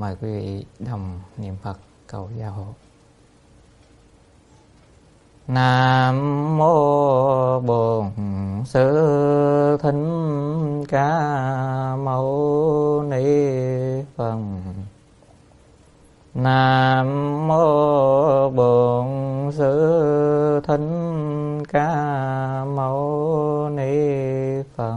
Mời quý vị đồng niệm Phật cầu gia hộ. Nam mô Bổn Sư Thích Ca Mâu Ni Phật. Nam mô Bổn Sư Thích Ca Mâu Ni Phật.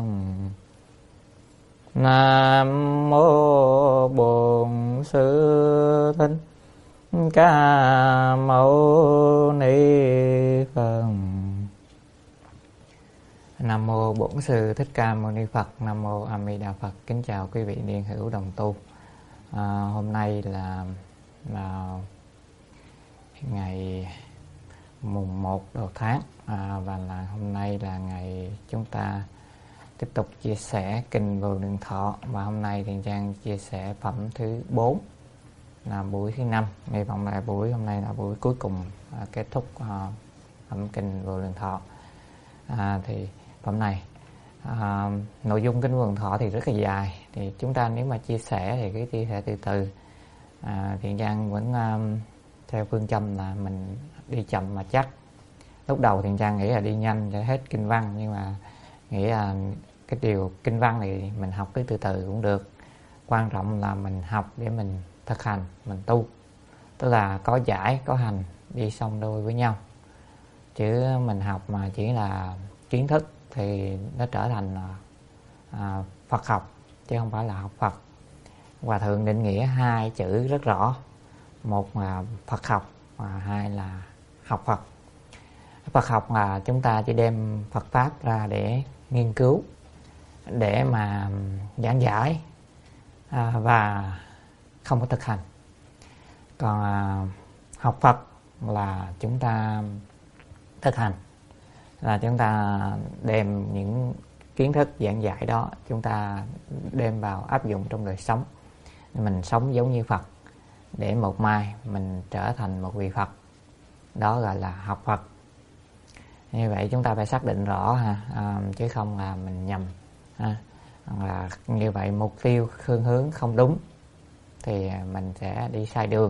Nam mô Bổn Sư Thích Ca Mâu Ni Phật. Nam mô Bổn Sư Thích Ca Mâu Ni Phật. Nam mô A Di Đà Phật. Kính chào quý vị niên hữu đồng tu. Hôm nay là ngày mùng 1 đầu tháng, và là hôm nay là ngày chúng ta tiếp tục chia sẻ kinh Vô Lượng Thọ. Và hôm nay Thiện Trang chia sẻ phẩm thứ 4, là buổi thứ 5. Hy vọng là buổi hôm nay là buổi cuối cùng kết thúc phẩm kinh Vô Lượng Thọ. Thì phẩm này nội dung kinh Vô Lượng Thọ thì rất là dài, thì chúng ta nếu mà chia sẻ thì cái chia sẻ từ từ. Thiện Trang vẫn theo phương châm là mình đi chậm mà chắc. Lúc đầu Thiện Trang nghĩ là đi nhanh để hết kinh văn, nhưng mà nghĩ là cái điều kinh văn thì mình học cứ từ từ cũng được. Quan trọng là mình học để mình thực hành, mình tu, tức là có giải có hành đi song đôi với nhau. Chứ mình học mà chỉ là kiến thức thì nó trở thành Phật học chứ không phải là học Phật. Hòa thượng định nghĩa hai chữ rất rõ: một là Phật học và hai là học Phật. Phật học là chúng ta chỉ đem Phật pháp ra để nghiên cứu, để mà giảng giải và không có thực hành. Còn học Phật là chúng ta thực hành, là chúng ta đem những kiến thức giảng giải đó chúng ta đem vào áp dụng trong đời sống. Mình sống giống như Phật để một mai mình trở thành một vị Phật. Đó gọi là học Phật. Như vậy chúng ta phải xác định rõ chứ không là mình nhầm là như vậy mục tiêu phương hướng không đúng thì mình sẽ đi sai đường.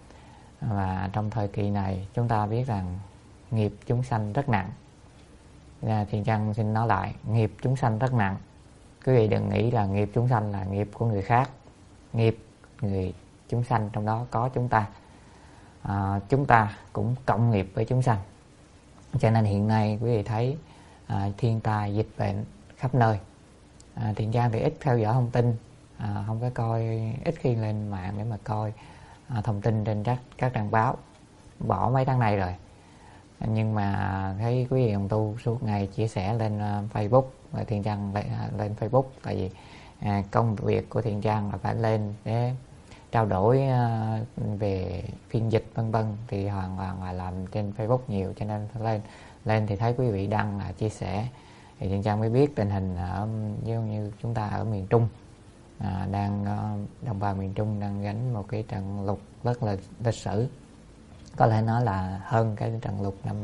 Và trong thời kỳ này chúng ta biết rằng nghiệp chúng sanh rất nặng. Thiện Trang xin nói lại, nghiệp chúng sanh rất nặng. Quý vị đừng nghĩ là nghiệp chúng sanh là nghiệp của người khác. Nghiệp người chúng sanh trong đó có chúng ta. Chúng ta cũng cộng nghiệp với chúng sanh. Cho nên hiện nay quý vị thấy thiên tai dịch bệnh khắp nơi. Thiện Trang thì ít theo dõi thông tin, không có coi, ít khi lên mạng để mà coi thông tin trên các trang báo, bỏ mấy tháng này rồi. Nhưng mà thấy quý vị đồng tu suốt ngày chia sẻ lên Facebook, và Thiện Trang lên Facebook, tại vì công việc của Thiện Trang là phải lên để trao đổi về phiên dịch vân vân, thì hoàn toàn là làm trên Facebook nhiều, cho nên lên thì thấy quý vị đăng là chia sẻ, thì Thiện Trang mới biết tình hình ở giống như chúng ta ở miền Trung, đang đồng bào miền Trung đang gánh một cái trận lụt rất là lịch sử, có thể nói là hơn cái trận lụt năm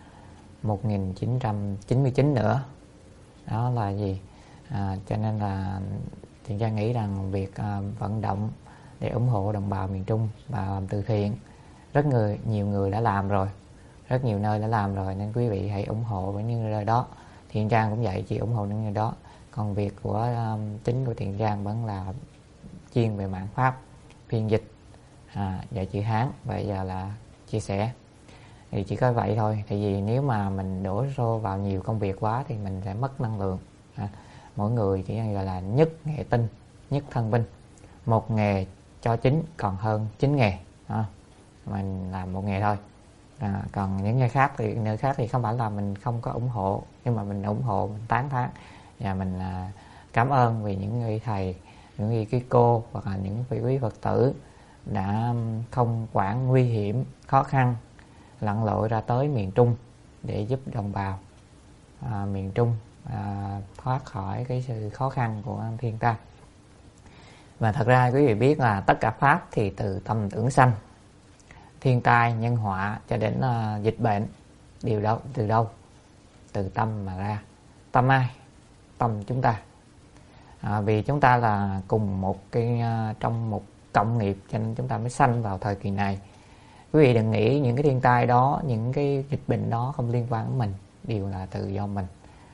1999 nữa. Đó là gì? Cho nên là Thiện Trang nghĩ rằng việc vận động để ủng hộ đồng bào miền Trung và làm từ thiện nhiều người đã làm rồi, rất nhiều nơi đã làm rồi, nên quý vị hãy ủng hộ với những nơi đó. Thiện Trang cũng vậy, chỉ ủng hộ những nơi đó. Còn việc của chính của Thiện Trang vẫn là chuyên về mạng pháp, phiên dịch, dạy chữ Hán, bây giờ là chia sẻ. Thì chỉ có vậy thôi, tại vì nếu mà mình đổ xô vào nhiều công việc quá thì mình sẽ mất năng lượng. Mỗi người chỉ gọi là nhất nghệ tinh, nhất thân binh. Một nghề cho chính còn hơn 9 nghề. Mình làm một nghề thôi. Còn những nghề khác thì nơi khác thì không phải là mình không có ủng hộ, nhưng mà mình ủng hộ, mình tán thán và mình cảm ơn vì những người thầy, những người cô hoặc là những vị quý Phật tử đã không quản nguy hiểm khó khăn lặn lội ra tới miền Trung để giúp đồng bào miền Trung thoát khỏi cái sự khó khăn của thiên tai. Và thật ra quý vị biết là tất cả pháp thì từ tâm tưởng sanh. Thiên tai, nhân họa cho đến dịch bệnh đều từ đâu? Từ tâm mà ra. Tâm ai? Tâm chúng ta. Vì chúng ta là cùng một cái trong một cộng nghiệp, cho nên chúng ta mới sanh vào thời kỳ này. Quý vị đừng nghĩ những cái thiên tai đó, những cái dịch bệnh đó không liên quan đến mình, đều là từ do mình.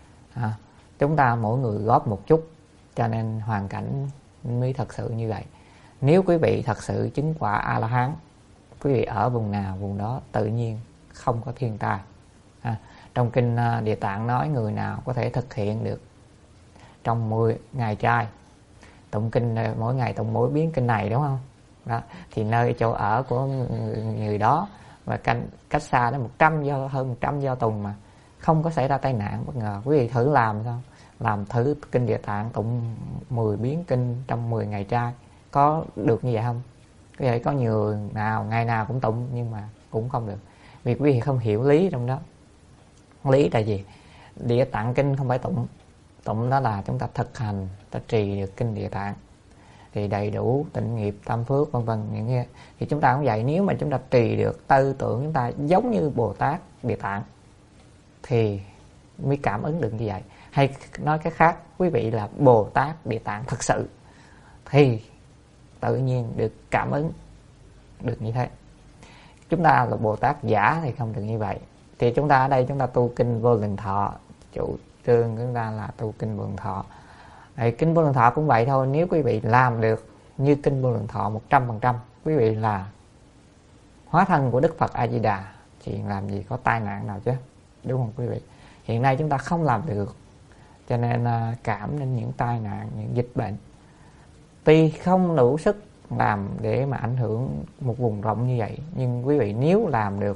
Chúng ta mỗi người góp một chút, cho nên hoàn cảnh mới thật sự như vậy. Nếu quý vị thật sự chứng quả A-la-hán, quý vị ở vùng nào vùng đó tự nhiên không có thiên tai. Trong kinh Địa Tạng nói người nào có thể thực hiện được trong 10 ngày trai tụng kinh, mỗi ngày tụng mỗi biến kinh này, đúng không? Đó, thì nơi chỗ ở của người đó và cách xa đến 100 hơn 100 do tuần mà không có xảy ra tai nạn bất ngờ. Quý vị thử làm sao? Làm thử kinh Địa Tạng tụng 10 biến kinh trong 10 ngày trai, có được như vậy không? Quý vị có nhiều nào ngày nào cũng tụng nhưng mà cũng không được, vì quý vị không hiểu lý trong đó. Lý là gì? Địa Tạng kinh không phải tụng đó là chúng ta thực hành, ta trì được kinh Địa Tạng thì đầy đủ tịnh nghiệp, tam phước, vân vân những kia. Thì chúng ta cũng vậy, nếu mà chúng ta trì được tư tưởng chúng ta giống như Bồ Tát Địa Tạng thì mới cảm ứng được như vậy. Hay nói cách khác, quý vị là Bồ Tát Địa Tạng thật sự thì tự nhiên được cảm ứng được như thế. Chúng ta là Bồ Tát giả thì không được như vậy. Thì chúng ta ở đây chúng ta tu kinh Vô Lượng Thọ, chủ trương chúng ta là tu kinh Vô Lượng Thọ. Kinh Vô Lượng Thọ cũng vậy thôi. Nếu quý vị làm được như kinh Vô Lượng Thọ 100%, quý vị là hóa thân của Đức Phật A Di Đà, chuyện làm gì có tai nạn nào chứ, đúng không quý vị? Hiện nay chúng ta không làm được, cho nên cảm đến những tai nạn, những dịch bệnh. Tuy không đủ sức làm để mà ảnh hưởng một vùng rộng như vậy, nhưng quý vị nếu làm được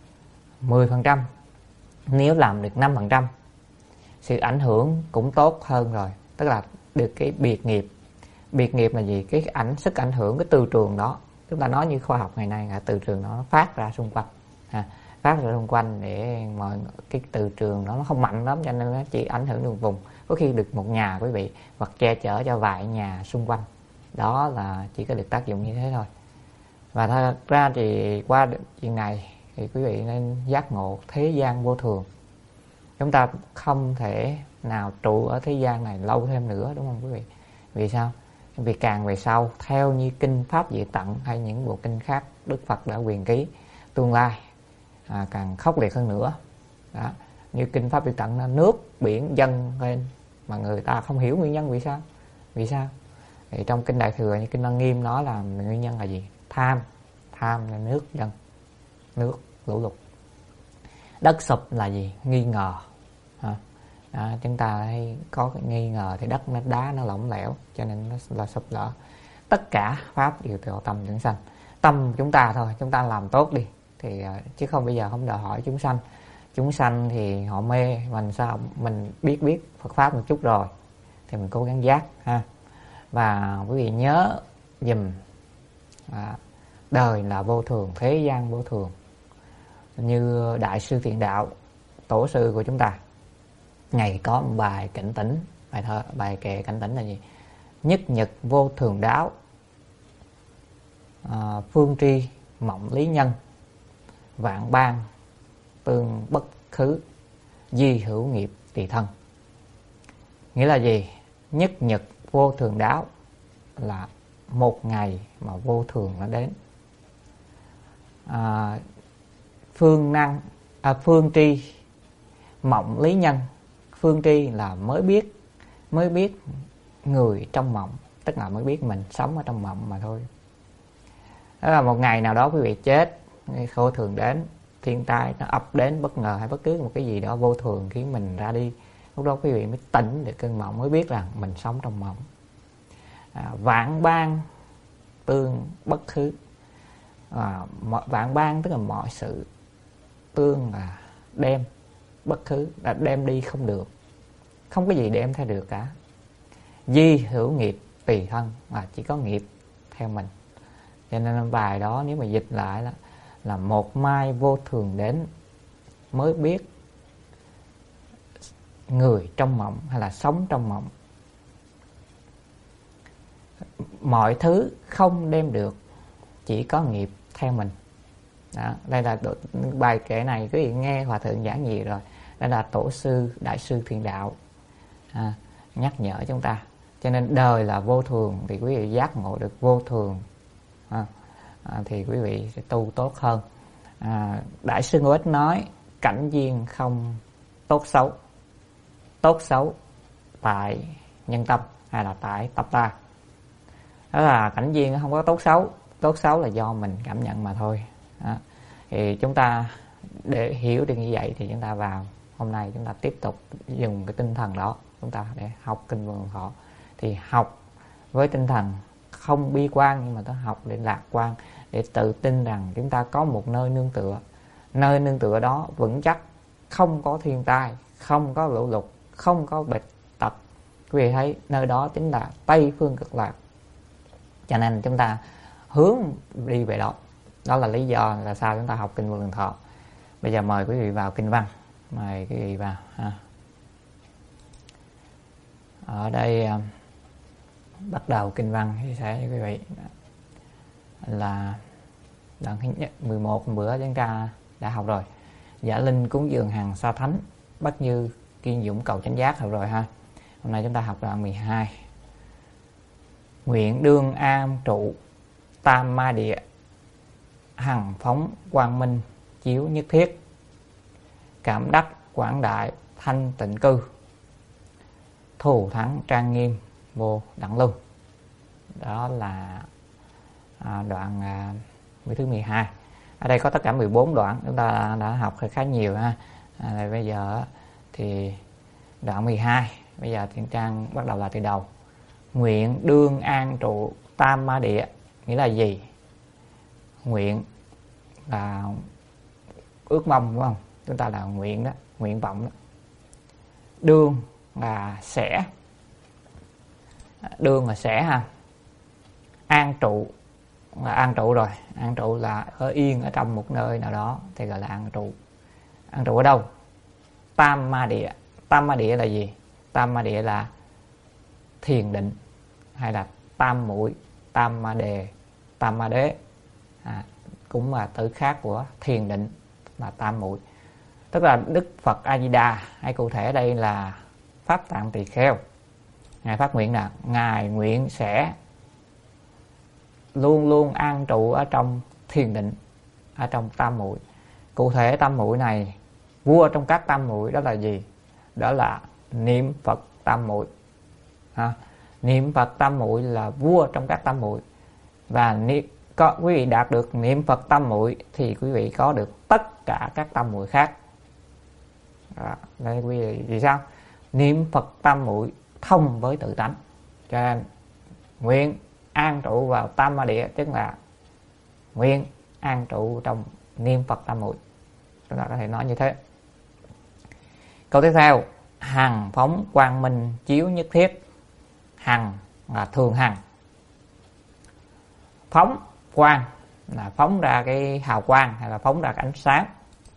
10%, nếu làm được 5%, sự ảnh hưởng cũng tốt hơn rồi. Tức là được cái biệt nghiệp. Biệt nghiệp là gì? Cái sức ảnh hưởng, cái từ trường đó. Chúng ta nói như khoa học ngày nay là từ trường đó nó phát ra xung quanh. Phát ra xung quanh để mọi cái từ trường đó nó không mạnh lắm, cho nên nó chỉ ảnh hưởng được vùng. Có khi được một nhà quý vị, hoặc che chở cho vài nhà xung quanh. Đó là chỉ có được tác dụng như thế thôi. Và thật ra thì qua chuyện này thì quý vị nên giác ngộ thế gian vô thường. Chúng ta không thể nào trụ ở thế gian này lâu thêm nữa, đúng không quý vị? Vì sao? Vì càng về sau, theo như kinh Pháp Diệu Tận hay những bộ kinh khác Đức Phật đã quyền ký, tương lai càng khốc liệt hơn nữa. Đó. Như kinh Pháp Diệu Tận là nước biển dâng lên mà người ta không hiểu nguyên nhân. Vì sao? Vì sao? Thì trong kinh Đại Thừa như kinh Lăng Nghiêm nói là nguyên nhân là gì? Tham là nước dâng, nước lũ lụt. Đất sụp là gì? Nghi ngờ. Chúng ta hay có cái nghi ngờ thì đất đá nó lỏng lẻo, cho nên nó là sụp lở. Tất cả pháp đều từ tâm chúng sanh. Tâm chúng ta thôi, chúng ta làm tốt đi thì chứ không bây giờ không đòi hỏi chúng sanh. Chúng sanh thì họ mê, mình sao mình biết Phật pháp một chút rồi thì mình cố gắng giác ha. Và quý vị nhớ dùm đời là vô thường, thế gian vô thường. Như Đại sư Thiện Đạo, tổ sư của chúng ta, ngày có một bài cảnh tỉnh, bài kệ cảnh tỉnh là gì? Nhất nhật vô thường đáo, phương tri mộng lý nhân, vạn ban tương bất khứ, di hữu nghiệp tùy thân. Nghĩa là gì? Nhất nhật vô thường đáo là một ngày mà vô thường nó đến. Phương tri mộng lý nhân. Phương tri là mới biết người trong mộng, tức là mới biết mình sống ở trong mộng mà thôi. Đó là một ngày nào đó quý vị chết, vô thường đến, thiên tai nó ập đến bất ngờ hay bất cứ một cái gì đó vô thường khiến mình ra đi. Lúc đó quý vị mới tỉnh được cơn mộng, mới biết rằng mình sống trong mộng. Vạn ban tương bất khứ. Vạn ban tức là mọi sự, tương là đem, bất khứ là đem đi không được, không có gì đem theo được cả. Di hữu nghiệp tùy thân là chỉ có nghiệp theo mình. Cho nên bài đó nếu mà dịch lại là một mai vô thường đến mới biết người trong mộng hay là sống trong mộng. Mọi thứ không đem được, chỉ có nghiệp theo mình. Đó, đây là bài kệ này quý vị nghe Hòa Thượng giảng nhiều rồi. Đây là tổ sư Đại sư Thiện Đạo nhắc nhở chúng ta. Cho nên đời là vô thường thì quý vị giác ngộ được vô thường thì quý vị sẽ tu tốt hơn. Đại sư Ngô Ích nói cảnh duyên không tốt xấu, tốt xấu tại nhân tâm hay là tại tập ta. Đó là cảnh duyên không có tốt xấu, tốt xấu là do mình cảm nhận mà thôi. Thì chúng ta để hiểu được như vậy thì chúng ta vào hôm nay chúng ta tiếp tục dùng cái tinh thần đó chúng ta để học kinh Vô Lượng Thọ. Thì học với tinh thần không bi quan, nhưng mà ta học để lạc quan, để tự tin rằng chúng ta có một nơi nương tựa. Nơi nương tựa đó vững chắc, không có thiên tai, không có lũ lụt, không có bệnh tật. Quý vị thấy nơi đó chính là Tây Phương Cực Lạc. Cho nên chúng ta hướng đi về đó. Đó là lý do là sao chúng ta học kinh Vô Lượng Thọ. Bây giờ mời quý vị vào kinh văn. Mời quý vị vào ha. Ở đây bắt đầu kinh văn thì sẽ với quý vị là đoạn thứ nhất 11 bữa chúng ta đã học rồi. Giả linh cúng dường hằng sa thánh, bất như kiên dũng cầu chánh giác học rồi ha. Hôm nay chúng ta học đoạn 12. Nguyện đương an trụ tam ma địa, hằng phóng quang minh chiếu nhất thiết, cảm đắc quảng đại thanh tịnh cư, thù thắng trang nghiêm vô đẳng lưu. Đó là đoạn thứ 12. Ở đây có tất cả 14 đoạn, chúng ta đã học khá nhiều ha. Bây giờ thì đoạn 12, bây giờ Thiện Trang bắt đầu là từ đầu. Nguyện đương an trụ tam ma địa nghĩa là gì? Nguyện là ước mong, đúng không? Chúng ta là nguyện đó, nguyện vọng đó. Đương là sẽ, đương là sẽ ha. An trụ là an trụ rồi, an trụ là ở yên ở trong một nơi nào đó thì gọi là an trụ. An trụ ở đâu? Tam ma địa. Tam ma địa là gì? Tam ma địa là thiền định, hay là tam muội, tam ma đề, tam ma đế, cũng là từ khác của thiền định và tam muội. Tức là Đức Phật A Di Đà, hay cụ thể đây là Pháp Tạng Tỳ Kheo, ngài phát nguyện là ngài nguyện sẽ luôn luôn an trụ ở trong thiền định, ở trong tam muội. Cụ thể tam muội này, vua trong các tam muội đó là gì? Đó là niệm Phật tam muội. Niệm Phật tam muội là vua trong các tam muội. Và quý vị đạt được niệm Phật tam muội thì quý vị có được tất cả các tam muội khác. Đây quý vị vì sao? Niệm Phật tam muội thông với tự tánh. Cho nên nguyện an trụ vào tam ma địa, tức là nguyện an trụ trong niệm Phật tam muội. Chúng ta có thể nói như thế. Câu tiếp theo, hằng phóng quang minh chiếu nhất thiết. Hằng là thường hằng. Phóng quang là phóng ra cái hào quang hay là phóng ra cái ánh sáng.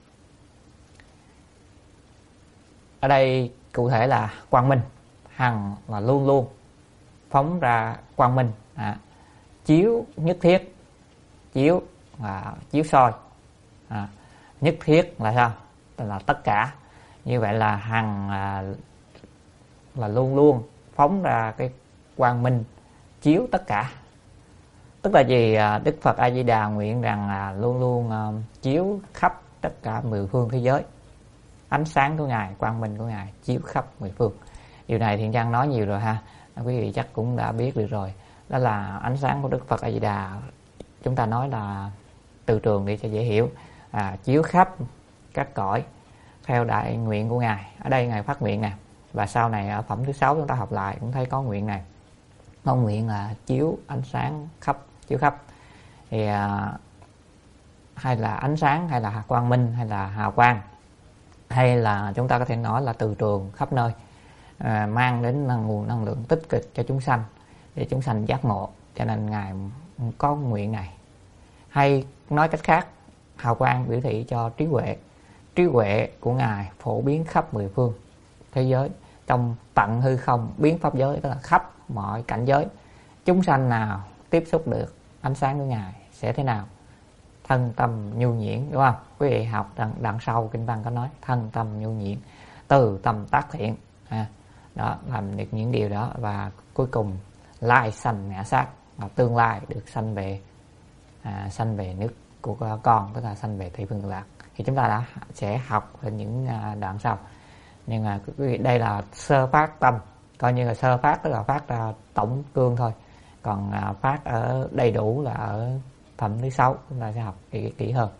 Ở đây cụ thể là quang minh. Hằng là luôn luôn phóng ra quang minh. Chiếu nhất thiết. Chiếu là chiếu soi. Nhất thiết là sao? Là tất cả. Như vậy là hằng là luôn luôn phóng ra cái quang minh chiếu tất cả. Tức là gì? Đức Phật A Di Đà nguyện rằng là luôn luôn chiếu khắp tất cả mười phương thế giới. Ánh sáng của ngài, quang minh của ngài chiếu khắp mười phương. Điều này Thiện Trang nói nhiều rồi ha, quý vị chắc cũng đã biết được rồi. Đó là ánh sáng của Đức Phật A Di Đà. Chúng ta nói là từ trường để cho dễ hiểu, chiếu khắp các cõi theo đại nguyện của ngài. Ở đây ngài phát nguyện nè, và sau này ở phẩm thứ 6 chúng ta học lại cũng thấy có nguyện này. Có nguyện là chiếu ánh sáng khắp, chiếu khắp. Thì hay là ánh sáng, hay là quang minh, hay là hào quang, hay là chúng ta có thể nói là từ trường khắp nơi, mang đến nguồn năng lượng tích cực cho chúng sanh để chúng sanh giác ngộ. Cho nên ngài có nguyện này. Hay nói cách khác, hào quang biểu thị cho trí huệ. Trí huệ của ngài phổ biến khắp mười phương thế giới, trong tận hư không biến pháp giới, tức là khắp mọi cảnh giới. Chúng sanh nào tiếp xúc được ánh sáng của ngài sẽ thế nào? Thân tâm nhu nhuyễn, đúng không? Quý vị học đằng sau kinh văn có nói thân tâm nhu nhuyễn, từ tâm tác thiện. Đó, làm được những điều đó, và cuối cùng lai sanh ngã sát, và tương lai được sanh về sanh về nước của con, tức là sanh về Tây Phương Cực Lạc. Thì chúng ta sẽ học ở những đoạn sau. Nhưng mà quý vị, đây là sơ phát tâm, coi như là sơ phát, tức là phát ra tổng cương thôi. Còn phát ở đầy đủ là ở phẩm thứ 6, chúng ta sẽ học kỹ hơn.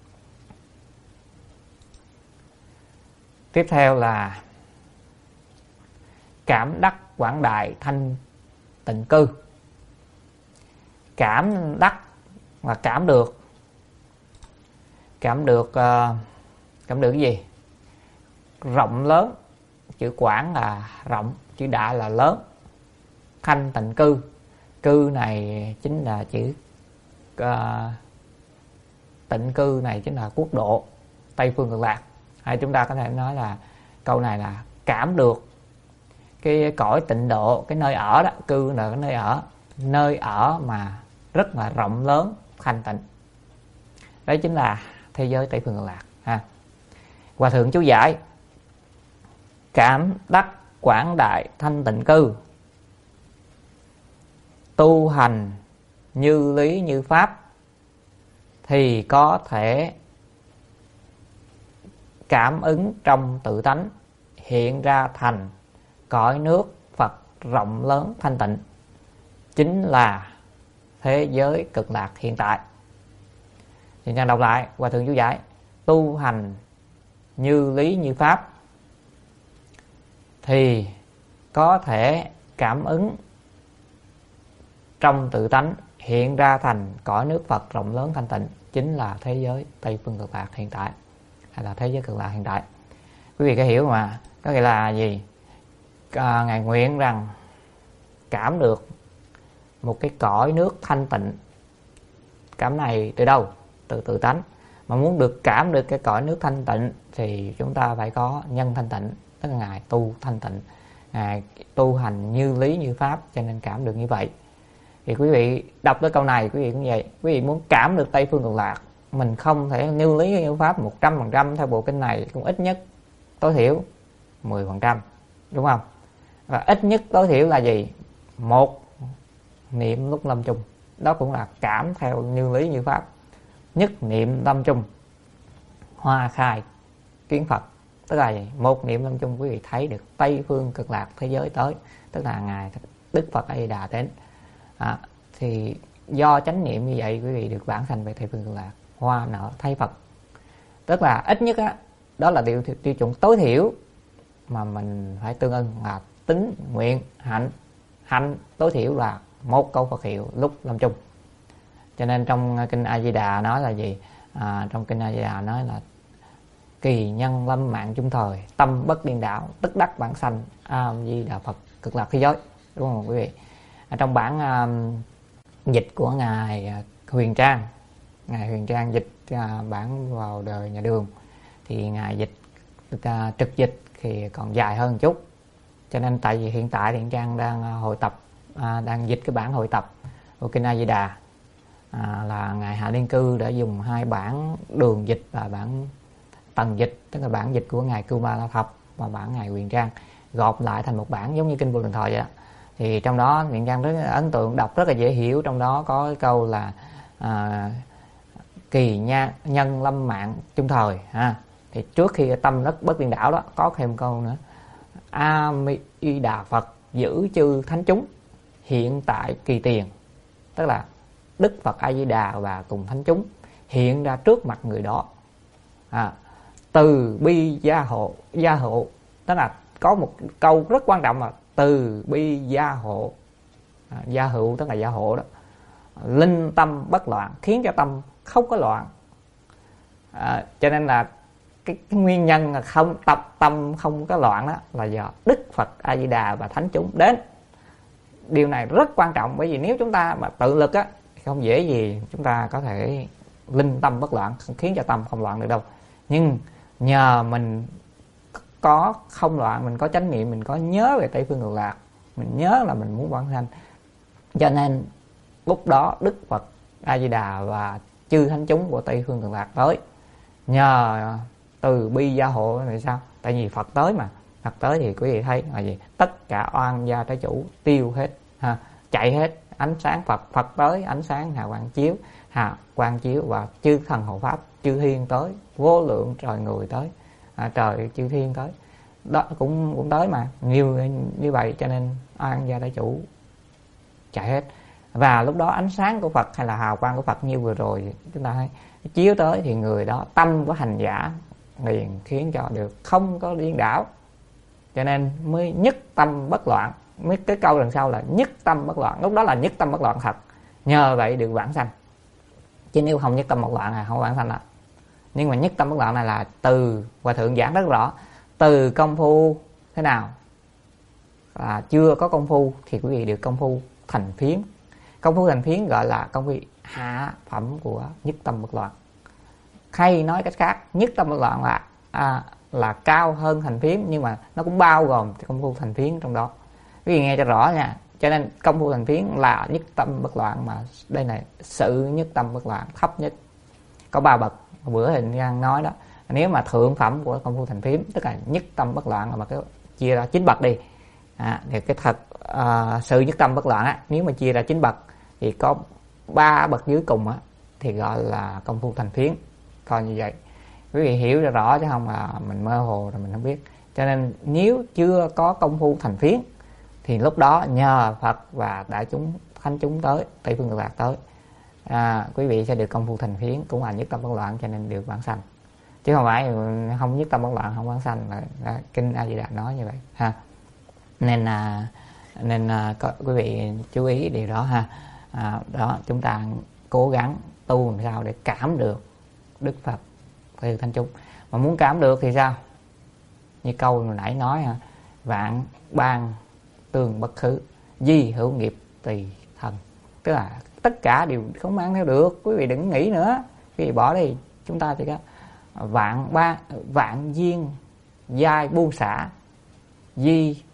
Tiếp theo là cảm đắc quảng đại thanh tịnh cư. Cảm đắc và cảm được cái gì? Rộng lớn, chữ quảng là rộng, chữ đại là lớn. Thanh tịnh cư, cư này chính là chữ tịnh cư này chính là quốc độ Tây Phương Cực Lạc. Hay chúng ta có thể nói là câu này là cảm được cái cõi tịnh độ, cái nơi ở đó. Cư là cái nơi ở mà rất là rộng lớn, thanh tịnh. Đấy chính là thế giới Tây Phương Cực Lạc ha. Hòa thượng chú giải: cảm đắc quảng đại thanh tịnh cư, tu hành như lý như pháp, thì có thể cảm ứng trong tự tánh, hiện ra thành cõi nước Phật rộng lớn thanh tịnh, chính là thế giới Cực Lạc hiện tại. Thì nhân đọc lại Hòa thượng chú giải: tu hành như lý như pháp thì có thể cảm ứng trong tự tánh, hiện ra thành cõi nước Phật rộng lớn thanh tịnh, chính là thế giới Tây Phương Cực Lạc hiện tại, hay là thế giới Cực Lạc hiện tại. Quý vị có hiểu mà, có nghĩa là gì? Ngài nguyện rằng cảm được một cái cõi nước thanh tịnh. Cảm này từ đâu? Từ tự tánh. Mà muốn được cảm được cái cõi nước thanh tịnh thì chúng ta phải có nhân thanh tịnh, tức là Ngài tu thanh tịnh, Ngài tu hành như lý như pháp, cho nên cảm được như vậy. Thì quý vị đọc tới câu này, quý vị cũng vậy. Quý vị muốn cảm được Tây Phương Cực Lạc, mình không thể như lý như pháp 100% theo bộ kinh này, cũng ít nhất tối thiểu 10%, đúng không? Và ít nhất tối thiểu là gì? Một niệm lúc lâm chung, đó cũng là cảm theo như lý như pháp. Nhất niệm lâm chung, hoa khai kiến Phật, tức là gì? Một niệm lâm chung quý vị thấy được Tây Phương Cực Lạc thế giới tới, tức là Ngài Đức Phật A Di Đà đến. Thì do chánh niệm như vậy, quý vị được vãng sanh về Tây Phương Cực Lạc, hoa nở thấy Phật. Tức là ít nhất đó là tiêu chuẩn tối thiểu mà mình phải tương ưng, là tín nguyện hạnh. Hạnh tối thiểu là một câu Phật hiệu lúc lâm chung. Cho nên trong kinh A Di Đà nói là gì? Trong kinh A Di Đà nói là kỳ nhân lâm mạng chung thời, tâm bất điên đảo, tức đắc vãng sanh A Di Đà Phật Cực Lạc thế giới, đúng không quý vị? Trong bản dịch của ngài Huyền Trang, ngài Huyền Trang dịch bản vào đời nhà Đường, thì ngài dịch trực dịch thì còn dài hơn một chút. Cho nên tại vì hiện tại Huyền Trang đang hội tập, đang dịch cái bản hội tập của kinh A Di Đà, là ngài Hạ Liên Cư đã dùng hai bản Đường dịch và bản Tần dịch, tức là bản dịch của ngài Cưu Ma La Thập và bản ngài Huyền Trang gộp lại thành một bản giống như kinh Vô Lượng Thọ vậy đó. Thì trong đó Huyền Trang rất ấn tượng, đọc rất là dễ hiểu. Trong đó có cái câu là kỳ nhân lâm mạng chung thời ha. Thì trước khi tâm đất bất điên đảo đó có thêm câu nữa: A Di Đà Phật giữ chư thánh chúng hiện tại kỳ tiền, tức là Đức Phật A Di Đà và cùng thánh chúng hiện ra trước mặt người đó. Từ bi gia hộ, tức là có một câu rất quan trọng là từ bi gia hộ. Gia hữu tức là gia hộ đó. Linh tâm bất loạn, khiến cho tâm không có loạn. Cho nên là cái nguyên nhân là không tâm không có loạn đó là do Đức Phật A Di Đà và thánh chúng đến. Điều này rất quan trọng, bởi vì nếu chúng ta mà tự lực không dễ gì chúng ta có thể linh tâm bất loạn, khiến cho tâm không loạn được đâu. Nhưng nhờ mình có không loạn, mình có chánh niệm, mình có nhớ về Tây Phương Cực Lạc, mình nhớ là mình muốn vãng sanh, cho nên lúc đó Đức Phật A Di Đà và chư thánh chúng của Tây Phương Cực Lạc tới. Nhờ từ bi gia hộ là sao? Tại vì Phật tới mà, Phật tới thì quý vị thấy là gì? Tất cả oan gia trái chủ tiêu hết, chạy hết, ánh sáng Phật tới, ánh sáng hào quang chiếu và chư thần hộ pháp, chư thiên tới, vô lượng trời người tới, trời chư thiên tới, đó cũng tới mà nhiều như vậy, cho nên oan gia đại chủ chạy hết. Và lúc đó ánh sáng của Phật hay là hào quang của Phật như vừa rồi chúng ta thấy chiếu tới thì người đó tâm của hành giả liền khiến cho được không có điên đảo, cho nên mới nhất tâm bất loạn. Mấy cái câu đằng sau là nhất tâm bất loạn, lúc đó là nhất tâm bất loạn thật, nhờ vậy được vãng sanh. Chứ nếu không nhất tâm bất loạn là không vãng sanh đó. Nhưng mà nhất tâm bất loạn này là từ Hòa Thượng giảng rất rõ, từ công phu thế nào chưa có công phu thì quý vị được công phu thành phiến. Công phu thành phiến gọi là công phu hạ phẩm của nhất tâm bất loạn. Hay nói cách khác, nhất tâm bất loạn là cao hơn thành phiến, nhưng mà nó cũng bao gồm công phu thành phiến trong đó. Quý vị nghe cho rõ nha. Cho nên công phu thành phiến là nhất tâm bất loạn, mà đây là sự nhất tâm bất loạn thấp nhất. Có 3 bậc, bữa hình đang nói đó. Nếu mà thượng phẩm của công phu thành phiến, tức là nhất tâm bất loạn, mà cái chia ra 9 bậc đi. Thì cái thật sự nhất tâm bất loạn nếu mà chia ra 9 bậc thì có 3 bậc dưới cùng thì gọi là công phu thành phiến. Coi như vậy quý vị hiểu ra rõ, chứ không là mình mơ hồ rồi mình không biết. Cho nên nếu chưa có công phu thành phiến thì lúc đó nhờ Phật và đại chúng thánh chúng tới, Tây Phương Cực Lạc tới, quý vị sẽ được công phu thành phiến, cũng là nhất tâm bất loạn, cho nên được vãng sanh. Chứ không phải không nhất tâm bất loạn không vãng sanh. Kinh A Di Đà nói như vậy ha. Nên quý vị chú ý điều đó ha. Đó, chúng ta cố gắng tu làm sao để cảm được Đức Phật Tây Thánh chúng. Mà muốn cảm được thì sao? Như câu hồi nãy nói vạn ban tương bất khứ, di hữu nghiệp tùy thân. Tức là tất cả đều không mang theo được, quý vị đừng nghĩ nữa, quý vị bỏ đi. Chúng ta thì có vạn duyên giai buông xả, di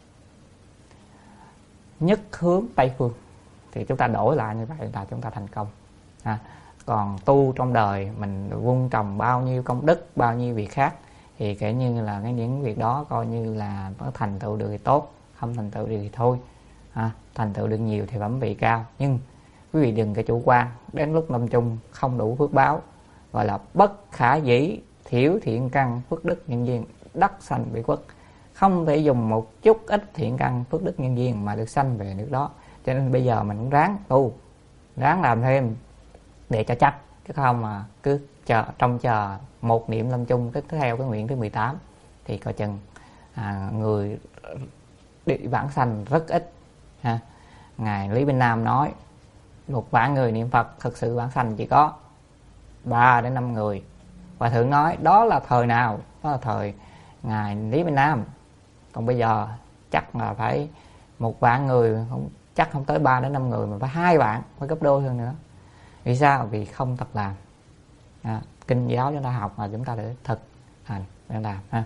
nhất hướng Tây Phương, thì chúng ta đổi lại như vậy là chúng ta thành công. Còn tu trong đời mình vun trồng bao nhiêu công đức, bao nhiêu việc khác, thì kể như là những việc đó coi như là nó thành tựu được thì tốt, không thành tựu được thì thôi. Thành tựu được nhiều thì phẩm vị cao, nhưng quý vị đừng có chủ quan. Đến lúc lâm chung không đủ phước báo, gọi là bất khả dĩ, thiểu thiện căn phước đức nhân duyên, đắc sanh vị quốc. Không thể dùng một chút ít thiện căn phước đức nhân duyên mà được sanh về nước đó. Cho nên bây giờ mình cũng ráng tu, ráng làm thêm để cho chắc, chứ không mà cứ chờ một niệm lâm chung tiếp theo cái nguyện thứ 18 thì coi chừng người đi vãng sanh rất ít ha. Ngài Lý Bên Nam nói 1 vạn người niệm Phật thực sự vãng sanh chỉ có 3 đến 5 người. Hòa Thượng nói đó là thời nào? Đó là thời Ngài Lý Bên Nam. Còn bây giờ chắc là phải 1 vạn người, chắc không tới 3 đến 5 người, mà phải 2 vạn, phải gấp đôi hơn nữa. Vì sao? Vì không tập làm. Kinh giáo chúng ta học mà chúng ta để thực hành để làm ha.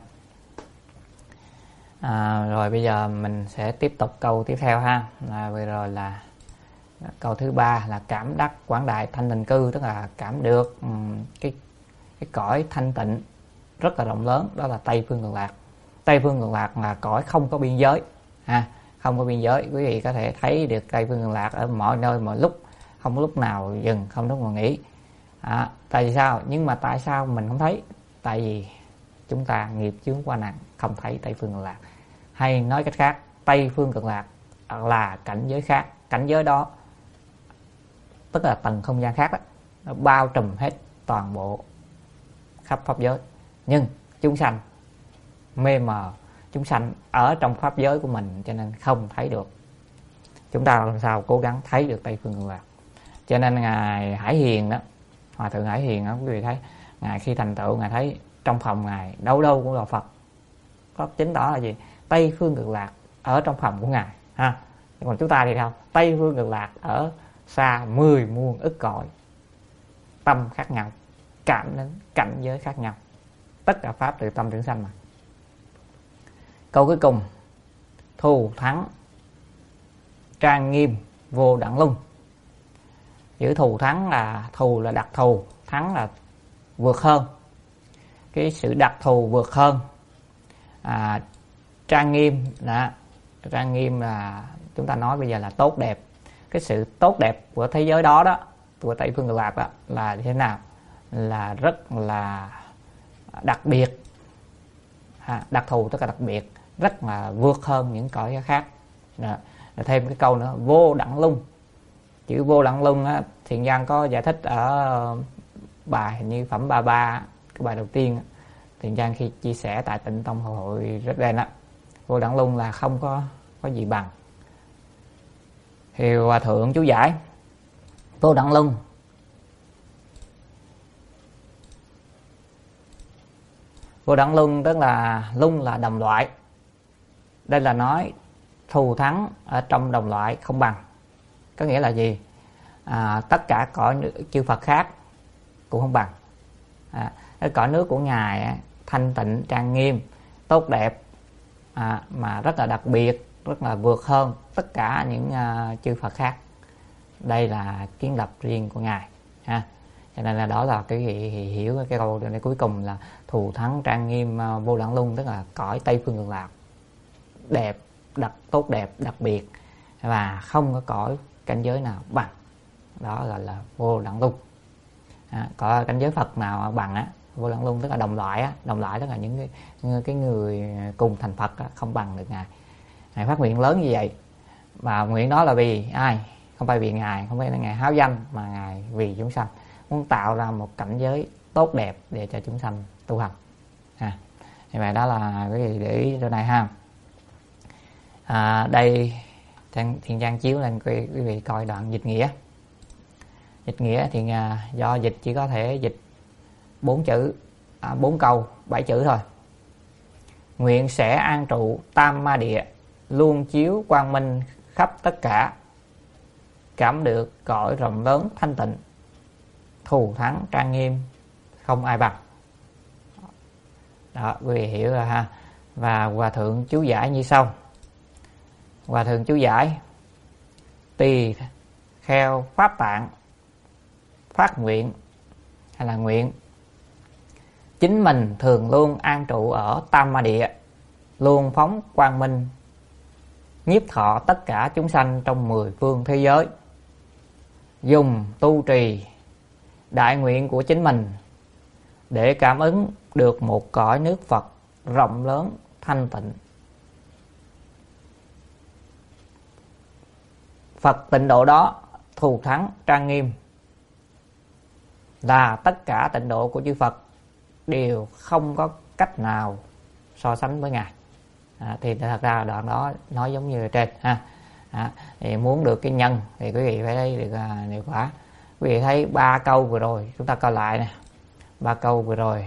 Rồi bây giờ mình sẽ tiếp tục câu tiếp theo ha. Vừa rồi là câu thứ 3 là cảm đắc quảng đại thanh tịnh cư, tức là cảm được cái cõi thanh tịnh rất là rộng lớn, đó là Tây Phương Cực Lạc. Tây Phương Cực Lạc là cõi không có biên giới không có biên giới. Quý vị có thể thấy được Tây Phương Cực Lạc ở mọi nơi mọi lúc, không có lúc nào dừng, không lúc nào nghỉ. Tại vì sao? Nhưng mà tại sao mình không thấy? Tại vì chúng ta nghiệp chướng quá nặng, không thấy Tây Phương Cực Lạc. Hay nói cách khác, Tây Phương Cực Lạc là cảnh giới khác. Cảnh giới đó tức là tầng không gian khác đó, nó bao trùm hết toàn bộ khắp pháp giới. Nhưng chúng sanh mê mờ, chúng sanh ở trong pháp giới của mình, cho nên không thấy được. Chúng ta làm sao cố gắng thấy được Tây Phương Cực Lạc. Cho nên Ngài Hải Hiền đó, Hòa Thượng Hải Hiền đó, quý vị thấy Ngài khi thành tựu, Ngài thấy trong phòng Ngài đâu đâu cũng là Phật. Có chứng tỏ là gì? Tây Phương Cực Lạc ở trong phòng của Ngài ha. Còn chúng ta thì sao? Tây Phương Cực Lạc ở xa 10 muôn ức cõi, tâm khác nhau, cảm đến cảnh giới khác nhau. Tất cả pháp từ tâm tưởng sanh mà. Câu cuối cùng: thù thắng trang nghiêm vô đẳng lung. Chữ thù thắng là thù là đặc thù, thắng là vượt hơn. Cái sự đặc thù vượt hơn. Trang nghiêm là chúng ta nói bây giờ là tốt đẹp. cái sự tốt đẹp của thế giới đó đó, của Tây Phương Cực Lạc đó là thế nào, là rất là đặc biệt, đặc thù tức là đặc biệt, rất là vượt hơn những cõi khác. Đó. Thêm cái câu nữa, vô đẳng lung. Chữ vô đẳng lung á, Thiện Giang có giải thích ở bài hình như phẩm 33, cái bài đầu tiên Thiện Giang khi chia sẻ tại Tịnh Tông Hội rất đen á. Vô đẳng lung là không có gì bằng. Thì Hòa Thượng chú giải vô đẳng lung, vô đẳng lung tức là lung là đồng loại. Đây là nói thù thắng ở trong đồng loại không bằng. Có nghĩa là gì? Tất cả cõi chư Phật khác cũng không bằng. Cái cõi nước của Ngài thanh tịnh, trang nghiêm, tốt đẹp, mà rất là đặc biệt, rất là vượt hơn tất cả những chư Phật khác. Đây là kiến lập riêng của Ngài. Cho nên là đó là cái hiểu cái câu này cuối cùng là thù thắng, trang nghiêm, vô đẳng lung, tức là cõi Tây Phương Cực Lạc đẹp, tốt đẹp, đặc biệt, và không có cõi cảnh giới nào bằng. Đó gọi là vô đẳng lung. Có cảnh giới Phật nào bằng á, vô đẳng lung tức là đồng loại á, đồng loại tức là những cái người cùng thành Phật á, không bằng được Ngài. Ngài phát nguyện lớn như vậy, và nguyện đó là vì ai? Không phải vì Ngài, không phải là Ngài háo danh, mà Ngài vì chúng sanh muốn tạo ra một cảnh giới tốt đẹp để cho chúng sanh tu hành. Như vậy đó là cái gì để ý chỗ này ha. Đây Thiện Giang chiếu lên quý vị coi đoạn dịch nghĩa. Dịch nghĩa thì do dịch chỉ có thể dịch 4 chữ, 4 câu, 7 chữ thôi. Nguyện sẽ an trụ tam ma địa, luôn chiếu quang minh khắp tất cả, cảm được cõi rộng lớn thanh tịnh, thù thắng trang nghiêm, không ai bằng. Đó, quý vị hiểu rồi ha. Và Hòa Thượng chú giải như sau. Hòa Thượng chú giải: tỳ kheo pháp tạng phát nguyện, hay là nguyện chính mình thường luôn an trụ ở tam ma địa, luôn phóng quang minh nhiếp thọ tất cả chúng sanh trong 10 phương thế giới, dùng tu trì đại nguyện của chính mình để cảm ứng được một cõi nước Phật rộng lớn thanh tịnh. Phật tịnh độ đó thù thắng trang nghiêm, là tất cả tịnh độ của chư Phật đều không có cách nào so sánh với Ngài. Thì thật ra đoạn đó nói giống như ở trên ha. Thì muốn được cái nhân thì quý vị phải thấy được hiệu quả. Quý vị thấy 3 câu vừa rồi, chúng ta coi lại nè. 3 câu vừa rồi,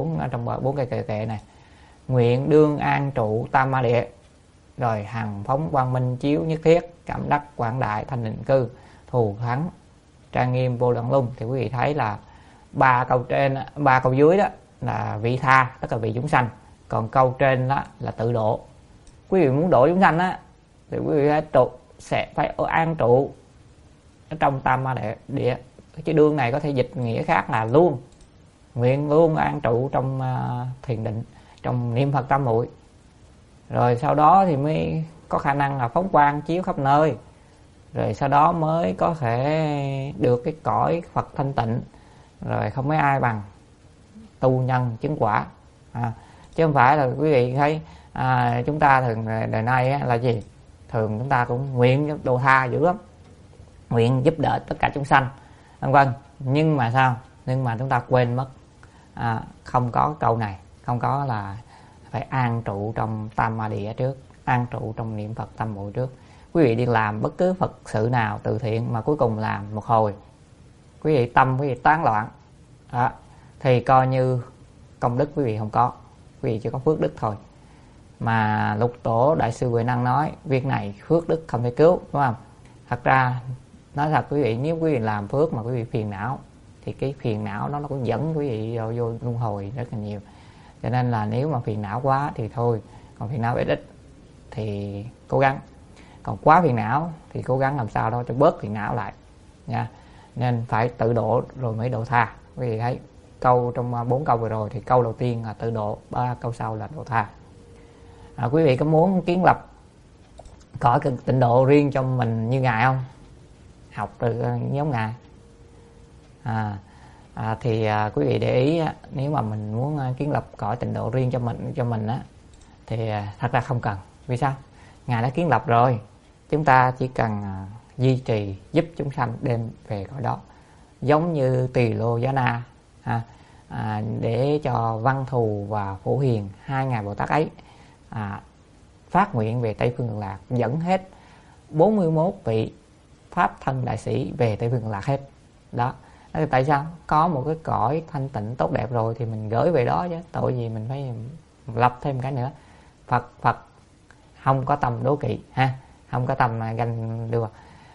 4 cái kệ này. Nguyện đương an trụ tam ma địa, rồi hằng phóng quang minh chiếu nhất thiết, cảm đắc quảng đại thanh định cư, thù thắng trang nghiêm vô đẳng lung. Thì quý vị thấy là 3 câu trên, 3 câu dưới đó là vị tha, tức là vị chúng sanh. Còn câu trên đó là tự độ. Quý vị muốn độ chúng sanh á thì quý vị phải an trụ ở trong tam ma địa. Chứ đương này có thể dịch nghĩa khác là luôn, nguyện luôn an trụ trong thiền định, trong niệm Phật tam muội. Rồi sau đó thì mới có khả năng là phóng quang chiếu khắp nơi. Rồi sau đó mới có thể được cái cõi Phật thanh tịnh. Rồi không mấy ai bằng tu nhân chứng quả. Chứ không phải là quý vị thấy chúng ta thường đời nay là gì? Thường chúng ta cũng nguyện độ tha dữ lắm, nguyện giúp đỡ tất cả chúng sanh, vân. Nhưng mà sao? Nhưng mà chúng ta quên mất không có câu này, không có là phải an trụ trong tam ma địa trước, an trụ trong niệm Phật tam muội trước. Quý vị đi làm bất cứ Phật sự nào từ thiện mà cuối cùng làm một hồi quý vị tâm quý vị tán loạn thì coi như công đức quý vị không có, quý vị chỉ có phước đức thôi. Mà Lục Tổ Đại sư Huệ Năng nói việc này phước đức không thể cứu, đúng không? Thật ra nói thật quý vị, nếu quý vị làm phước mà quý vị phiền não thì cái phiền não nó cũng dẫn quý vị vô luân hồi rất là nhiều. Cho nên là nếu mà phiền não quá thì thôi, còn phiền não ít thì cố gắng, còn quá phiền não thì cố gắng làm sao đó cho bớt phiền não lại nha. Nên phải tự độ rồi mới độ tha. Quý vị thấy câu trong 4 câu vừa rồi thì câu đầu tiên là tự độ, 3 câu sau là độ tha. Quý vị có muốn kiến lập cõi tịnh độ riêng cho mình như Ngài không? học từ giống ngài. Thì quý vị để ý á, nếu mà mình muốn kiến lập cõi tịnh độ riêng cho mình á, thì thật ra không cần. Vì sao? Ngài đã kiến lập rồi, chúng ta chỉ cần duy trì giúp chúng sanh đem về cõi đó. Giống như Tỳ Lô Giá Na để cho Văn Thù và Phổ Hiền, hai ngài Bồ Tát ấy phát nguyện về Tây Phương Cực Lạc, dẫn hết 41 vị pháp thân đại sĩ về Tây Phương Cực Lạc hết. Đó. Tại sao? Có một cái cõi thanh tịnh tốt đẹp rồi thì mình gửi về đó chứ, tội gì mình phải lập thêm cái nữa. Phật không có tâm đố kỵ ha, không có tâm ganh đua.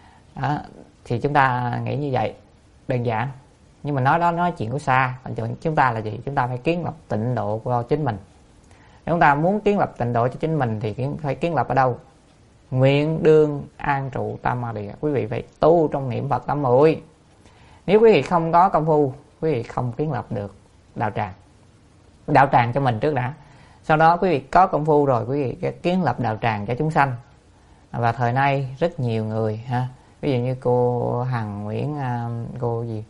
Thì chúng ta nghĩ như vậy đơn giản. Nhưng mà nói chuyện của xa. Chúng ta là gì? Chúng ta phải kiến lập tịnh độ của chính mình. Nếu chúng ta muốn kiến lập tịnh độ cho chính mình thì phải kiến lập ở đâu? Nguyện đương an trụ tam ma địa. Quý vị phải tu trong niệm Phật tam muội. Nếu quý vị không có công phu, quý vị không kiến lập được đạo tràng. Đạo tràng cho mình trước đã. Sau đó quý vị có công phu rồi, quý vị kiến lập đạo tràng cho chúng sanh. Và thời nay rất nhiều người ha, ví dụ như cô Hằng Nguyễn, cô gì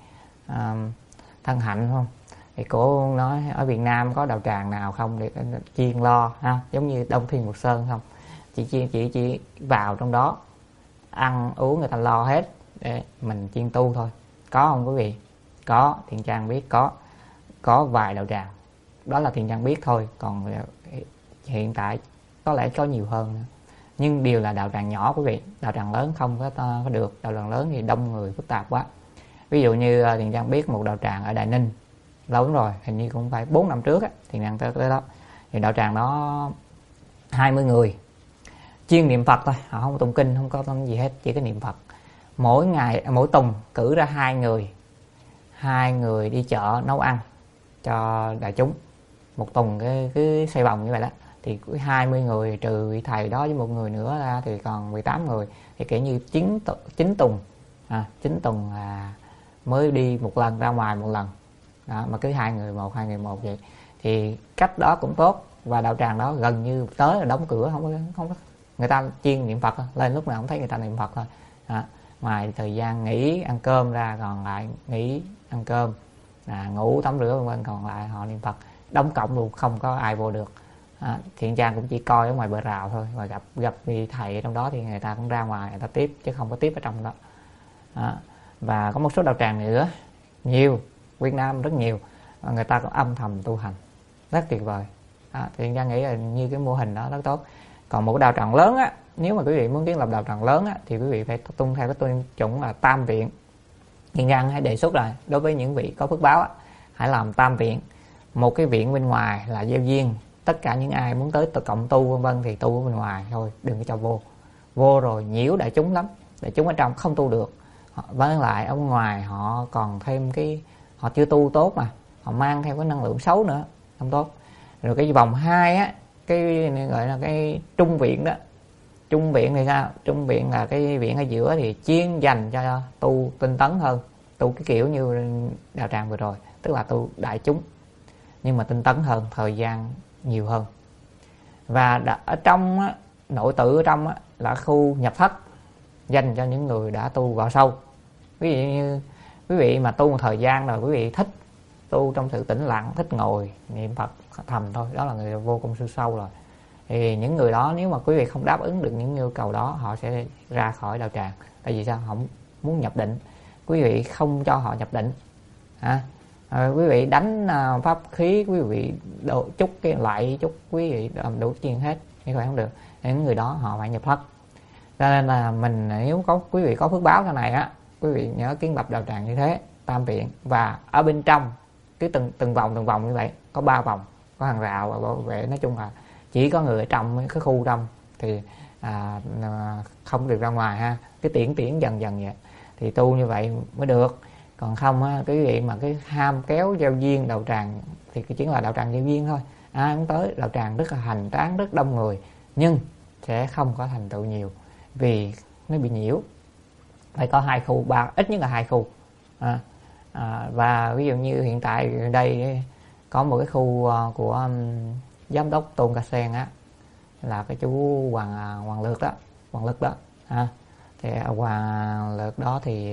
Thân Hạnh không, thì cô nói ở Việt Nam có đạo tràng nào không để chuyên lo ha, giống như Đông Thiên Mục Sơn không, chỉ vào trong đó ăn uống người ta lo hết để mình chuyên tu thôi. Có không quý vị? Có, Thiện Trang biết có vài đạo tràng, đó là Thiện Trang biết thôi, còn hiện tại có lẽ có nhiều hơn nữa. Nhưng đều là đạo tràng nhỏ quý vị, đạo tràng lớn không có được. Đạo tràng lớn thì đông người phức tạp quá. Ví dụ như Thiện Trang biết một đạo tràng ở Đại Ninh lâu lắm rồi, hình như cũng phải 4 năm trước á, Thiện Trang tới đó. Thì đạo tràng đó 20 người chuyên niệm Phật thôi, họ không tụng kinh, không có gì hết, chỉ có niệm Phật. Mỗi ngày mỗi tuần cử ra 2 người đi chợ nấu ăn cho đại chúng. Một tuần cứ xoay vòng như vậy đó. Thì 20 người trừ vị thầy đó với một người nữa ra thì còn 18 người. Thì kể như 9 tuần 9 tuần là mới đi một lần, ra ngoài một lần đó, mà cứ 2 người một vậy. Thì cách đó cũng tốt. Và đạo tràng đó gần như tới là đóng cửa, không có người ta chuyên niệm Phật, lên lúc nào không thấy người ta niệm Phật thôi đó. Ngoài thời gian nghỉ ăn cơm ra, còn lại nghỉ ăn cơm, ngủ tắm rửa vân, còn lại họ niệm Phật. Đóng cổng luôn, không có ai vô được. Thiện Trang cũng chỉ coi ở ngoài bờ rào thôi, và gặp vị thầy ở trong đó thì người ta cũng ra ngoài người ta tiếp, chứ không có tiếp ở trong đó. Và có một số đạo tràng nữa nhiều, Việt Nam rất nhiều, người ta cũng âm thầm tu hành rất tuyệt vời. Thiện Trang nghĩ là như cái mô hình đó rất tốt. Còn một đạo tràng lớn á, nếu mà quý vị muốn kiến lập đạo tràng lớn á, thì quý vị phải tuân theo cái tiêu chuẩn là tam viện. Thiện Trang hãy đề xuất là đối với những vị có phước báo á, hãy làm tam viện. Một cái viện bên ngoài là gieo duyên, tất cả những ai muốn tới cộng tu vân vân thì tu ở bên ngoài thôi, đừng có cho vô rồi nhiễu đại chúng lắm. Đại chúng ở trong không tu được, với lại ở ngoài họ còn thêm cái, họ chưa tu tốt mà họ mang theo cái năng lượng xấu nữa, không tốt. Rồi cái vòng 2 á, cái gọi là cái trung viện đó. Trung viện thì sao? Trung viện là cái viện ở giữa thì chuyên dành cho tu tinh tấn hơn, tu cái kiểu như đạo tràng vừa rồi, tức là tu đại chúng nhưng mà tinh tấn hơn, thời gian nhiều hơn. Và ở trong á, nội tự ở trong á, là khu nhập thất dành cho những người đã tu vào sâu. Ví dụ như quý vị mà tu một thời gian rồi, quý vị thích tu trong sự tĩnh lặng, thích ngồi niệm Phật thầm thôi, đó là người vô công sư sâu rồi. Thì những người đó nếu mà quý vị không đáp ứng được những yêu cầu đó, họ sẽ ra khỏi đạo tràng. Tại vì sao? Họ muốn nhập định, quý vị không cho họ nhập định. Quý vị đánh pháp khí, quý vị chúc cái lại chúc quý vị làm đủ chuyện hết, như vậy không được. Những người đó họ phải nhập thất. Cho nên là mình nếu có quý vị có phước báo cái này á, quý vị nhớ kiến lập đạo tràng như thế, tam viện. Và ở bên trong cứ từng vòng như vậy, có 3 vòng, có hàng rào và bảo vệ. Nói chung là chỉ có người ở trong cái khu trong thì không được ra ngoài ha, cái tiễn dần vậy thì tu như vậy mới được. Còn không á, quý vị mà cái ham kéo giao duyên đạo tràng thì chỉ là đạo tràng giao duyên thôi. Ai cũng tới đạo tràng rất là hành tráng, rất đông người, nhưng sẽ không có thành tựu nhiều vì nó bị nhiễu. Phải có 2 khu, ít nhất là 2 khu. Và ví dụ như hiện tại đây có một cái khu của giám đốc Tôn Ca Sen á, là cái chú Hoàng Lực đó, Thì qua lượt đó thì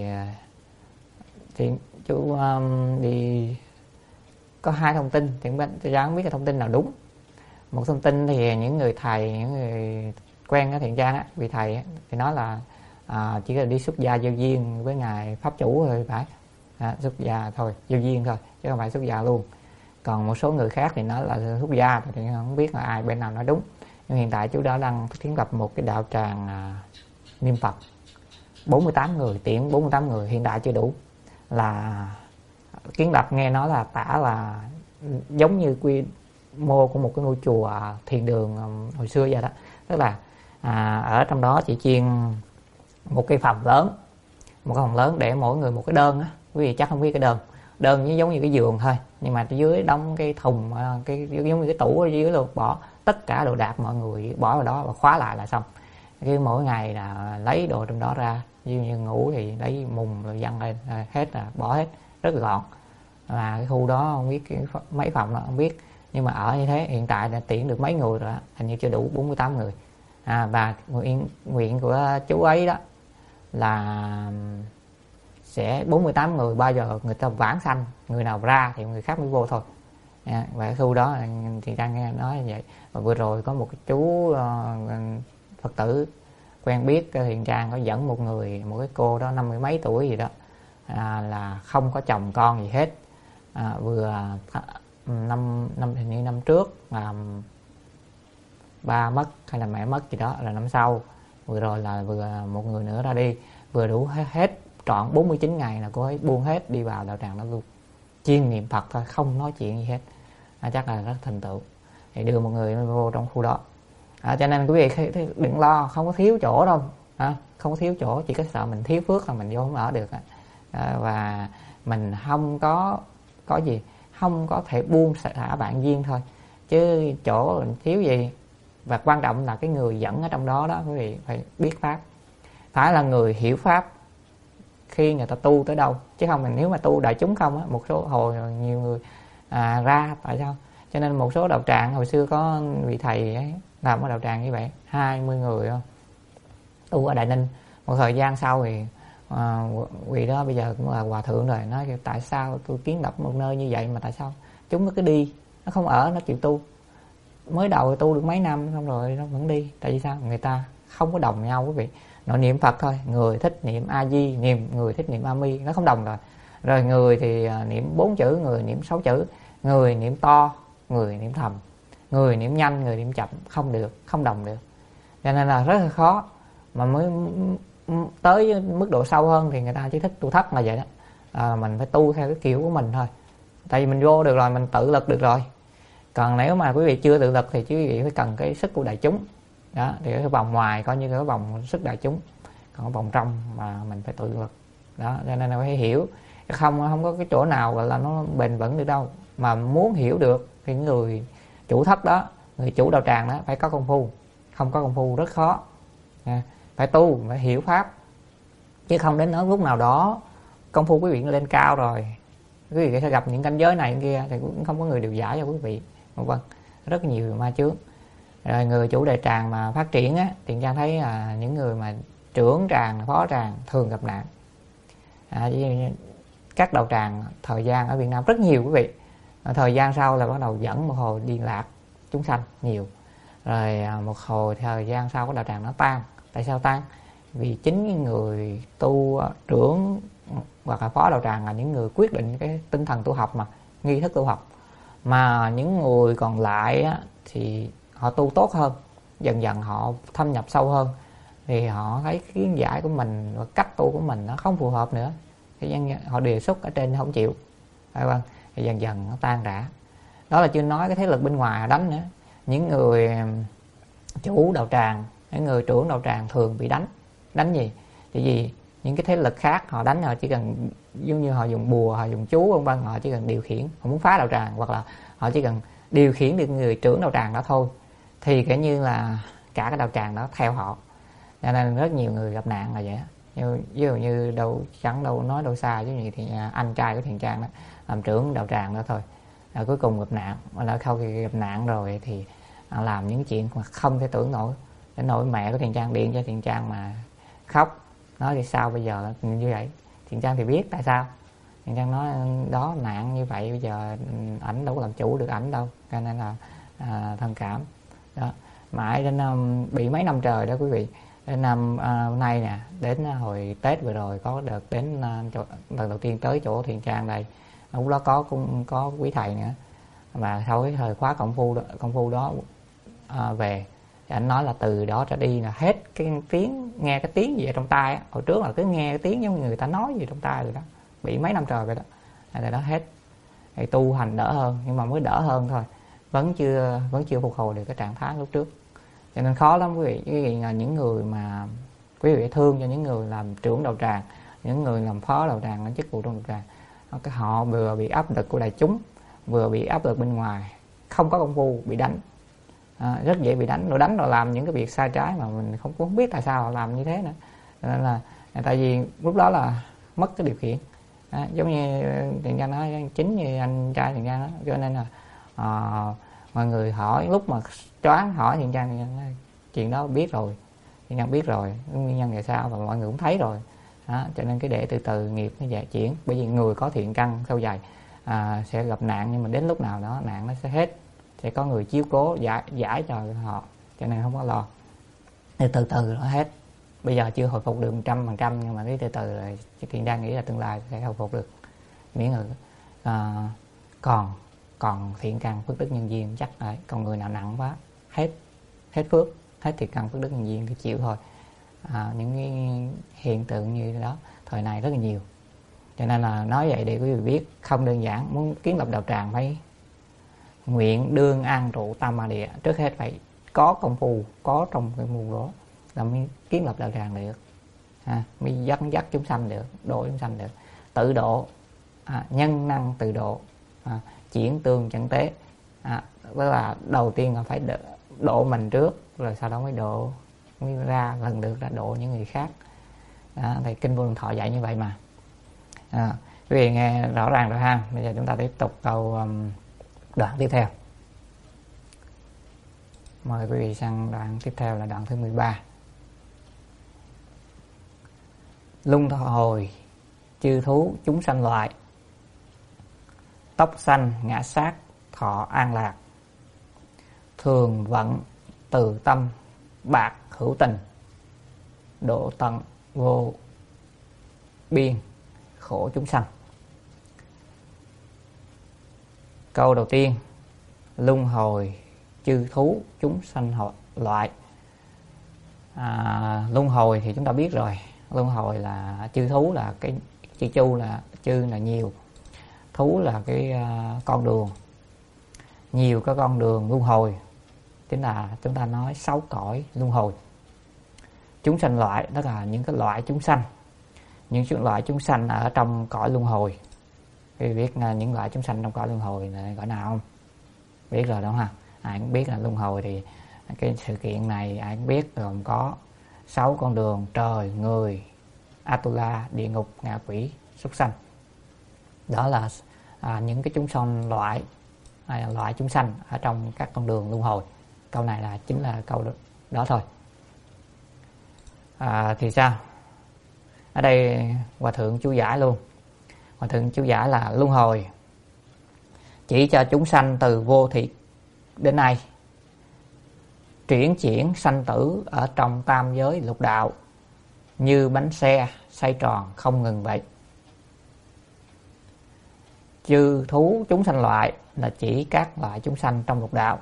chú đi có hai thông tin, thì tôi không biết cái thông tin nào đúng. Một thông tin thì những người thầy, những người quen ở Thiện Trang á, vị thầy á, thì nói là chỉ là đi xuất gia giao duyên với ngài pháp chủ thôi, phải xuất gia thôi, giao duyên thôi chứ không phải xuất gia luôn. Còn một số người khác thì nói là xuất gia, thì không biết là ai bên nào nói đúng. Nhưng hiện tại chú đã đang kiến lập một cái đạo tràng niệm Phật 48 người, tiễn 48 người, hiện tại chưa đủ. Là kiến lập nghe nói là tả là giống như quy mô của một cái ngôi chùa thiền đường hồi xưa vậy đó. Tức là ở trong đó chỉ chuyên một cái phòng lớn để mỗi người một cái đơn á. Quý vị chắc không biết cái đơn như giống như cái giường thôi, nhưng mà dưới đóng cái thùng, cái giống như cái tủ ở dưới luôn, bỏ tất cả đồ đạc mọi người bỏ vào đó và khóa lại là xong. Cái mỗi ngày là lấy đồ trong đó ra, như ngủ thì lấy mùng rồi văng lên hết, là bỏ hết rất là gọn. Và cái khu đó không biết mấy phòng đó không biết, nhưng mà ở như thế hiện tại là tiễn được mấy người rồi đó, hình như chưa đủ 48 người. Và nguyện của chú ấy đó là sẽ 48 người, bao giờ người ta vãng sanh, người nào ra thì người khác mới vô thôi. Và cái khu đó thì đang nghe nói như vậy. Và vừa rồi có một cái chú Phật tử quen biết Thiện Trang có dẫn một cái cô đó 50 mấy tuổi gì đó, là không có chồng con gì hết, vừa hình như năm trước ba mất hay là mẹ mất gì đó, là năm sau vừa rồi là vừa một người nữa ra đi, vừa đủ hết trọn 49 ngày là cô ấy buông hết đi vào đạo tràng đó luôn, chuyên niệm Phật thôi, không nói chuyện gì hết. Chắc là rất thành tựu. Thì đưa một người vô trong khu đó. Cho nên quý vị đừng lo, không có thiếu chỗ đâu, không có thiếu chỗ, chỉ có sợ mình thiếu phước là mình vô không ở được. Và mình không có gì, không có thể buông xả bạn duyên thôi, chứ chỗ mình thiếu gì. Và quan trọng là cái người dẫn ở trong đó quý vị phải biết pháp, phải là người hiểu pháp khi người ta tu tới đâu, chứ không mình nếu mà tu đại chúng không á, một số hồi nhiều người ra. Tại sao? Cho nên một số đạo tràng hồi xưa có vị thầy ấy làm ở đạo tràng như vậy, 20 người tu ở Đại Ninh. Một thời gian sau thì vị đó bây giờ cũng là hòa thượng rồi, nói tại sao tôi kiến lập một nơi như vậy mà tại sao chúng nó cứ đi, nó không ở, nó chịu tu. Mới đầu tu được mấy năm xong rồi nó vẫn đi. Tại vì sao? Người ta không có đồng nhau quý vị. Nội niệm Phật thôi, người thích niệm A Di, người thích niệm A Mi, nó không đồng rồi. Rồi người thì niệm 4 chữ, người niệm 6 chữ, người niệm to, người niệm thầm, người niệm nhanh, người niệm chậm, không được, không đồng được. Cho nên là rất là khó. Mà mới tới mức độ sâu hơn thì người ta chỉ thích tu thất là vậy đó. Mình phải tu theo cái kiểu của mình thôi. Tại vì mình vô được rồi, mình tự lực được rồi. Còn nếu mà quý vị chưa tự lực thì quý vị phải cần cái sức của đại chúng đó. Thì cái vòng ngoài coi như cái vòng sức đại chúng, còn cái vòng trong mà mình phải tự lực đó. Cho nên là phải hiểu, không có cái chỗ nào gọi là nó bền vững được đâu. Mà muốn hiểu được thì người chủ thất đó, người chủ đạo tràng đó phải có công phu. Không có công phu rất khó. Phải tu, phải hiểu pháp, chứ không đến lúc nào đó công phu quý vị lên cao rồi, quý vị sẽ gặp những cảnh giới này những kia thì cũng không có người điều giải cho quý vị. Vâng, rất nhiều ma chướng. Rồi người chủ đại tràng mà phát triển á, Thiện Trang thấy là những người mà trưởng tràng, phó tràng thường gặp nạn. Các đạo tràng thời gian ở Việt Nam rất nhiều quý vị. Thời gian sau là bắt đầu dẫn một hồi liên lạc chúng sanh nhiều. Rồi một hồi thời gian sau cái đạo tràng nó tan. Tại sao tan? Vì chính người tu trưởng hoặc là phó đạo tràng là những người quyết định cái tinh thần tu học, mà nghi thức tu học. Mà những người còn lại á, thì họ tu tốt hơn, dần dần họ thâm nhập sâu hơn, thì họ thấy kiến giải của mình và cách tu của mình nó không phù hợp nữa, thì họ đề xuất ở trên không chịu, phải không? Thì dần dần nó tan rã. Đó là chưa nói cái thế lực bên ngoài đánh nữa. Những người chủ đạo tràng, những người trưởng đạo tràng thường bị đánh gì? Thì vì những cái thế lực khác họ đánh, họ chỉ cần giống như họ dùng bùa, họ dùng chú vân, họ chỉ cần điều khiển, họ muốn phá đạo tràng hoặc là họ chỉ cần điều khiển được người trưởng đạo tràng đó thôi, thì kể như là cả cái đạo tràng đó theo họ. Cho nên rất nhiều người gặp nạn là vậy. Ví dụ như chẳng nói đâu xa chứ gì, thì anh trai của Thiện Trang đó làm trưởng đạo tràng đó thôi, cuối cùng gặp nạn. Mà sau khi gặp nạn rồi thì làm những chuyện mà không thể tưởng nổi. Đến nỗi mẹ của Thiện Trang điện cho Thiện Trang mà khóc, Nói thì sao bây giờ như vậy? Thiện Trang thì biết tại sao. Thiện Trang nói đó nạn như vậy, bây giờ ảnh đâu có làm chủ được ảnh đâu, cho nên là thông cảm đó. Mãi đến bị mấy năm trời đó quý vị. Đến năm nay nè, đến hồi Tết vừa rồi có đợt đến lần đầu tiên tới chỗ Thiện Trang đây, lúc đó cũng có quý thầy nữa, mà sau cái thời khóa công phu đó về thì anh nói là từ đó trở đi là hết cái tiếng, nghe cái tiếng gì ở trong tai á. Hồi trước là cứ nghe cái tiếng giống như người ta nói gì trong tai rồi đó, bị mấy năm trời vậy đó, rồi đó hết. Thì tu hành đỡ hơn, nhưng mà mới đỡ hơn thôi, vẫn chưa phục hồi được cái trạng thái lúc trước, cho nên khó lắm quý vị. Là những người mà quý vị thương cho những người làm trưởng đạo tràng, những người làm phó đạo tràng, những chức vụ trong đạo tràng, họ vừa bị áp lực của đại chúng, vừa bị áp lực bên ngoài, không có công phu bị đánh, rất dễ bị đánh, rồi đánh rồi làm những cái việc sai trái mà mình không biết tại sao họ làm như thế nữa. Nên là tại vì lúc đó là mất cái điều khiển, giống như Thiện Trang nói, chính như anh trai Thiện Trang đó, cho nên là mọi người hỏi lúc mà choáng hỏi Thiện Trang chuyện đó biết rồi, Thiện Trang biết rồi nguyên nhân là sao, và mọi người cũng thấy rồi đó, cho nên cái để từ từ nghiệp nó giải chuyển. Bởi vì người có thiện căn sâu dày sẽ gặp nạn, nhưng mà đến lúc nào đó nạn nó sẽ hết, sẽ có người chiếu cố giải cho họ, cho nên không có lo. Từ từ nó hết. Bây giờ chưa hồi phục được 100%, nhưng mà cái từ từ rồi Thiện Trang nghĩ là tương lai sẽ hồi phục được. Miễn là còn thiện căn phước đức nhân duyên chắc đấy. Còn người nào nặng quá hết phước, hết thiện căn phước đức nhân duyên thì chịu thôi. Những cái hiện tượng như đó thời này rất là nhiều, cho nên là nói vậy để quý vị biết không đơn giản. Muốn kiến lập đạo tràng phải nguyện đương an trụ tam ma địa, trước hết phải có công phu, có trong cái môn đó là mới kiến lập đạo tràng được, mới dẫn dắt chúng sanh được, độ chúng sanh được. Tự độ, nhân năng tự độ, chuyển tương chẳng tế, tức là đầu tiên là phải độ mình trước, rồi sau đó mới ra lần được là độ những người khác. Thì kinh Vô Lượng Thọ dạy như vậy mà. Quý vị nghe rõ ràng rồi ha. Bây giờ chúng ta tiếp tục câu đoạn tiếp theo. Mời quý vị sang đoạn tiếp theo là đoạn thứ 13. Luân hồi chư thú chúng sanh loại, tóc xanh ngã sát thọ an lạc, thường vận từ tâm bạc hữu tình, độ tận vô biên khổ chúng sanh. Câu đầu tiên, luân hồi chư thú chúng sanh loại. Luân hồi thì chúng ta biết rồi, luân hồi là chư thú, là cái chữ chu là chư là nhiều, thú là cái con đường, nhiều cái con đường luân hồi, chính là chúng ta nói 6 cõi luân hồi. Chúng sanh loại đó là những cái loại chúng sanh, những loại chúng sanh ở trong cõi luân hồi. Quý vị biết những loại chúng sanh trong cõi luân hồi là cõi nào không? Biết rồi đúng không? Ai cũng biết là luân hồi thì cái sự kiện này ai cũng biết, gồm có 6 con đường: trời, người, Atula, địa ngục, ngạ quỷ, súc sanh. Đó là những cái chúng sanh loại chúng sanh ở trong các con đường luân hồi. Câu này là chính là câu đó thôi. Thì sao? Ở đây Hòa Thượng chú giải luôn. Hòa Thượng chú giải là luân hồi chỉ cho chúng sanh từ vô thị đến nay chuyển sanh tử ở trong tam giới lục đạo, như bánh xe xoay tròn không ngừng vậy. Chư thú chúng sanh loại là chỉ các loại chúng sanh trong lục đạo.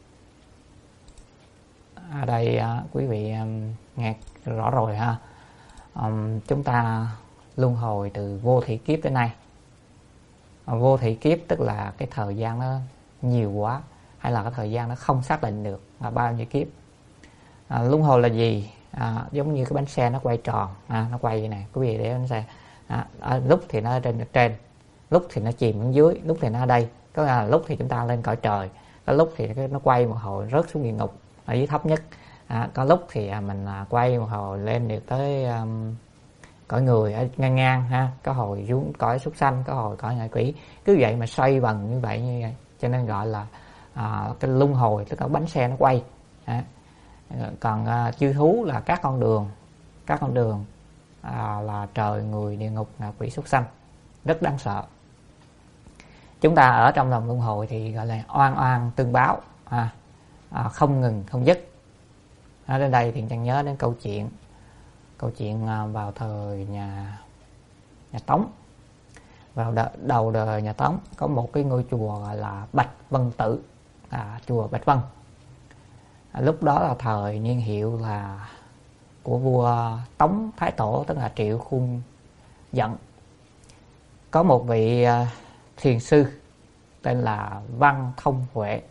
Ở đây quý vị nghe rõ rồi ha. Chúng ta luân hồi từ vô thị kiếp tới nay. Vô thị kiếp tức là cái thời gian nó nhiều quá, hay là cái thời gian nó không xác định được là bao nhiêu kiếp. Luân hồi là gì? Giống như cái bánh xe nó quay tròn, nó quay như này, quý vị để bánh xe, lúc thì nó ở trên, lúc thì nó chìm xuống dưới, lúc thì nó ở đây. Có là lúc thì chúng ta lên cõi trời, có lúc thì nó quay một hồi rớt xuống địa ngục ở dưới thấp nhất, có lúc thì mình quay một hồi lên được tới cõi người ở ngang ha, có hồi xuống cõi súc sanh, có hồi cõi ngạ quỷ, cứ vậy mà xoay vần như vậy, cho nên gọi là cái luân hồi, tức là bánh xe nó quay. Còn chư thú là các con đường là trời, người, địa ngục, ngạ quỷ, súc sanh, rất đáng sợ. Chúng ta ở trong lòng luân hồi thì gọi là oan oan tương báo, không ngừng không dứt. Nói đến đây thì Trân nhớ đến câu chuyện vào thời nhà Tống. Vào đầu đời nhà Tống có một cái ngôi chùa gọi là Bạch Vân Tự, chùa Bạch Vân. Lúc đó là thời niên hiệu là của vua Tống Thái Tổ, tức là Triệu Khuông Dận. Có một vị thiền sư tên là Văn Thông Huệ.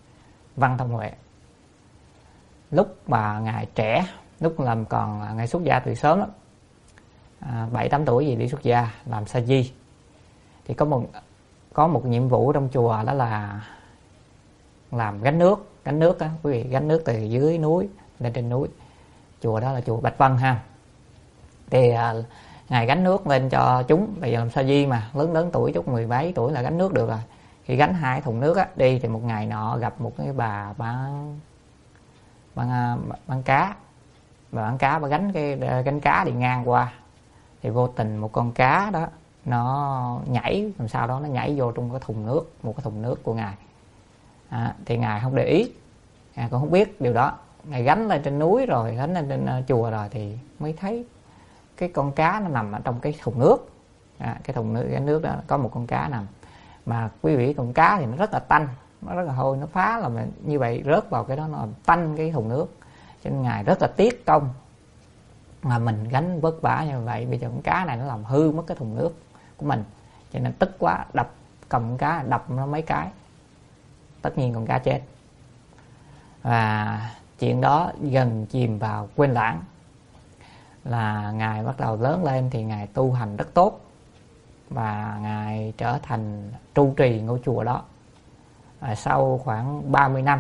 Lúc mà ngài trẻ, lúc làm còn ngài xuất gia từ sớm lắm, 7-8 tuổi gì đi xuất gia làm sa di, thì có một nhiệm vụ trong chùa, đó là làm gánh nước á quý vị, gánh nước từ dưới núi lên trên núi. Chùa đó là chùa Bạch Vân ha. Thì ngài gánh nước lên cho chúng, bây giờ làm sa di mà lớn tuổi chút, 10 mấy tuổi là gánh nước được rồi. Khi gánh 2 thùng nước á đi, thì một ngày nọ gặp một cái bà bán cá. Bà bán cá, bà gánh cá đi ngang qua, thì vô tình một con cá đó nó nhảy làm sao đó, nó nhảy vô trong một cái thùng nước của ngài. Thì ngài không để ý, ngài cũng không biết điều đó. Ngài gánh lên trên núi rồi, gánh lên trên chùa rồi thì mới thấy cái con cá nó nằm ở trong cái thùng nước. Cái thùng nước, gánh nước đó có một con cá nằm. Mà quý vị, con cá thì nó rất là tanh, nó rất là hôi, nó phá là như vậy, rớt vào cái đó nó làm tanh cái thùng nước. Cho nên ngài rất là tiếc công mà mình gánh vất vả như vậy, bây giờ con cá này nó làm hư mất cái thùng nước của mình. Cho nên tức quá, cầm con cá đập nó mấy cái, tất nhiên con cá chết. Và chuyện đó dần chìm vào quên lãng. Là ngài bắt đầu lớn lên thì ngài tu hành rất tốt, và ngài trở thành trụ trì ngôi chùa đó. Sau khoảng 30 năm,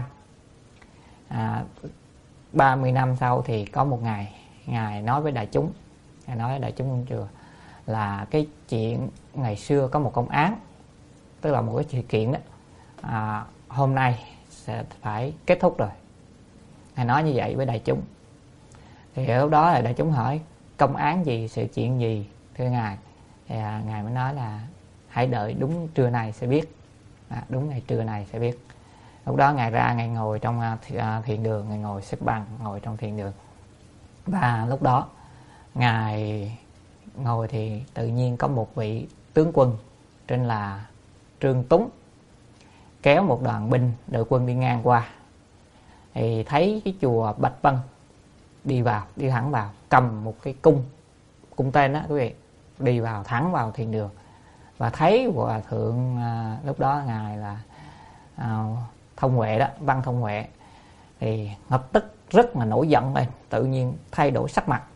30 năm sau thì có một ngày ngài nói với đại chúng, trong chùa là cái chuyện ngày xưa có một công án, tức là một cái sự kiện đó, hôm nay sẽ phải kết thúc rồi. Ngài nói như vậy với đại chúng. Thì lúc đó là đại chúng hỏi công án gì, sự chuyện gì thưa ngài? Thì ngài mới nói là hãy đợi đúng trưa này sẽ biết. Đúng ngày trưa này sẽ biết. Lúc đó ngài ra, ngài ngồi trong thiền đường, ngài ngồi xếp bằng, ngồi trong thiền đường. Và lúc đó ngài ngồi thì tự nhiên có một vị tướng quân tên là Trương Tuấn kéo một đoàn binh đội quân đi ngang qua, thì thấy cái chùa Bạch Vân, đi thẳng vào, cầm một cái cung tên đó quý vị, đi vào thẳng vào thiền đường. Và thấy hòa thượng lúc đó ngài là Thông Huệ đó, Văn Thông Huệ, thì lập tức rất là nổi giận lên, tự nhiên thay đổi sắc mặt.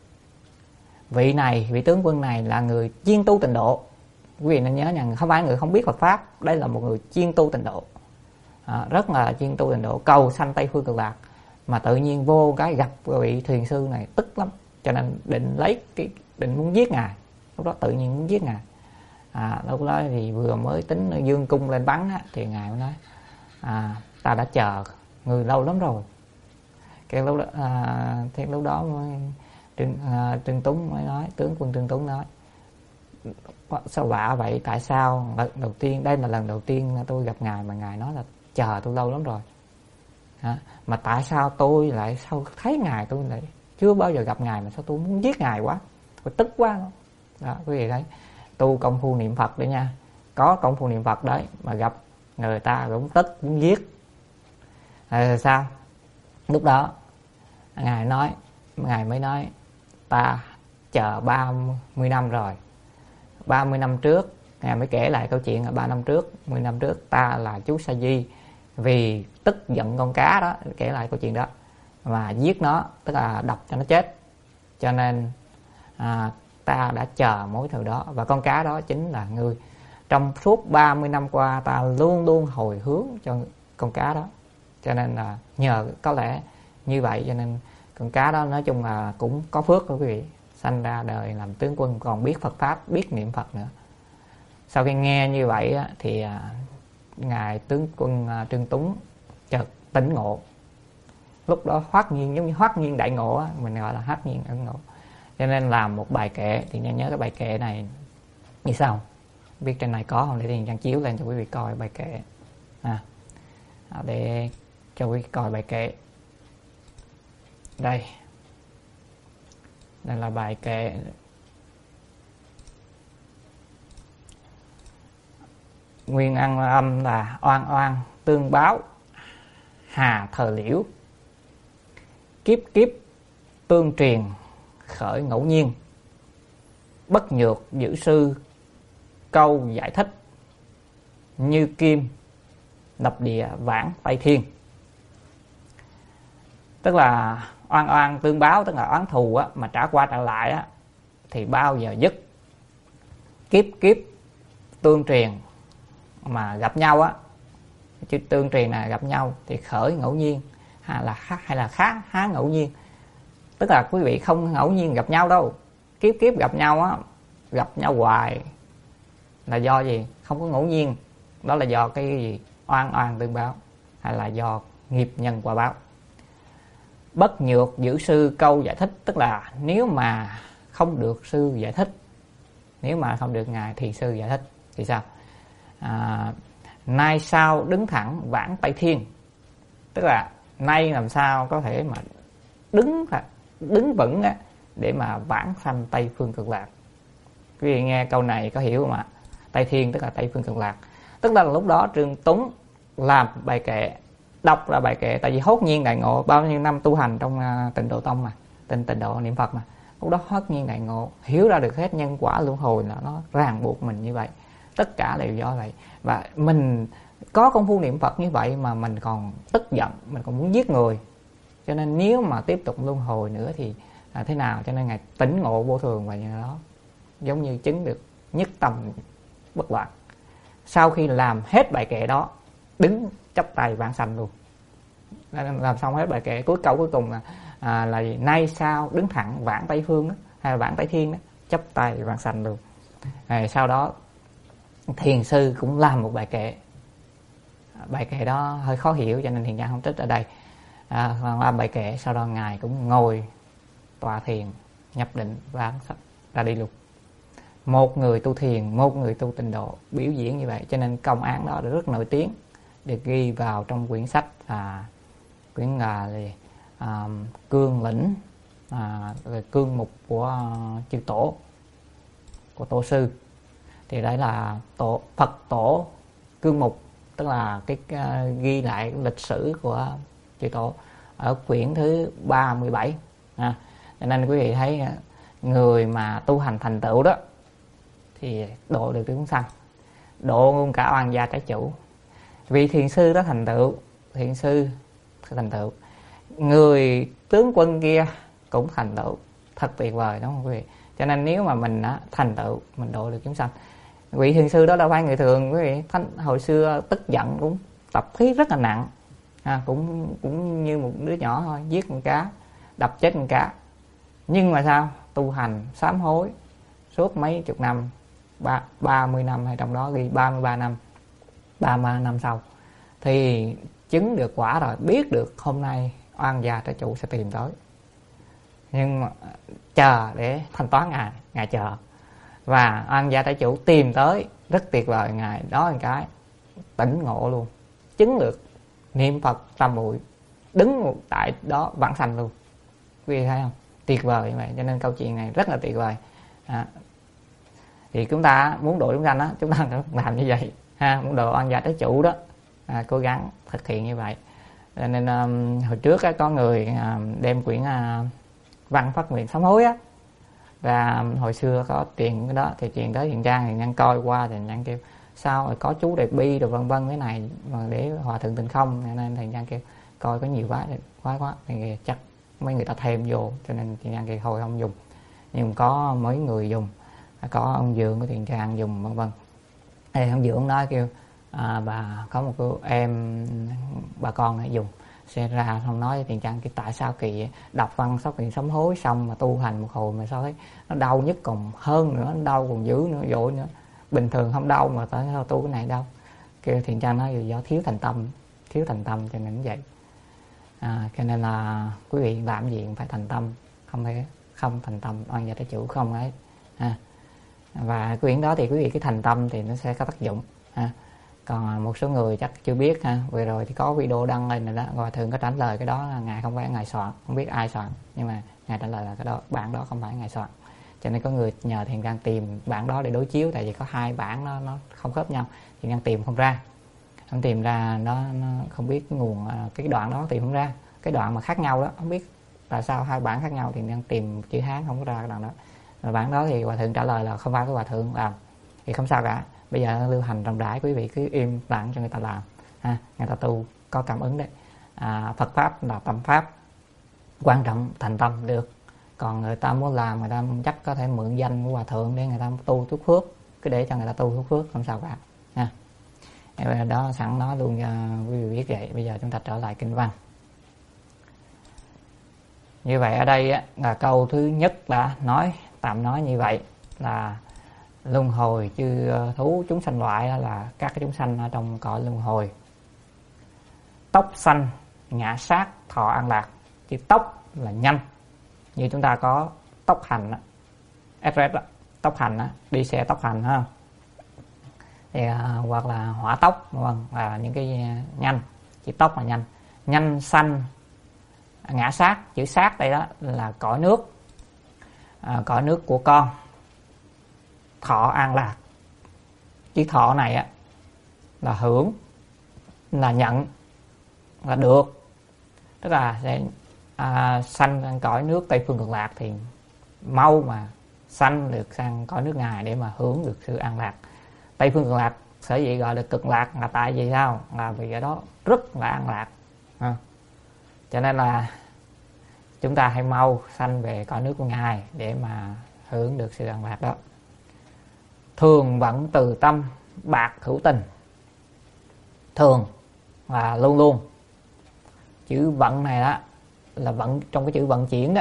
Vị tướng quân này là người chuyên tu tịnh độ. Quý vị nên nhớ rằng không phải người không biết Phật pháp, đây là một người chuyên tu tịnh độ, rất là chuyên tu tịnh độ, cầu sanh Tây Phương Cực Lạc. Mà tự nhiên vô cái gặp vị thiền sư này tức lắm, cho nên định muốn giết ngài. Lúc đó tự nhiên muốn giết ngài. Lúc đó thì vừa mới tính dương cung lên bắn á, thì ngài mới nói ta đã chờ người lâu lắm rồi. Cái lúc đó mới Trương Tuấn mới nói, tướng quân Trương Tuấn nói sao lạ vậy, tại sao đây là lần đầu tiên tôi gặp ngài mà ngài nói là chờ tôi lâu lắm rồi. Mà tại sao tôi lại thấy ngài, tôi lại chưa bao giờ gặp ngài mà sao tôi muốn giết ngài quá, tôi tức quá đó. Quý vị thấy, tu công phu niệm Phật đấy nha, có công phu niệm Phật đấy mà gặp người ta cũng tức muốn giết. Sao lúc đó ngài mới nói ta chờ 30 năm rồi. 30 năm trước ngài mới kể lại câu chuyện là 3 năm trước, 10 năm trước ta là chú Sa Di, vì tức giận con cá đó, kể lại câu chuyện đó, và giết nó, tức là đập cho nó chết. Cho nên ta đã chờ mối thù đó, và con cá đó chính là ngươi. Trong suốt 30 năm qua ta luôn luôn hồi hướng cho con cá đó, cho nên là nhờ có lẽ như vậy cho nên con cá đó nói chung là cũng có phước của quý vị, sanh ra đời làm tướng quân, còn biết Phật pháp, biết niệm Phật nữa. Sau khi nghe như vậy thì ngài tướng quân Trương Tuấn chợt tỉnh ngộ. Lúc đó hoát nhiên, giống như hoát nhiên đại ngộ, mình gọi là hoát nhiên đại ngộ. Cho nên làm một bài kệ thì nhớ cái bài kệ này như sau. Biết trên này có không để Thiện Trang chiếu lên cho quý vị coi bài kệ. Để cho quý vị coi bài kệ. Đây là bài kệ. Nguyên âm là oan oan tương báo, hà thờ liễu, kiếp kiếp tương truyền khởi ngẫu nhiên, bất nhược giữ sư câu giải thích, như kim lập địa vãng Tây Thiên. Tức là oan oan tương báo, tức là oán thù á, mà trả qua trả lại á, thì bao giờ dứt. Kiếp kiếp tương truyền mà gặp nhau á, chứ tương truyền là gặp nhau thì khởi ngẫu nhiên hay là khá ngẫu nhiên. Tức là quý vị không ngẫu nhiên gặp nhau đâu. Kiếp kiếp gặp nhau á, gặp nhau hoài là do gì? Không có ngẫu nhiên. Đó là do cái gì? Oan oan tương báo, hay là do nghiệp nhân quả báo. Bất nhược giữ sư câu giải thích, tức là nếu mà không được sư giải thích, nếu mà không được ngài thiền sư giải thích thì sao? Nay sau đứng thẳng vãng Tây Thiên, tức là nay làm sao có thể mà đứng vững á, để mà vãng sanh Tây phương cực lạc. Quý vị nghe câu này có hiểu không ạ? Tây Thiên tức là Tây phương cực lạc. Tức là lúc đó Trương Tuấn làm bài kệ, đọc ra bài kệ, tại vì hốt nhiên đại ngộ, bao nhiêu năm tu hành trong Tịnh Độ Tông mà, Tịnh Độ niệm Phật mà, lúc đó hốt nhiên đại ngộ, hiểu ra được hết nhân quả luân hồi là nó ràng buộc mình như vậy, tất cả đều do vậy. Và mình có công phu niệm Phật như vậy mà mình còn tức giận, mình còn muốn giết người, cho nên nếu mà tiếp tục luân hồi nữa thì thế nào? Cho nên ngài tỉnh ngộ vô thường và như đó, giống như chứng được nhất tâm bất loạn. Sau khi làm hết bài kệ đó, đứng chắp tay vãng sanh luôn. Làm xong hết bài kệ, cuối câu cuối cùng là nay sau đứng thẳng vãng Tây Phương đó, hay là vãng Tây Thiên đó, chắp tay vãng sanh luôn. Sau đó thiền sư cũng làm một bài kệ. Bài kệ đó hơi khó hiểu cho nên Thiền Trang không trích ở đây. Làm bài kệ, sau đó ngài cũng ngồi tọa thiền nhập định và ra đi luôn. Một người tu thiền, một người tu tịnh độ biểu diễn như vậy, cho nên công án đó rất nổi tiếng, được ghi vào trong quyển sách quyển Cương Lĩnh, cương mục của chư tổ, của tổ sư. Thì đấy là Phật tổ cương mục, tức là cái ghi lại lịch sử của chư tổ ở quyển thứ 37. Cho nên quý vị thấy người mà tu hành thành tựu đó thì độ được chúng sanh, độ luôn cả oan gia trái chủ. Vị thiền sư đó thành tựu, thiền sư thành tựu, người tướng quân kia cũng thành tựu, thật tuyệt vời đúng không quý vị? Cho nên nếu mà mình thành tựu, mình độ được chúng sanh. Vị thiền sư đó đâu phải người thường quý vị. Hồi xưa tức giận cũng tập khí rất là nặng, cũng như một đứa nhỏ thôi, giết con cá, đập chết con cá. Nhưng mà sao? Tu hành sám hối suốt mấy chục năm, 30 năm, hay trong đó ghi 33 năm, 33 năm sau thì chứng được quả rồi, biết được hôm nay oan gia trái chủ sẽ tìm tới, nhưng mà chờ để thanh toán ngài chờ. Và oan gia trái chủ tìm tới rất tuyệt vời, ngài đó một cái tỉnh ngộ luôn, chứng được niệm Phật tam muội, đứng tại đó vãng sanh luôn. Quý vị thấy không? Tuyệt vời như vậy. Cho nên câu chuyện này rất là tuyệt vời. Thì chúng ta muốn độ chúng sanh đó, chúng ta làm như vậy muốn độ oan gia trái chủ đó, cố gắng thực hiện như vậy. Cho nên hồi trước có người đem quyển Văn Phát Nguyện Sám Hối á, và hồi xưa có truyền cái đó thì truyền tới Thiền Trang, Thiền Trang coi qua thì Thiền Trang kêu sao rồi có chú Đại Bi rồi vân vân cái này mà để hòa thượng Tịnh Không, nên Thiền Trang kêu coi có nhiều quá thì chắc mấy người ta thêm vô, cho nên Thiền Trang kêu thôi không dùng. Nhưng có mấy người dùng, có ông Dượng của Thiền Trang dùng vân vân. Thì ông Dượng nói kêu bà có một cô em bà con này dùng, sẽ ra không nói với Thiền Trang cái tại sao kỳ đọc Văn Phát Nguyện Sám Hối xong mà tu hành một hồi mà sao thấy nó đau nhất còn hơn nữa, nó đau còn dữ nữa, dội nữa, bình thường không đau mà tại sao tu cái này đau. Kêu Thiền Trang nói do thiếu thành tâm cho nên vậy. Cho nên là quý vị làm gì cũng phải thành tâm, không thành tâm oan gia trái chủ không ấy ha. Và cái quyển đó thì quý vị cái thành tâm thì nó sẽ có tác dụng ha. Còn một số người chắc chưa biết ha, vừa rồi thì có video đăng lên rồi đó, Hòa Thượng có trả lời cái đó là ngài không phải ngài soạn, không biết ai soạn, nhưng mà ngài trả lời là cái đó bản đó không phải ngài soạn. Cho nên có người nhờ Thiền Quang tìm bản đó để đối chiếu, tại vì có hai bản nó không khớp nhau, Thiền Quang tìm không ra, không tìm ra, nó không biết cái nguồn, cái đoạn đó tìm không ra, cái đoạn mà khác nhau đó, không biết tại sao hai bản khác nhau thì đang tìm chữ Hán không có ra cái đoạn đó. Rồi bản đó thì Hòa Thượng trả lời là không phải của Hòa Thượng làm, thì không sao cả, bây giờ nó lưu hành rộng rãi, quý vị cứ im lặng cho người ta làm ha, người ta tu có cảm ứng đấy. Phật pháp là tâm pháp, quan trọng thành tâm được. Còn người ta muốn làm, người ta chắc có thể mượn danh của Hòa Thượng để người ta tu chút phước, cứ để cho người ta tu chút phước, không sao cả nha. Đó sẵn nói luôn cho quý vị biết vậy. Bây giờ chúng ta trở lại kinh văn. Như vậy ở đây là câu thứ nhất là tạm nói như vậy là luân hồi chư thú chúng sanh loại là các cái chúng sanh ở trong cõi luân hồi. Tốc sanh, ngã sát, thọ an lạc. Chữ tốc là nhanh, như chúng ta có tốc hành đó, express đó, tốc hành đó, đi xe tốc hành ha. Thì, hoặc là hỏa tốc, vâng, là những cái nhanh. Chữ tốc là nhanh. Nhanh sanh, ngã sát, chữ sát đây đó là cõi nước, cõi nước của con. Thọ an lạc, chữ thọ này là hưởng, là nhận, là được, tức là sẽ sanh cõi nước Tây Phương Cực Lạc thì mau mà sanh được sang cõi nước Ngài để mà hưởng được sự an lạc. Tây Phương Cực Lạc sở dĩ gọi là cực lạc là tại vì sao? Là vì ở đó rất là an lạc. Cho nên là chúng ta hãy mau sanh về cõi nước của Ngài để mà hưởng được sự an lạc đó. Thường vận từ tâm, bạc hữu tình. Thường là luôn luôn. Chữ vận này đó là vận trong cái chữ vận chuyển đó.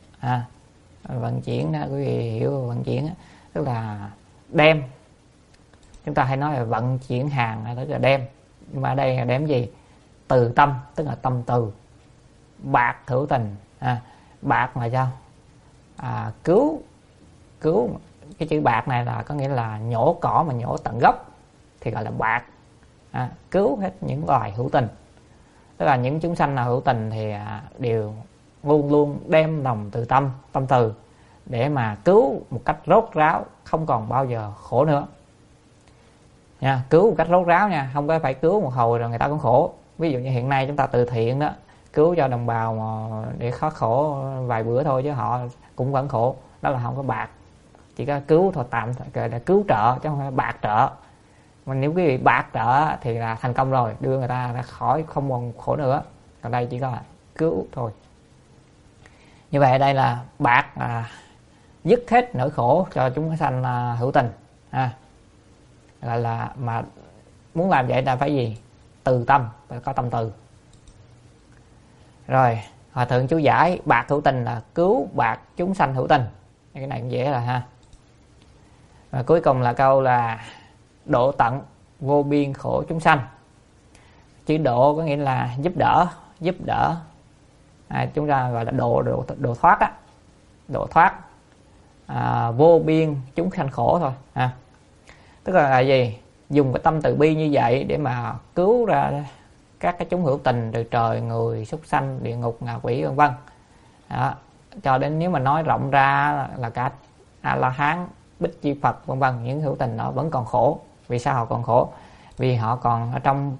Vận chuyển đó, quý vị hiểu vận chuyển đó, tức là đem. Chúng ta hay nói là vận chuyển hàng, tức là đem. Nhưng mà ở đây là đem gì? Từ tâm, tức là tâm từ. Bạc hữu tình. Bạc là sao? Cứu. Cái chữ bạc này là có nghĩa là nhổ cỏ mà nhổ tận gốc thì gọi là bạc. Cứu hết những loài hữu tình, tức là những chúng sanh nào hữu tình thì đều luôn luôn đem lòng từ tâm từ để mà cứu một cách rốt ráo, không còn bao giờ khổ nữa nha. Cứu một cách rốt ráo nha, không phải cứu một hồi rồi người ta cũng khổ. Ví dụ như hiện nay chúng ta từ thiện đó, cứu cho đồng bào mà để khó khổ vài bữa thôi chứ họ cũng vẫn khổ, đó là không có bạc. Chỉ có cứu thôi, tạm gọi là cứu trợ chứ không phải bạc trợ. Mà nếu quý vị bạc trợ thì là thành công rồi, đưa người ta ra khỏi không còn khổ nữa. Còn đây chỉ có là cứu thôi. Như vậy ở đây là bạc dứt hết nỗi khổ cho chúng sanh hữu tình. Gọi là mà muốn làm vậy là phải gì? Từ tâm, phải có tâm từ. Rồi Hòa Thượng chú giải bạc hữu tình là cứu bạc chúng sanh hữu tình. Cái này cũng dễ là Và cuối cùng là câu là độ tận vô biên khổ chúng sanh. Chữ độ có nghĩa là giúp đỡ. Chúng ta gọi là độ thoát á, độ thoát. Vô biên chúng sanh khổ thôi. Tức là gì? Dùng cái tâm từ bi như vậy để mà cứu ra các cái chúng hữu tình từ trời, người, súc sanh, địa ngục, ngạ quỷ vân vân. Cho đến nếu mà nói rộng ra là cả A La Hán, Bích Chi Phật vân vân, những hữu tình đó vẫn còn khổ. Vì sao họ còn khổ? Vì họ còn ở trong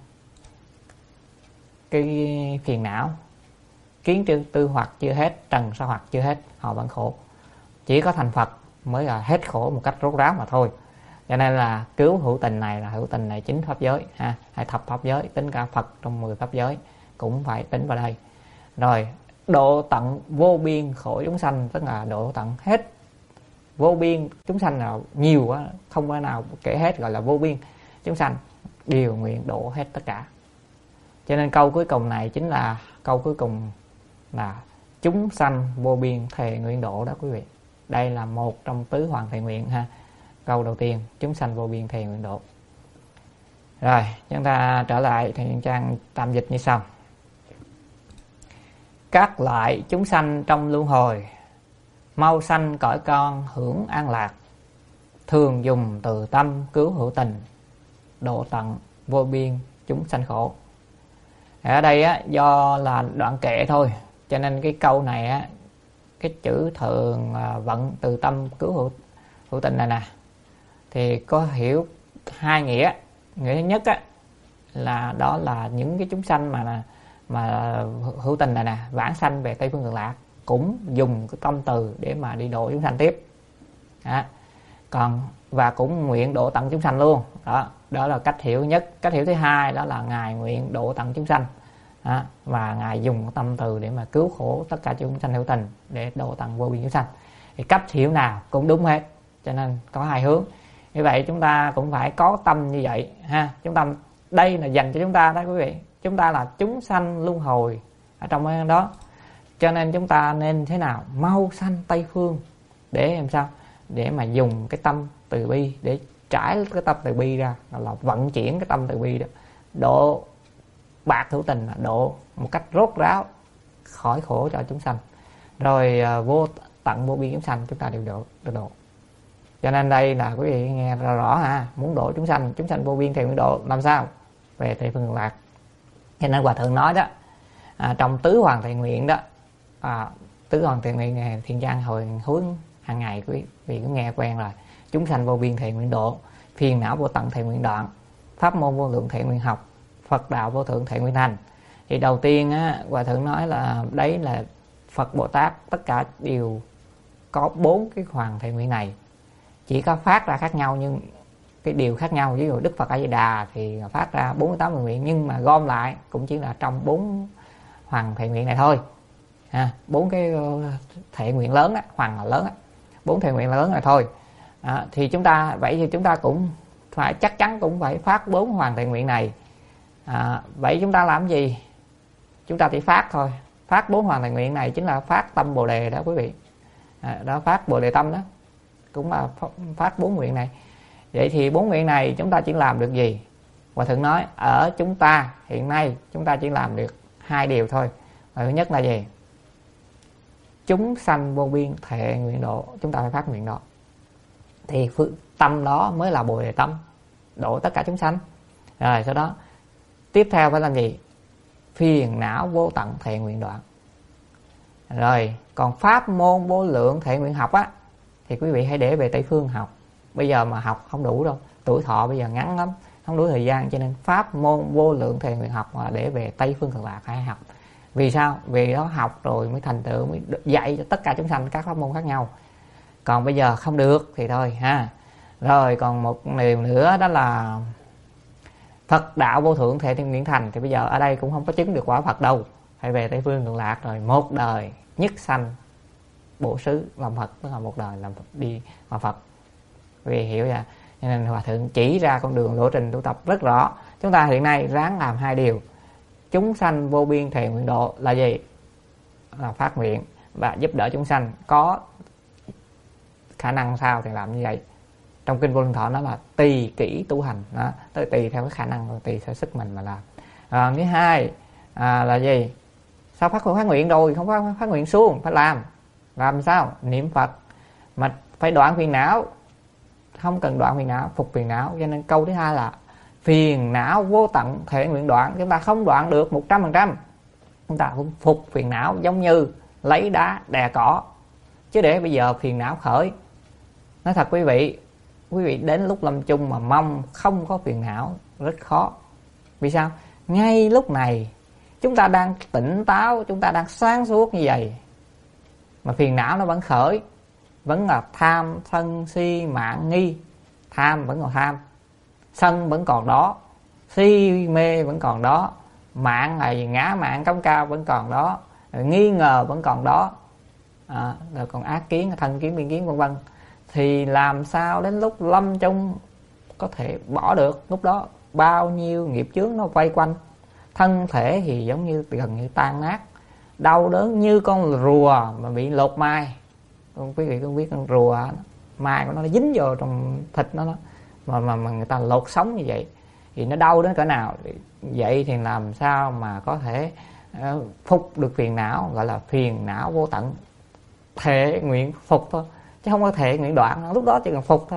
cái phiền não, kiến tư hoặc chưa hết, trần sa hoặc chưa hết, họ vẫn khổ. Chỉ có thành Phật mới là hết khổ một cách rốt ráo mà thôi. Cho nên là cứu hữu tình này là hữu tình này chính pháp giới hay thập pháp giới, tính cả Phật trong 10 pháp giới cũng phải tính vào đây. Rồi độ tận vô biên khổ chúng sanh, tức là độ tận hết vô biên chúng sanh, nào nhiều quá không có nào kể hết, gọi là vô biên chúng sanh đều nguyện độ hết tất cả. Cho nên câu cuối cùng này chính là câu cuối cùng là chúng sanh vô biên thề nguyện độ đó quý vị. Đây là một trong tứ hoàng thệ nguyện Câu đầu tiên chúng sanh vô biên thề nguyện độ. Rồi chúng ta trở lại thì trang tạm dịch như sau. Các loại chúng sanh trong luân hồi mau sanh cõi con hưởng an lạc, thường dùng từ tâm cứu hữu tình, độ tận vô biên chúng sanh khổ. Ở đây á, do là đoạn kệ thôi, cho nên cái câu này á, cái chữ thường vận từ tâm cứu hữu tình này nè, thì có hiểu hai nghĩa. Nghĩa thứ nhất á, là đó là những cái chúng sanh mà hữu tình này nè, vãng sanh về Tây Phương Cực Lạc, cũng dùng cái tâm từ để mà đi độ chúng sanh tiếp. Còn và cũng nguyện độ tận chúng sanh luôn. Đó là cách hiểu nhất. Cách hiểu thứ hai đó là Ngài nguyện độ tận chúng sanh. Và Ngài dùng tâm từ để mà cứu khổ tất cả chúng sanh hữu tình, để độ tận vô biên chúng sanh. Thì cách hiểu nào cũng đúng hết, cho nên có hai hướng. Như vậy chúng ta cũng phải có tâm như vậy ha. Chúng ta đây là dành cho chúng ta đó quý vị. Chúng ta là chúng sanh luân hồi ở trong đó, cho nên chúng ta nên thế nào? Mau sanh Tây Phương, để làm sao? Để mà dùng cái tâm từ bi, để trải cái tâm từ bi ra, là vận chuyển cái tâm từ bi đó, độ bạc hữu tình, là độ một cách rốt ráo khỏi khổ cho chúng sanh, rồi vô tận vô biên chúng sanh chúng ta đều độ. Cho nên đây là quý vị nghe rõ ha, muốn độ chúng sanh vô biên thì nguyện độ làm sao? Về Tây Phương Cực Lạc. Cho nên Hòa Thượng nói đó, trong tứ hoàng thệ nguyện đó, tứ hoàng thệ nguyện này Thiện Trang hồi hướng hàng ngày quý vị cũng nghe quen rồi. Chúng sanh vô biên thệ nguyện độ, phiền não vô tận thệ nguyện đoạn, pháp môn vô lượng thệ nguyện học, Phật đạo vô thượng thệ nguyện thành. Thì đầu tiên á, Hòa Thượng nói là đấy là Phật Bồ Tát tất cả đều có 4 cái hoàng thệ nguyện này, chỉ có phát ra khác nhau nhưng cái điều khác nhau. Ví dụ Đức Phật A Di Đà thì phát ra 48 nguyện, nhưng mà gom lại cũng chỉ là trong 4 hoàng thệ nguyện này thôi. 4 cái thệ nguyện lớn á, hoàng là lớn á, 4 thệ nguyện lớn này thôi. Thì chúng ta vậy thì chúng ta cũng phải chắc chắn cũng phải phát 4 hoàng thệ nguyện này. Vậy chúng ta làm gì? Chúng ta chỉ phát thôi. Phát 4 hoàng thệ nguyện này chính là phát tâm Bồ Đề đó quý vị. Đó, phát Bồ Đề tâm đó, cũng là phát 4 nguyện này. Vậy thì 4 nguyện này chúng ta chỉ làm được gì? Hòa Thượng nói ở chúng ta hiện nay chúng ta chỉ làm được 2 điều thôi. Thứ nhất là gì? Chúng sanh vô biên thệ nguyện độ, chúng ta phải phát nguyện đó. Thì tâm đó mới là Bồ Đề tâm, độ tất cả chúng sanh. Rồi sau đó tiếp theo phải làm gì? Phiền não vô tận thệ nguyện đoạn. Rồi còn pháp môn vô lượng thệ nguyện học á, thì quý vị hãy để về Tây Phương học. Bây giờ mà học không đủ đâu, tuổi thọ bây giờ ngắn lắm, không đủ thời gian, cho nên pháp môn vô lượng thệ nguyện học là để về Tây Phương Cực Lạc hay học. Vì sao? Vì đó học rồi mới thành tựu, mới dạy cho tất cả chúng sanh các pháp môn khác nhau. Còn bây giờ không được thì thôi ha. Rồi còn một điều nữa đó là Phật đạo vô thượng thệ nguyện thành. Thì bây giờ ở đây cũng không có chứng được quả Phật đâu, phải về Tây Phương Cực Lạc rồi một đời nhất sanh bổ xứ làm Phật, tức là một đời làm Phật, đi hòa Phật. Vì hiểu vậy, cho nên Hòa Thượng chỉ ra con đường lộ trình tu tập rất rõ. Chúng ta hiện nay ráng làm 2 điều. Chúng sanh vô biên thệ nguyện độ là gì? Là phát nguyện và giúp đỡ chúng sanh. Có khả năng sao thì làm như vậy. Trong Kinh Vô Lượng Thọ nó là tùy kỹ tu hành đó, tùy theo cái khả năng, tùy theo sức mình mà làm. Thứ hai là gì? Sao phát nguyện rồi không phát nguyện suông, phải làm sao? Niệm Phật mà phải đoạn phiền não. Không cần đoạn phiền não, phục phiền não. Cho nên câu thứ hai là phiền não vô tận thệ nguyện đoạn. Chúng ta không đoạn được 100%, chúng ta cũng phục phiền não, giống như lấy đá đè cỏ. Chứ để bây giờ phiền não khởi, nói thật quý vị đến lúc lâm chung mà mong không có phiền não rất khó. Vì sao? Ngay lúc này chúng ta đang tỉnh táo, chúng ta đang sáng suốt như vậy mà phiền não nó vẫn khởi, vẫn là tham sân si mạn nghi. Tham vẫn còn tham, sân vẫn còn đó, si mê vẫn còn đó, mạn là ngã mạn cống cao vẫn còn đó, nghi ngờ vẫn còn đó, rồi còn ác kiến, thân kiến, biên kiến vân vân. Thì làm sao đến lúc lâm chung có thể bỏ được? Lúc đó bao nhiêu nghiệp chướng nó vây quanh, thân thể thì giống như gần như tan nát, đau đớn như con rùa mà bị lột mai. Quý vị có biết con rùa mai của nó dính vào trong thịt nó mà người ta lột sống như vậy thì nó đau đến cỡ nào? Vậy thì làm sao mà có thể phục được phiền não, gọi là phiền não vô tận thệ nguyện phục thôi, chứ không có thệ nguyện đoạn. Lúc đó chỉ cần phục thôi,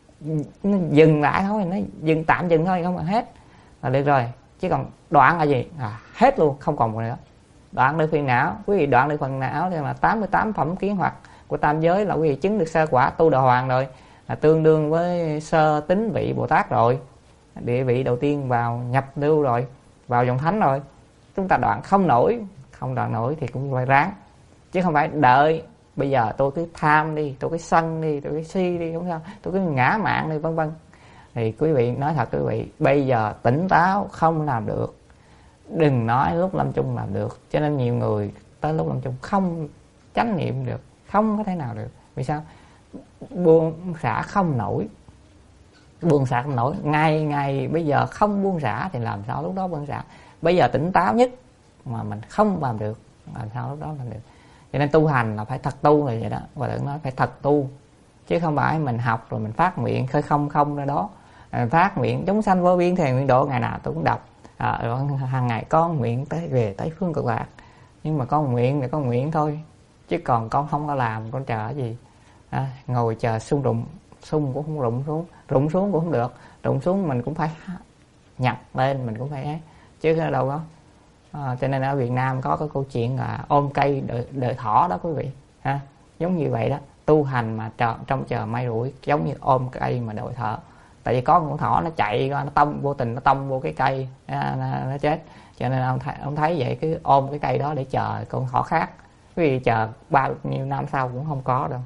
nó dừng lại thôi, nó dừng, tạm dừng thôi, không cần hết là được rồi. Chứ còn đoạn là gì? Hết luôn, không còn nữa. Đoạn được phiền não, quý vị đoạn được phần não thì là 88 phẩm kiến hoặc của tam giới là quý vị chứng được sơ quả tu đà hoàng rồi, là tương đương với sơ tính vị Bồ Tát rồi, địa vị đầu tiên vào nhập lưu rồi, vào dòng thánh rồi. Chúng ta đoạn không nổi, không đoạn nổi thì cũng phải ráng, chứ không phải đợi bây giờ tôi cứ tham đi, tôi cứ sân đi, tôi cứ si đi, đúng không, tôi cứ ngã mạn đi, vân vân. Thì quý vị nói thật, quý vị bây giờ tỉnh táo không làm được, đừng nói lúc lâm chung làm được. Cho nên nhiều người tới lúc lâm chung không chánh niệm được, không có thể nào được. Vì sao? Buông xả không nổi, buông xả không nổi. Ngày bây giờ không buông xả thì làm sao lúc đó buông xả? Bây giờ tỉnh táo nhất mà mình không làm được, làm sao lúc đó làm được? Cho nên tu hành là phải thật tu rồi vậy đó. Và đừng nói phải thật tu, chứ không phải mình học rồi mình phát nguyện khơi không không ra đó. Phát nguyện chúng sanh vô biên thề nguyện độ, ngày nào tôi cũng đọc. Hàng ngày con nguyện tới về Tây Phương Cực Lạc, nhưng mà con nguyện thì con nguyện thôi, chứ còn con không có làm, con chờ cái gì? Ngồi chờ sung rụng, sung cũng không rụng xuống, rụng xuống cũng không được, rụng xuống mình cũng phải nhặt lên, mình cũng phải chứ đâu có. Cho nên ở Việt Nam có cái câu chuyện là ôm cây đợi thỏ đó quý vị, giống như vậy đó. Tu hành mà trong chờ may rủi, giống như ôm cây mà đợi thỏ. Tại vì có con thỏ nó chạy ra, nó tông vô tình, nó tông vô cái cây, nó chết. Cho nên ông thấy vậy, cứ ôm cái cây đó để chờ con thỏ khác. Quý vị chờ bao nhiêu năm sau cũng không có đâu.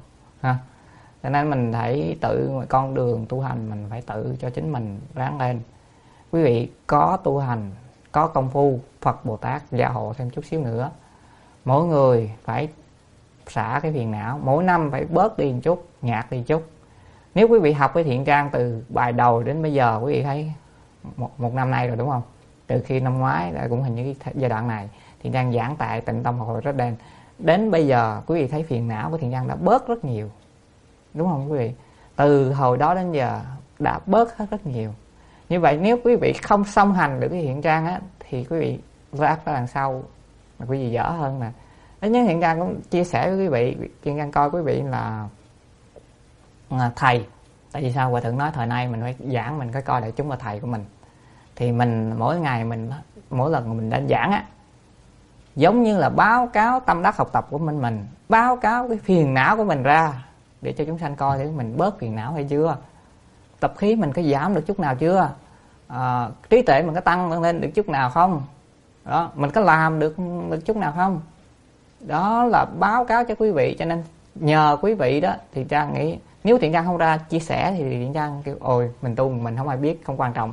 Cho nên mình phải tự, con đường tu hành mình phải tự cho chính mình ráng lên. Quý vị có tu hành, có công phu, Phật Bồ Tát gia hộ thêm chút xíu nữa. Mỗi người phải xả cái phiền não, mỗi năm phải bớt đi một chút, nhạt đi một chút. Nếu quý vị học với Thiện Trang từ bài đầu đến bây giờ, quý vị thấy một năm nay rồi đúng không? Từ khi năm ngoái là cũng hình như cái giai đoạn này Thiện Trang giảng tại Tịnh Tông Học Hội Rất Đen, đến bây giờ quý vị thấy phiền não của Thiện Trang đã bớt rất nhiều, đúng không quý vị? Từ hồi đó đến giờ đã bớt hết rất nhiều. Như vậy nếu quý vị không song hành được cái Thiện Trang á, thì quý vị ra đằng sau mà quý vị dở hơn nè. Đấy, nhưng Thiện Trang cũng chia sẻ với quý vị, Thiện Trang coi quý vị là thầy. Tại vì sao? Hòa Thượng nói thời nay mình phải giảng, mình phải coi đại chúng là thầy của mình. Thì mình mỗi ngày mình, mỗi lần mình đến giảng á, giống như là báo cáo tâm đắc học tập của mình báo cáo cái phiền não của mình ra để cho chúng sanh coi thử mình bớt phiền não hay chưa, tập khí mình có giảm được chút nào chưa, trí tuệ mình có tăng lên được chút nào không, đó, mình có làm được chút nào không. Đó là báo cáo cho quý vị. Cho nên nhờ quý vị đó thì Trang nghĩ nếu Thiện Trang không ra chia sẻ thì Thiện Trang kêu ôi mình tu mình không ai biết, không quan trọng,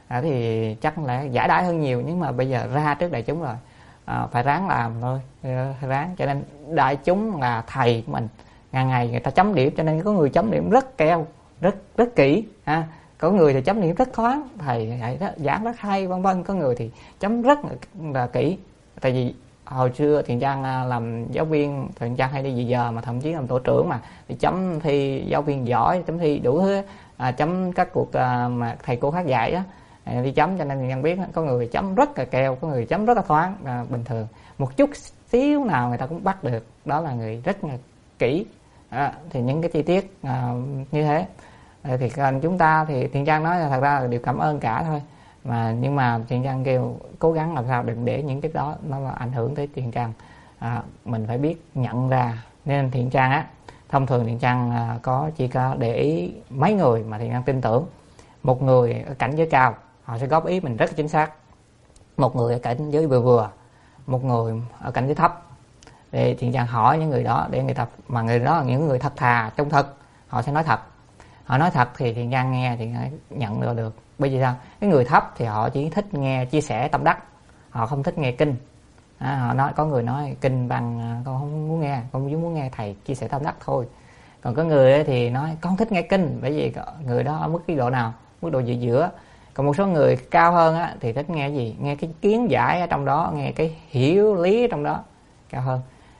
thì chắc là giải đãi hơn nhiều. Nhưng mà bây giờ ra trước đại chúng rồi, phải ráng làm thôi, phải ráng. Cho nên đại chúng là thầy của mình, ngày ngày người ta chấm điểm. Cho nên có người chấm điểm rất keo, rất kỹ, có người thì chấm điểm rất thoáng, thầy giảng rất hay, vân vân. Có người thì chấm rất là kỹ. Tại vì hồi xưa Thiện Trang làm giáo viên, Thiện Trang hay đi dự giờ mà thậm chí làm tổ trưởng mà thì chấm thi giáo viên giỏi, chấm thi đủ thứ, chấm các cuộc mà thầy cô khác dạy á, đi chấm. Cho nên Thiện Trang biết có người chấm rất là keo, có người chấm rất là thoáng, bình thường, một chút xíu nào người ta cũng bắt được. Đó là người rất là kỹ. Thì những cái chi tiết như thế thì chúng ta thì Thiện Trang nói là thật ra là đều cảm ơn cả thôi. Nhưng mà Thiện Trang kêu cố gắng làm sao đừng để những cái đó nó là ảnh hưởng tới Thiện Trang. Mình phải biết nhận ra. Nên Thiện Trang á, thông thường Thiện Trang chỉ có để ý mấy người mà Thiện Trang tin tưởng. Một người ở cảnh giới cao, họ sẽ góp ý mình rất là chính xác. Một người ở cảnh giới vừa vừa, một người ở cảnh giới thấp. Để Thiện Trang hỏi những người đó, để người ta, mà người đó là những người thật thà, trung thực, họ sẽ nói thật. Họ nói thật thì Thiện Trang nghe thì nhận được. Bởi vì sao? Cái người thấp thì họ chỉ thích nghe chia sẻ tâm đắc, họ không thích nghe kinh. Họ nói, có người nói kinh văn con không muốn nghe, con chỉ muốn nghe thầy chia sẻ tâm đắc thôi. Còn có người thì nói con thích nghe kinh, bởi vì người đó ở mức cái độ nào, mức độ giữa giữa. Còn một số người cao hơn á, thì thích nghe gì? Nghe cái kiến giải ở trong đó, nghe cái hiểu lý ở trong đó cao hơn.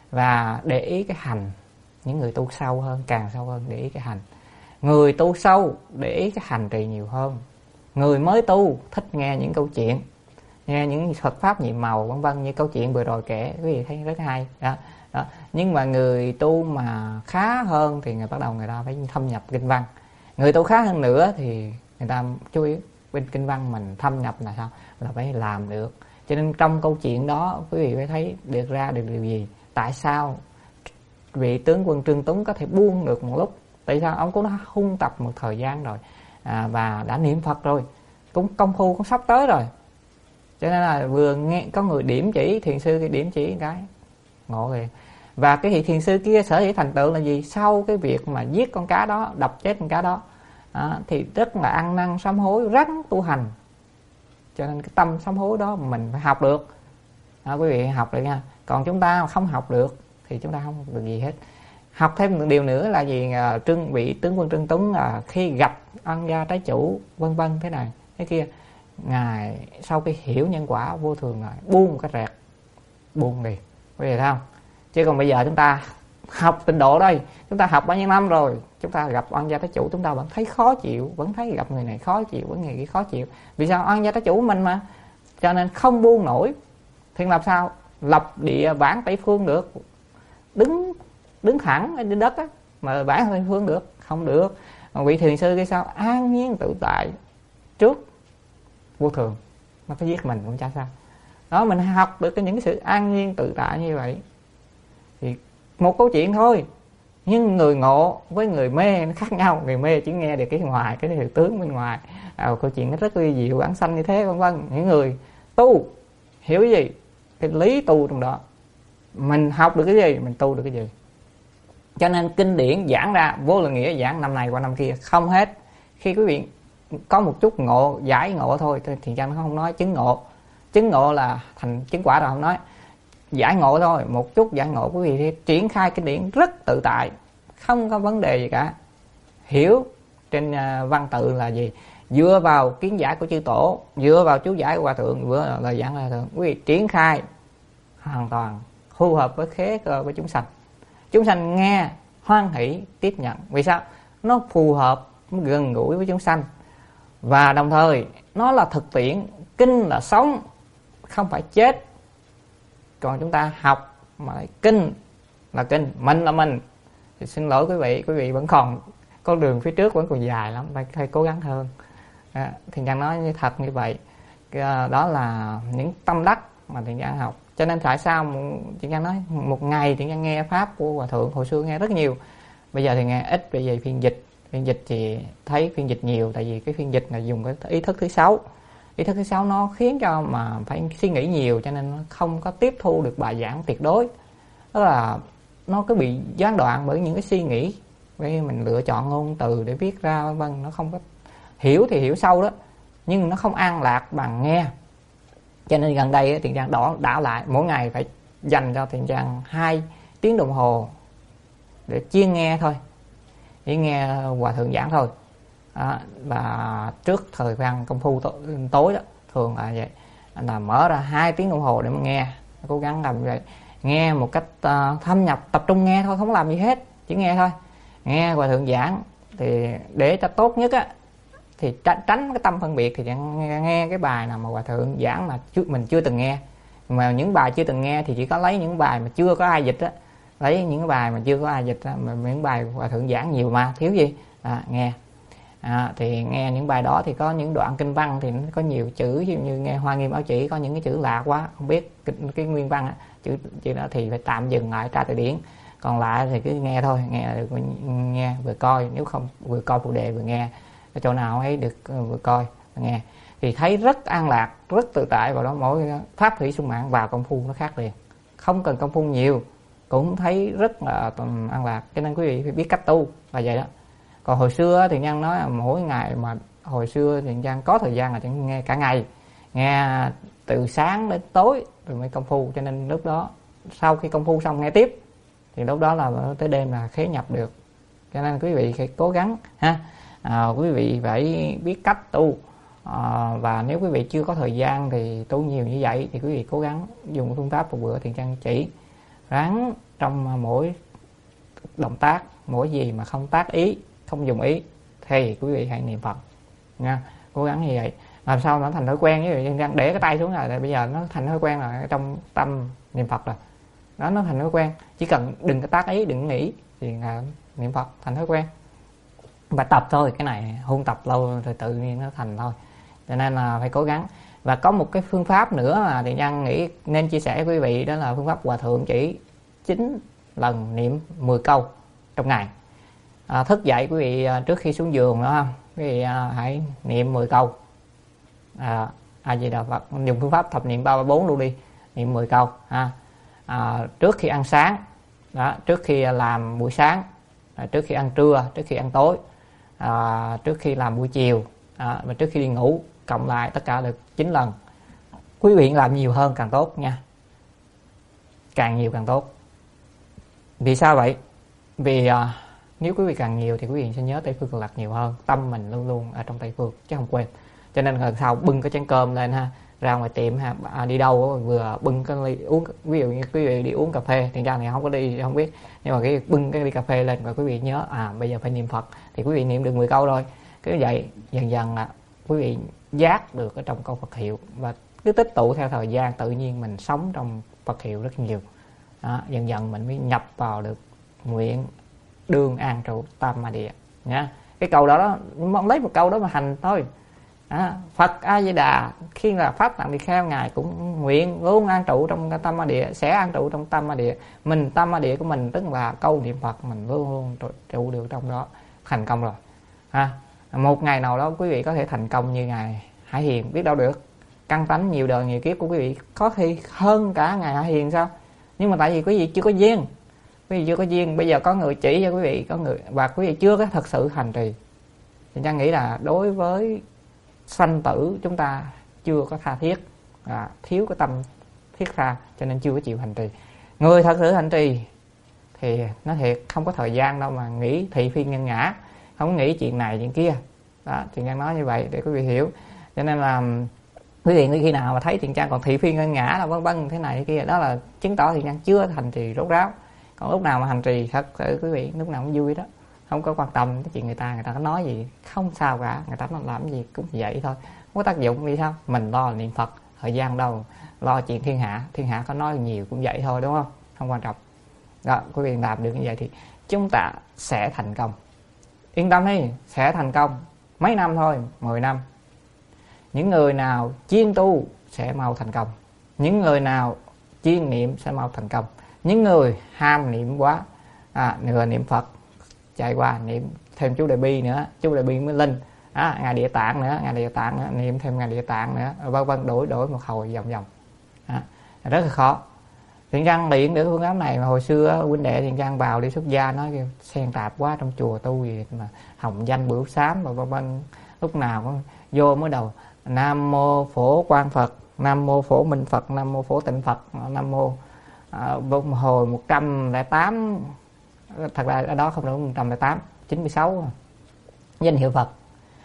Và để ý cái hành. Những người tu sâu hơn, càng sâu hơn để ý cái hành. Người tu sâu để ý cái hành trì nhiều hơn. Người mới tu thích nghe những câu chuyện, nghe những Phật pháp nhiệm màu vân vân, như câu chuyện vừa rồi kể quý vị thấy rất hay đó. đó. Nhưng mà người tu mà khá hơn thì người bắt đầu người ta phải thâm nhập kinh văn. Người tu khá hơn nữa thì người ta chú ý bên kinh văn mình thâm nhập là sao, là phải làm được. Cho nên trong câu chuyện đó quý vị phải thấy được ra được điều gì, tại sao vị tướng quân Trương Tuấn có thể buông được một lúc. Tại sao? Ông cũng đã hung tập một thời gian rồi, và đã niệm Phật rồi, cũng công phu cũng sắp tới rồi. Cho nên là vừa nghe có người điểm chỉ, thiền sư cái điểm chỉ cái ngộ liền. Và cái vị thiền sư kia sở dĩ thành tựu là gì? Sau cái việc mà giết con cá đó, đập chết con cá đó, thì rất là ăn năn sám hối, rắn tu hành. Cho nên cái tâm sám hối đó mình phải học được. Quý vị học được nha. Còn chúng ta không học được thì chúng ta không học được gì hết. Học thêm một điều nữa là gì? Vị tướng quân Trương Tuấn khi gặp ân gia trái chủ vân vân thế này thế kia, ngài sau khi hiểu nhân quả vô thường rồi buông một cái rẹt, buông liền. Quý vị thấy không? Chứ còn bây giờ chúng ta học tịnh độ đây, chúng ta học bao nhiêu năm rồi, chúng ta gặp oan gia trái chủ chúng ta vẫn thấy khó chịu, vẫn thấy gặp người này khó chịu, vẫn người kia khó chịu. Vì sao? Oan gia trái chủ mình mà, cho nên không buông nổi. Thì làm sao lập địa bản Tây Phương được? Đứng thẳng trên đất á, mà bản Tây Phương được? Không được. Còn vị thiền sư cái sao? An nhiên tự tại trước vô thường, nó phải giết mình cũng chả sao. Đó, mình học được những cái sự an nhiên tự tại như vậy. Thì một câu chuyện thôi, nhưng người ngộ với người mê nó khác nhau. Người mê chỉ nghe được cái ngoài, cái thực tướng bên ngoài, câu chuyện nó rất ly diệu, vãng sanh như thế vân vân. Những người tu hiểu cái gì, cái lý tu trong đó, mình học được cái gì, mình tu được cái gì. Cho nên kinh điển giảng ra vô lượng nghĩa, giảng năm này qua năm kia không hết. Khi quý vị có một chút ngộ, giải ngộ thôi thì cha nó không nói chứng ngộ. Chứng ngộ là thành chứng quả rồi không nói. Giải ngộ thôi, một chút giải ngộ quý vị thì triển khai kinh điển rất tự tại, không có vấn đề gì cả. Hiểu trên văn tự là gì, dựa vào kiến giải của chư tổ, dựa vào chú giải của hòa thượng, vừa lời giảng của hòa thượng, quý vị triển khai hoàn toàn phù hợp với khế cơ với chúng sanh. Chúng sanh nghe hoan hỷ tiếp nhận. Vì sao? Nó phù hợp, gần gũi với chúng sanh, và đồng thời nó là thực tiễn. Kinh là sống, không phải chết. Còn chúng ta học mà kinh là kinh, mình là mình, thì xin lỗi quý vị vẫn còn con đường phía trước vẫn còn dài lắm, phải cố gắng hơn. Thiền Trang nói như thật như vậy. Đó là những tâm đắc mà Thiền Trang học. Cho nên tại sao Thiền Trang nói một ngày Thiền Trang nghe pháp của hòa thượng, hồi xưa nghe rất nhiều, bây giờ thì nghe ít. Bởi vì phiên dịch thì thấy phiên dịch nhiều, tại vì cái phiên dịch là dùng cái ý thức thứ 6. Ý thức thứ 6 nó khiến cho mà phải suy nghĩ nhiều, cho nên nó không có tiếp thu được bài giảng tuyệt đối. Tức là nó cứ bị gián đoạn bởi những cái suy nghĩ, bởi mình lựa chọn ngôn từ để viết ra vân vân, nó không có hiểu thì hiểu sâu đó, nhưng nó không an lạc bằng nghe. Cho nên gần đây Thiền Trang đảo lại, mỗi ngày phải dành cho Thiền Trang 2 tiếng đồng hồ để chuyên nghe thôi, chỉ nghe hòa thượng giảng thôi. Và trước thời gian công phu tối đó, thường là vậy, là mở ra 2 tiếng đồng hồ để mà nghe, cố gắng làm vậy, nghe một cách thâm nhập, tập trung nghe thôi, không làm gì hết, chỉ nghe thôi. Nghe hòa thượng giảng thì để cho tốt nhất á, thì tránh cái tâm phân biệt, thì nghe cái bài nào mà hòa thượng giảng mà mình chưa từng nghe. Mà những bài chưa từng nghe thì chỉ có lấy những bài mà chưa có ai dịch á, lấy những cái bài mà chưa có ai dịch á, mà những bài hòa thượng giảng nhiều mà thiếu gì nghe. Thì nghe những bài đó thì có những đoạn kinh văn thì nó có nhiều chữ, như nghe Hoa Nghiêm Áo Chỉ có những cái chữ lạ quá, không biết cái nguyên văn á, chữ đó thì phải tạm dừng lại tra từ điển. Còn lại thì cứ nghe thôi, nghe được nghe vừa coi, nếu không vừa coi phụ đề vừa nghe, cái chỗ nào ấy được vừa coi vừa nghe thì thấy rất an lạc, rất tự tại. Vào đó mỗi pháp thủy xung mạng vào công phu nó khác liền, không cần công phu nhiều cũng thấy rất là an lạc. Cho nên quý vị phải biết cách tu là vậy đó. Còn hồi xưa thì Nhân nói là mỗi ngày, mà hồi xưa thì Nhân có thời gian là chẳng nghe cả ngày, nghe từ sáng đến tối rồi mới công phu. Cho nên lúc đó sau khi công phu xong nghe tiếp thì lúc đó là tới đêm là khế nhập được. Cho nên quý vị phải cố gắng ha. Quý vị phải biết cách tu. Và nếu quý vị chưa có thời gian thì tu nhiều như vậy thì quý vị cố gắng dùng phương pháp một bữa Thiền Trang chỉ, ráng trong mỗi động tác, mỗi gì mà không tác ý, không dùng ý thì quý vị hãy niệm Phật nha, cố gắng như vậy. Làm sao nó thành thói quen, với Thiền Trang để cái tay xuống rồi, bây giờ nó thành thói quen là trong tâm niệm Phật rồi. đó, nó thành thói quen. Chỉ cần đừng có tác ý, đừng nghĩ thì niệm Phật thành thói quen. Và tập thôi, cái này hôn tập lâu rồi tự nhiên nó thành thôi, cho nên là phải cố gắng. Và có một cái phương pháp nữa mà Thiện Nhân nghĩ nên chia sẻ với quý vị, đó là phương pháp Hòa Thượng chỉ 9 lần niệm 10 câu trong ngày. Thức dậy quý vị trước khi xuống giường đó không, quý vị hãy niệm 10 câu A Di Đà Phật, dùng phương pháp thập niệm 334 luôn đi, niệm 10 câu ha. Trước khi ăn sáng đó, trước khi làm buổi sáng, trước khi ăn trưa, trước khi ăn tối, trước khi làm buổi chiều, và trước khi đi ngủ, cộng lại tất cả được 9 lần. Quý vị làm nhiều hơn càng tốt nha, càng nhiều càng tốt. Vì sao vậy? Vì nếu quý vị càng nhiều thì quý vị sẽ nhớ Tây Phương Cực Lạc nhiều hơn, tâm mình luôn luôn ở trong Tây Phương chứ không quên. Cho nên lần sau bưng cái chén cơm lên ha, ra ngoài tiệm ha, đi đâu vừa bưng cái ly uống, ví dụ như quý vị đi uống cà phê, Thiện Nhân thì không có đi, không biết, nhưng mà cái bưng cái ly cà phê lên và quý vị nhớ bây giờ phải niệm Phật, thì quý vị niệm được 10 câu rồi. Cứ vậy dần dần quý vị giác được ở trong câu Phật hiệu, và cứ tích tụ theo thời gian, tự nhiên mình sống trong Phật hiệu rất nhiều. Dần dần mình mới nhập vào được nguyện đương an trụ tam ma địa nhá. Cái câu đó lấy một câu đó mà hành thôi. Phật A Di Đà khi là pháp tạng tỳ kheo, ngài cũng nguyện luôn an trụ trong tam ma địa, sẽ an trụ trong tam ma địa. Mình tam ma địa của mình tức là câu niệm Phật, mình luôn luôn trụ được trong đó, thành công rồi một ngày nào đó quý vị có thể thành công như ngài Hải Hiền, biết đâu được. Căn tánh nhiều đời nhiều kiếp của quý vị có khi hơn cả ngài Hải Hiền sao? Nhưng mà tại vì quý vị chưa có duyên, quý vị chưa có duyên. Bây giờ có người chỉ cho quý vị, có người, và quý vị chưa có thật sự hành trì. Thì Trang nghĩ là đối với sanh tử chúng ta chưa có tha thiết, thiếu cái tâm thiết tha, cho nên chưa có chịu hành trì. Người thật sự hành trì thì nói thiệt không có thời gian đâu mà nghĩ thị phi nhân ngã, không có nghĩ chuyện này chuyện kia đó. Thiện Trang nói như vậy để quý vị hiểu. Cho nên là quý vị khi nào mà thấy Thiện Trang còn thị phi nhân ngã là vân vân thế này thế kia, đó là chứng tỏ Thiện Trang chưa hành trì rốt ráo. Còn lúc nào mà hành trì thật sự quý vị lúc nào cũng vui đó, không có quan tâm cái chuyện người ta có nói gì, không sao cả, người ta làm gì cũng vậy thôi, không có tác dụng. Vì sao? Mình lo niệm Phật, thời gian đâu lo chuyện thiên hạ có nói nhiều cũng vậy thôi, đúng không? Không quan trọng. Đó, quý vị làm được như vậy thì chúng ta sẽ thành công. Yên tâm đi, sẽ thành công. Mấy năm thôi, 10 năm. Những người nào chuyên tu sẽ mau thành công, những người nào chuyên niệm sẽ mau thành công. Những người ham niệm quá, nửa niệm Phật chạy qua niệm thêm chú Đại Bi nữa, chú Đại Bi mới linh, ngài Địa Tạng nữa, niệm thêm ngài Địa Tạng nữa, vân vân, đổi một hồi vòng vòng, rất là khó. Thiện Trang luyện được phương pháp này mà hồi xưa huynh đệ Thiện Trang vào đi xuất gia nói kêu xen tạp quá, trong chùa tu gì mà hồng danh bửu xám và vân vân, lúc nào cũng vô mới đầu Nam mô Phổ Quang Phật, Nam mô Phổ Minh Phật, Nam mô Phổ Tịnh Phật, Nam mô hồi 108, thật ra ở đó không đúng 108, 96 danh hiệu Phật.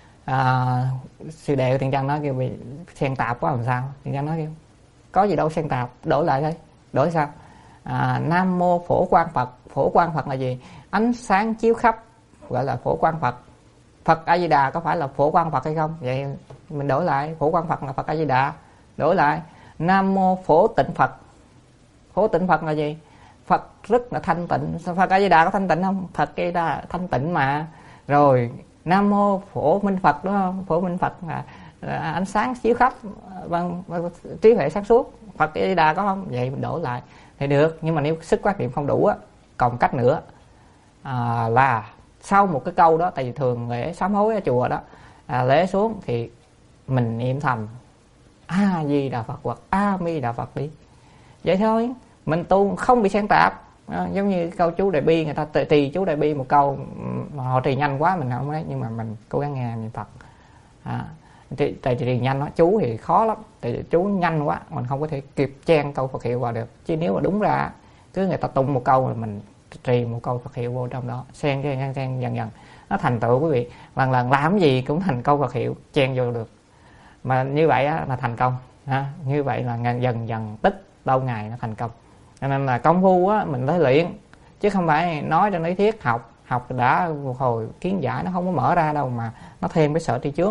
Sư đệ của Thiện Trang nói kêu bị xen tạp quá làm sao. Thiện Trang nói kêu có gì đâu xen tạp, đổi lại thôi. Đổi sao? Nam mô Phổ Quang Phật. Phổ Quang Phật là gì? Ánh sáng chiếu khắp, gọi là Phổ Quang Phật. Phật A Di Đà có phải là Phổ Quang Phật hay không? Vậy mình đổi lại, Phổ Quang Phật là Phật A Di Đà. Đổi lại Nam mô Phổ Tịnh Phật. Phổ Tịnh Phật là gì? Phật rất là thanh tịnh. Phật A Di Đà có thanh tịnh không? Phật A Di Đà thanh tịnh mà. Rồi Nam mô Phổ Minh Phật, đúng không? Phổ Minh Phật là ánh sáng chiếu khắp, bằng trí huệ sáng suốt. Phật A Di Đà có không? Vậy mình đổi lại thì được. Nhưng mà nếu sức quán niệm không đủ á, còn cách nữa là sau một cái câu đó, tại vì thường lễ sám hối ở chùa đó, lễ xuống thì mình niệm thầm A Di Đà Phật hoặc A Mi Đà Phật đi, vậy thôi. Mình tu không bị xen tạp. Giống như câu chú Đại Bi, người ta trì chú Đại Bi một câu mà họ trì nhanh quá mình không đấy, nhưng mà mình cố gắng nghe niệm Phật. Tại trì nhanh đó, chú thì khó lắm, tại vì chú nhanh quá mình không có thể kịp chen câu Phật hiệu vào được. Chứ nếu mà đúng ra cứ người ta tung một câu rồi mình trì một câu Phật hiệu vô trong đó, xen dần dần nó thành tựu. Quý vị lần lần làm gì cũng thành câu Phật hiệu chen vô được, mà như vậy là thành công. Như vậy là dần dần tích lâu ngày nó thành công. Cho nên là công phu á, mình phải luyện chứ không phải nói trên lý thuyết. Học đã một hồi kiến giải nó không có mở ra đâu, mà nó thêm cái sợ tri chướng.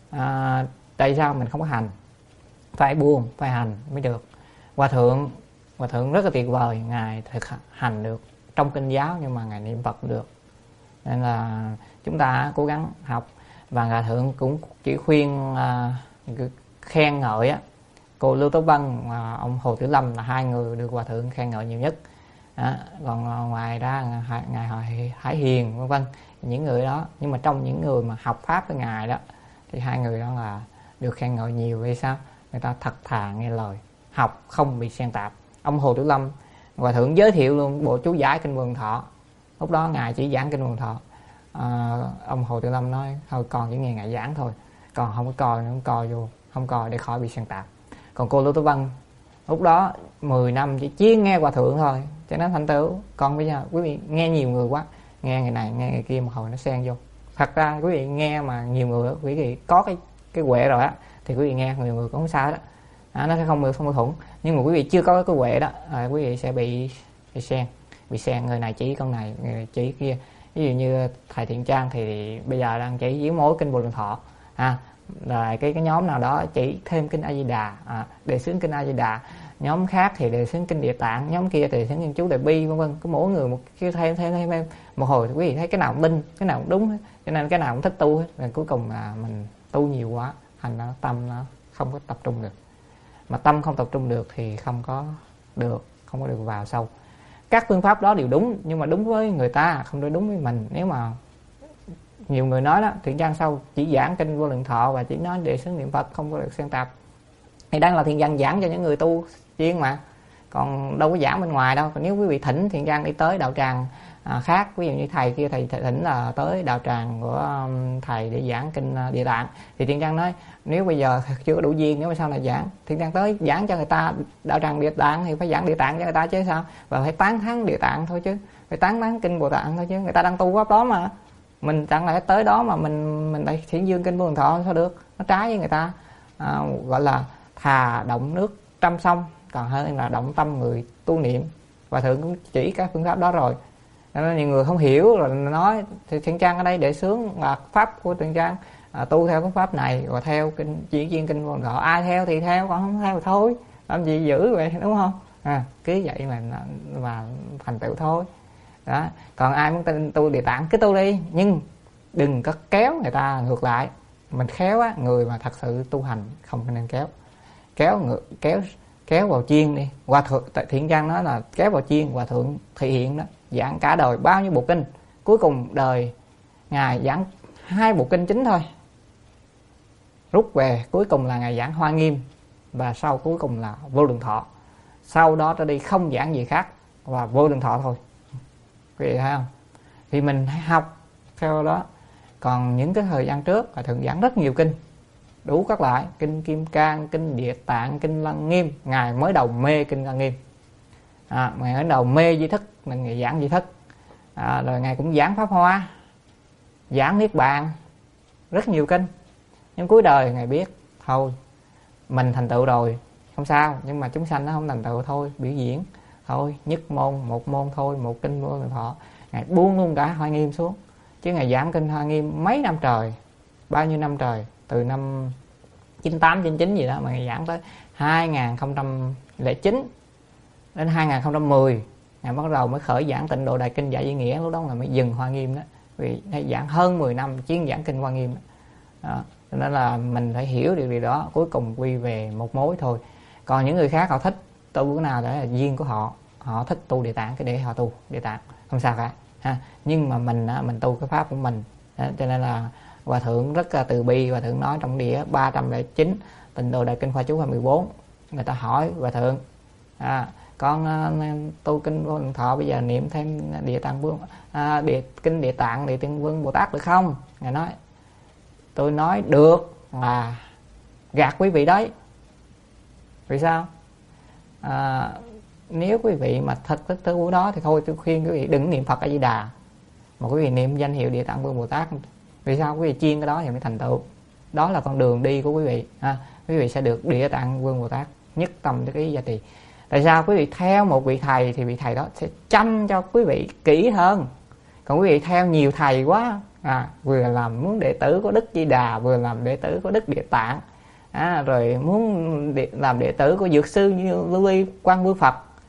Tại sao mình không có hành? Phải buông, phải hành mới được. Hòa thượng Hòa thượng rất là tuyệt vời, ngài thực hành được trong kinh giáo nhưng mà ngài niệm Phật được, nên là chúng ta cố gắng học. Và hòa thượng cũng chỉ khuyên khen ngợi á, cô Lưu Tố Vân và ông Hồ Tiểu Lâm là hai người được hòa thượng khen ngợi nhiều nhất. Còn ngoài ra ngài Hải Hiền vân vân, những người đó, nhưng mà trong những người mà học pháp với ngài đó thì hai người đó là được khen ngợi nhiều. Vì sao? Người ta thật thà nghe lời, học không bị xen tạp. Ông Hồ Tiểu Lâm hòa thượng giới thiệu luôn bộ chú giải kinh Vô Lượng Thọ, lúc đó ngài chỉ giảng kinh Vô Lượng Thọ. Ông Hồ Tiểu Lâm nói thôi con chỉ nghe ngài giảng thôi, còn không có coi nữa, không coi vô, không coi để khỏi bị xen tạp. Còn cô Lưu Tố Vân lúc đó 10 năm chỉ chuyên nghe hòa thượng thôi, cho nên thành tựu. Còn bây giờ quý vị nghe nhiều người quá, nghe người này nghe người kia một hồi nó xen vô. Thật ra quý vị nghe mà nhiều người, quý vị có cái huệ rồi á thì quý vị nghe nhiều người cũng không sao đó, nó sẽ không mâu thuẫn. Nhưng mà quý vị chưa có cái huệ đó, quý vị sẽ bị xen, người này chỉ con này, người này chỉ kia. Ví dụ như thầy Thiện Trang thì bây giờ đang chỉ yếu mối kinh Vô Lượng Thọ, rồi cái nhóm nào đó chỉ thêm kinh A Di Đà, đề xướng kinh A Di Đà, nhóm khác thì đề xướng kinh Địa Tạng, nhóm kia thì đề xướng kinh chú Đại Bi vân vân. Cứ mỗi người một cái thêm một hồi thì quý vị thấy cái nào cũng đinh, cái nào cũng đúng, cho nên cái nào cũng thích tu hết. Rồi cuối cùng là mình tu nhiều quá, thành ra tâm nó không có tập trung được, mà tâm không tập trung được thì không có được vào sâu. Các phương pháp đó đều đúng, nhưng mà đúng với người ta, không đúng với mình. Nếu mà nhiều người nói đó, Thiện Văn sau chỉ giảng kinh Vô Lượng Thọ và chỉ nói để xứng niệm Phật, không có được xen tạp, thì đang là Thiện Văn giảng cho những người tu chuyên mà, còn đâu có giảng bên ngoài đâu. Còn nếu quý vị thỉnh Thiện Văn đi tới đạo tràng khác, ví dụ như thầy kia thầy thỉnh là tới đạo tràng của thầy để giảng kinh Địa Tạng, thì Thiện Văn nói nếu bây giờ chưa có đủ duyên, nếu mà sau này giảng, Thiện Văn tới giảng cho người ta đạo tràng Địa Tạng thì phải giảng Địa Tạng cho người ta chứ sao, và phải tán thán Địa Tạng thôi chứ, phải tán thán kinh Bồ Tát thôi chứ, người ta đang tu pháp đó mà. Mình chẳng lẽ tới đó mà mình lại thiển dương kinh Vô Lượng Thọ sao được, nó trái với người ta. Gọi là thà động nước trăm sông còn hơn là động tâm người tu niệm. Và thượng cũng chỉ các phương pháp đó rồi, nên nhiều người không hiểu rồi nói thì Thiện Trang ở đây để xướng là pháp của Thiện Trang, tu theo cái pháp này, rồi theo kinh chỉ chuyên kinh Vô Lượng Thọ, ai theo thì theo, còn không theo thì thôi, làm gì giữ vậy, đúng không? Cứ vậy mà thành tựu thôi đó. Còn ai muốn tu Địa Tạng cứ tu đi, nhưng đừng có kéo người ta ngược lại. Mình khéo á, người mà thật sự tu hành không nên kéo vào chiên đi. Hòa thượng tại Thiện Trang nói là kéo vào chiên, hòa thượng thể hiện đó, giảng cả đời bao nhiêu bộ kinh, cuối cùng đời ngài giảng 2 bộ kinh chính thôi, rút về cuối cùng là ngài giảng Hoa Nghiêm, và sau cuối cùng là Vô Lượng Thọ. Sau đó trở đi không giảng gì khác và Vô Lượng Thọ thôi, quý vị thấy không? Thì mình hãy học theo đó. Còn những cái thời gian trước là thượng giảng rất nhiều kinh đủ các loại, kinh Kim Cang, kinh Địa Tạng, kinh Lăng Nghiêm. Ngài mới đầu mê kinh Lăng Nghiêm, ngài mới đầu mê Di Thức nên ngài giảng Di Thức, rồi ngài cũng giảng Pháp Hoa, giảng Niết Bàn, rất nhiều kinh. Nhưng cuối đời ngài biết thôi mình thành tựu rồi không sao, nhưng mà chúng sanh nó không thành tựu thôi, biểu diễn thôi, nhất môn một môn thôi, một kinh Vô Lượng Thọ. Ngài buông luôn cả Hoa Nghiêm xuống, chứ ngài giảng kinh Hoa Nghiêm mấy năm trời, bao nhiêu năm trời, từ năm 98 99 gì đó mà ngài giảng tới 2009 đến 2010 ngài bắt đầu mới khởi giảng Tịnh Độ Đại Kinh Giải Di Nghĩa. Lúc đó là mới dừng Hoa Nghiêm đó, vì ngài giảng hơn 10 năm chuyên giảng kinh Hoa Nghiêm đó. Cho nên là mình phải hiểu điều gì đó, cuối cùng quy về một mối thôi. Còn những người khác họ thích tu cái nào đó là duyên của họ, họ thích tu Địa Tạng cái để họ tu Địa Tạng, không sao cả nhưng mà mình tu cái pháp của mình đó. Cho nên là Hòa thượng rất là từ bi. Hòa thượng nói trong đĩa 309 Tịnh Độ Đại Kinh Khoa Chú 24, người ta hỏi Hòa thượng con tu kinh Vô Lượng Thọ bây giờ niệm thêm Địa Tạng Vương, kinh Địa Tạng Địa Tạng Vương Bồ Tát được không? Ngài nói tôi nói được là gạt quý vị đấy. Vì sao? Nếu quý vị mà thật tới buổi đó thì thôi tôi khuyên quý vị đừng niệm Phật A Di Đà, mà quý vị niệm danh hiệu Địa Tạng Vương Bồ Tát. Vì sao? Quý vị chuyên cái đó thì mới thành tựu, đó là con đường đi của quý vị. Quý vị sẽ được Địa Tạng Vương Bồ Tát nhất tâm cái ý gia trì. Tại sao? Quý vị theo một vị thầy thì vị thầy đó sẽ chăm cho quý vị kỹ hơn. Còn quý vị theo nhiều thầy quá, vừa làm muốn đệ tử của Đức Di Đà, vừa làm đệ tử của Đức Địa Tạng, rồi muốn làm đệ tử của Dược Sư như Lưu Ly Quang Vương Phật,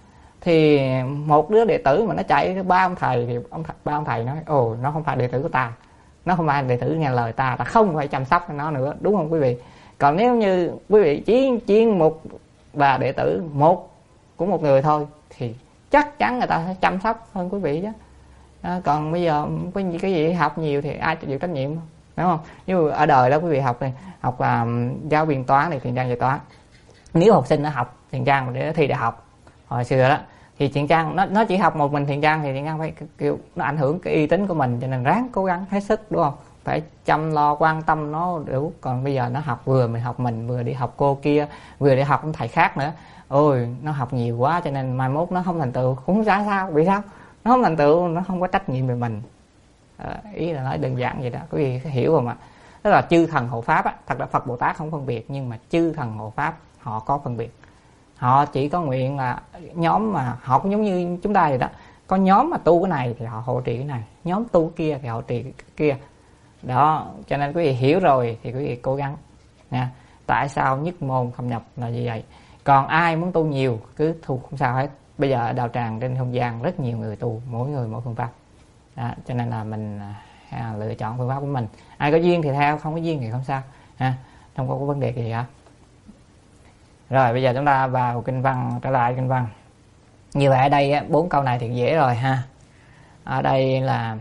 Thì một đứa đệ tử mà nó chạy ba ông thầy, thì ba ông thầy nói ồ, nó không phải đệ tử của ta, nó không phải đệ tử nghe lời ta, ta không phải chăm sóc nó nữa, đúng không quý vị? Còn nếu như quý vị chỉ một và đệ tử một của một người thôi thì chắc chắn người ta sẽ chăm sóc hơn quý vị chứ. Còn bây giờ cái gì học nhiều thì ai chịu trách nhiệm, đúng không? Như ở đời đó quý vị học giáo viên toán thì Thiện Trang dạy toán, nếu học sinh nó học Thiện Trang để thi đại học hồi xưa đó thì Thiện Trang nó chỉ học một mình Thiện Trang, thì Thiện Trang phải kêu nó ảnh hưởng cái uy tín của mình, cho nên ráng cố gắng hết sức, đúng không? Phải chăm lo quan tâm nó đủ. Còn bây giờ nó học mình vừa đi học cô kia, vừa đi học ông thầy khác nữa, ôi nó học nhiều quá, cho nên mai mốt nó không thành tựu cũng chả sao. Vì sao nó không thành tựu? Nó không có trách nhiệm về mình. Ý là nói đơn giản vậy đó, quý vị hiểu không ạ? Tức là chư thần hộ pháp á, thật ra Phật Bồ Tát không phân biệt, nhưng mà chư thần hộ pháp họ có phân biệt. Họ chỉ có nguyện là nhóm mà họ cũng giống như chúng ta vậy đó, có nhóm mà tu cái này thì họ hộ trì cái này, nhóm tu kia thì họ trì cái kia đó. Cho nên quý vị hiểu rồi thì quý vị cố gắng nha. Tại sao nhất môn không nhập là như vậy? Còn ai muốn tu nhiều cứ tu không sao hết. Bây giờ ở đạo tràng trên không gian rất nhiều người tu, mỗi người mỗi phương pháp đó, cho nên là mình lựa chọn phương pháp của mình. Ai có duyên thì theo, không có duyên thì không sao ha, không có vấn đề gì hết. Rồi bây giờ chúng ta vào kinh văn, trở lại kinh văn. Như vậy ở đây 4 câu này thì dễ rồi ha. Ở đây là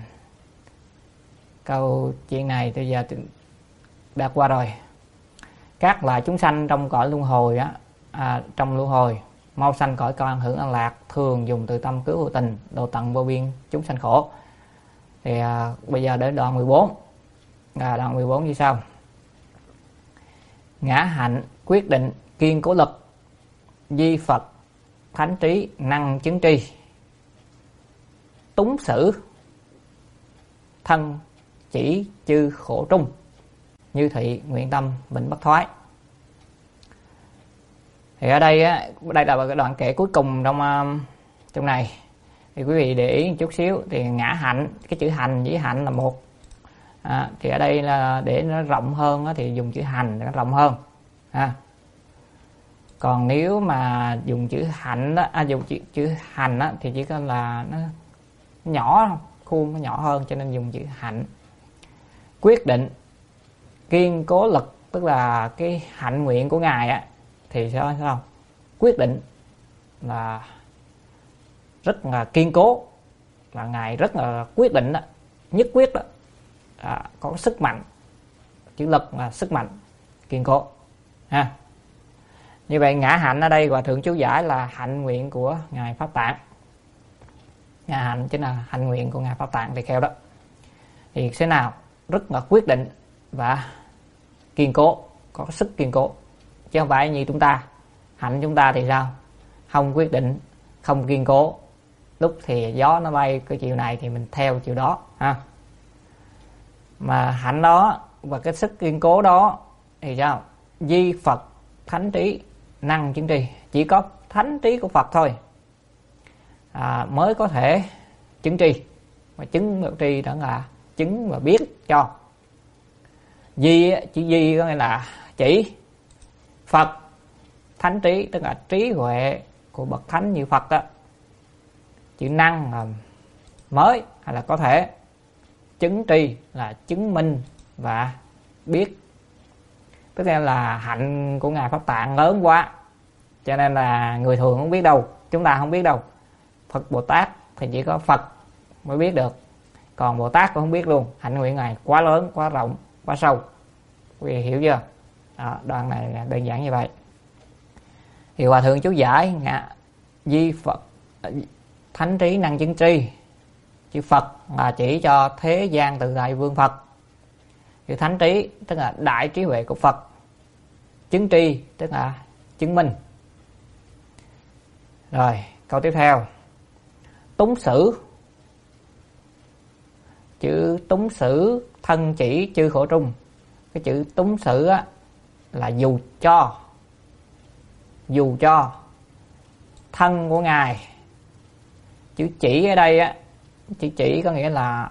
câu chuyện này bây giờ đã qua rồi. Các loại chúng sanh trong cõi luân hồi trong luân hồi mau sanh cõi con hưởng an lạc, thường dùng từ tâm cứu vô tình, độ tận vô biên chúng sanh khổ. Thì bây giờ đến đoạn 14. Đoạn 14 như sau: ngã hạnh quyết định kiên cố lực, di Phật thánh trí năng chứng tri, túng xử thân chỉ chư khổ trung, như thị nguyện tâm vĩnh bất thoái. Thì ở đây đây là cái đoạn kể cuối cùng trong này. Thì quý vị để ý một chút xíu, thì ngã hạnh, cái chữ hành với hạnh là một. Thì ở đây là để nó rộng hơn thì dùng chữ hành để nó rộng hơn. Còn nếu mà dùng chữ hạnh đó, dùng chữ hành đó, thì chỉ có là nó nhỏ, khuôn nó nhỏ hơn, cho nên dùng chữ hạnh. Quyết định kiên cố lực, tức là cái hạnh nguyện của ngài thì sao? Quyết định là rất là kiên cố, là ngài rất là quyết định đó, nhất quyết đó, có sức mạnh. Chữ lực là sức mạnh, kiên cố ha. Như vậy ngã hạnh ở đây Hòa Thượng chú giải là hạnh nguyện của ngài Pháp Tạng. Ngã hạnh chính là hạnh nguyện của ngài Pháp Tạng thì theo đó. Thì thế nào? Rất là quyết định và kiên cố, có sức kiên cố, chứ không phải như chúng ta. Hạnh chúng ta thì sao? Không quyết định, không kiên cố, lúc thì gió nó bay cái chiều này thì mình theo chiều đó ha. Mà hạnh đó và cái sức kiên cố đó thì sao? Di Phật thánh trí năng chứng tri, chỉ có thánh trí của Phật thôi mới có thể chứng tri. Mà chứng được tri đó là chứng và biết cho. Di, chữ di có nghĩa là chỉ. Phật thánh trí tức là trí huệ của bậc thánh như Phật đó. Chữ năng là mới hay là có thể. Chứng tri là chứng minh và biết. Tức là hạnh của ngài Pháp Tạng lớn quá, cho nên là người thường không biết đâu, chúng ta không biết đâu. Phật Bồ Tát thì chỉ có Phật mới biết được, còn Bồ Tát cũng không biết luôn. Hạnh nguyện ngài quá lớn, quá rộng, quá sâu. Quý vị hiểu chưa? Đoạn này là đơn giản như vậy. Thì Hòa Thượng chú giải di Phật thánh trí năng chứng tri. Chữ Phật là chỉ cho thế gian từ đại vương Phật. Chữ thánh trí tức là đại trí huệ của Phật. Chứng tri tức là chứng minh. Rồi câu tiếp theo: túng xử. Chữ túng xử thân chỉ chư khổ trung. Cái chữ túng xử là dù cho. Dù cho thân của ngài. Chữ chỉ ở đây chữ chỉ có nghĩa là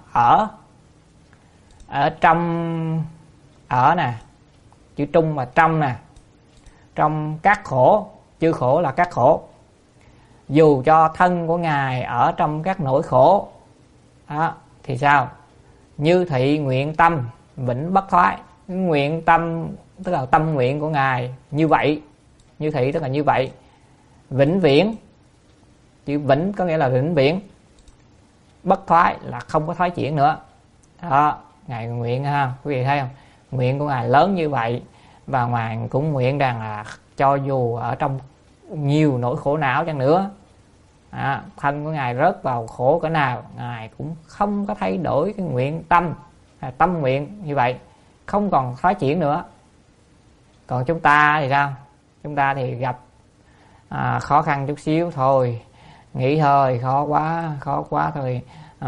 ở trong, ở nè, chữ trung và trong nè, trong các khổ, chư khổ là các khổ. dù cho thân của Ngài ở trong các nỗi khổ đó, thì sao? Như thị nguyện tâm vĩnh bất thoái. Nguyện tâm tức là tâm nguyện của Ngài như vậy. Như thị tức là như vậy. Vĩnh viễn, chữ vĩnh có nghĩa là vĩnh viễn, bất thoái là không có thoái chuyển nữa đó. Ngài nguyện ha, quý vị thấy không? Nguyện của Ngài lớn như vậy, và Ngài cũng nguyện rằng là cho dù ở trong nhiều nỗi khổ não chăng nữa, thân của Ngài rớt vào khổ cỡ nào, Ngài cũng không có thay đổi cái nguyện tâm, tâm nguyện như vậy, không còn thoái chuyển nữa. Còn chúng ta thì sao? Chúng ta thì gặp khó khăn chút xíu thôi, nghĩ thôi khó quá thôi,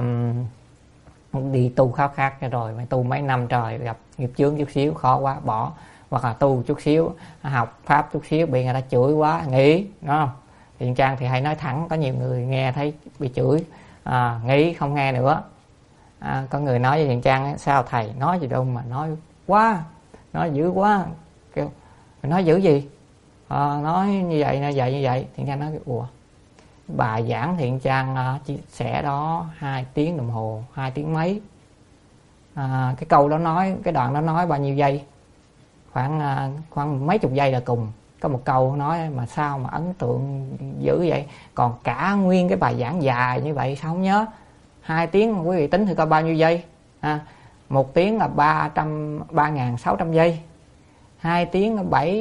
đi tu khao khát rồi mà tu mấy năm trời gặp nghiệp chướng chút xíu khó quá bỏ, hoặc là tu chút xíu, học pháp chút xíu bị người ta chửi quá nghỉ, đúng không? Thiện Trang thì hay nói thẳng, có nhiều người nghe thấy bị chửi nghỉ không nghe nữa. Có người nói với Thiện Trang sao thầy nói gì đâu mà nói quá, nói dữ quá, kêu nói dữ gì, nói như vậy như vậy. Thiện Trang nói ủa, bài giảng Thiện Trang chia sẻ đó 2 tiếng đồng hồ, 2 tiếng mấy, cái câu đó nói, cái đoạn đó nói bao nhiêu giây? Khoảng mấy chục giây là cùng. Có một câu nói mà sao mà ấn tượng dữ vậy? Còn cả nguyên cái bài giảng dài như vậy sao không nhớ? 2 tiếng quý vị tính thử coi bao nhiêu giây? 1 tiếng là 3.600 giây, 2 tiếng là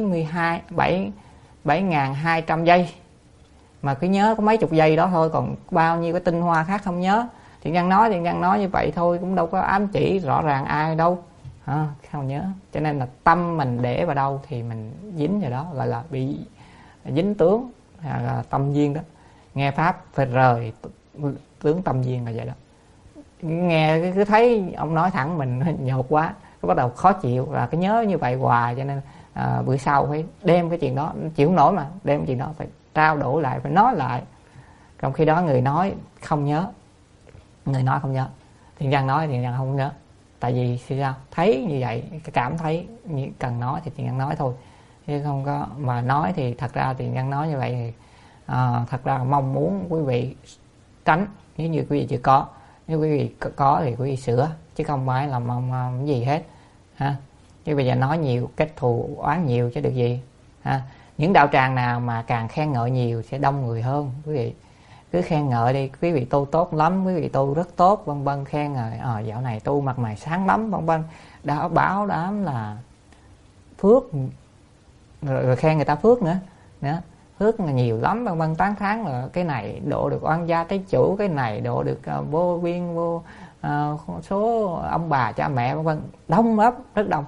7.200 giây. Mà cứ nhớ có mấy chục giây đó thôi, còn bao nhiêu cái tinh hoa khác không nhớ. Thiện Nhân nói như vậy thôi, cũng đâu có ám chỉ rõ ràng ai đâu, không nhớ. Cho nên là tâm mình để vào đâu thì mình dính vào đó, gọi là bị dính tướng, là tâm duyên đó. Nghe pháp phải rời tướng tâm duyên là vậy đó. Nghe cứ thấy ông nói thẳng mình nhột quá, cứ bắt đầu khó chịu, là cứ nhớ như vậy hoài. Cho nên bữa sau phải đem cái chuyện đó, chịu không nổi mà đem cái chuyện đó phải trao đổi lại, phải nói lại. Trong khi đó người nói không nhớ, người nói không nhớ, Thiện Nhân nói Thiện Nhân không nhớ. Tại vì sao? Thấy như vậy, cái cảm thấy như cần nói thì Thiện Nhân nói thôi, chứ không có mà nói thì thật ra Thiện Nhân nói như vậy thì thật ra mong muốn quý vị tránh. Nếu như quý vị chưa có, nếu quý vị có thì quý vị sửa, chứ không phải là mong cái gì hết ha. Chứ bây giờ nói nhiều, kết thù oán nhiều chứ được gì ha. Những đạo tràng nào mà càng khen ngợi nhiều sẽ đông người hơn. Quý vị cứ khen ngợi đi, quý vị tu tốt lắm, quý vị tu rất tốt vân vân, khen ngợi dạo này tu mặt mày sáng lắm vân vân, đã bảo đảm là phước, rồi khen người ta phước nữa phước là nhiều lắm vân vân, tán thán là cái này độ được oan gia tế chủ, cái này độ được vô biên vô số ông bà cha mẹ vân vân, đông lắm, rất đông.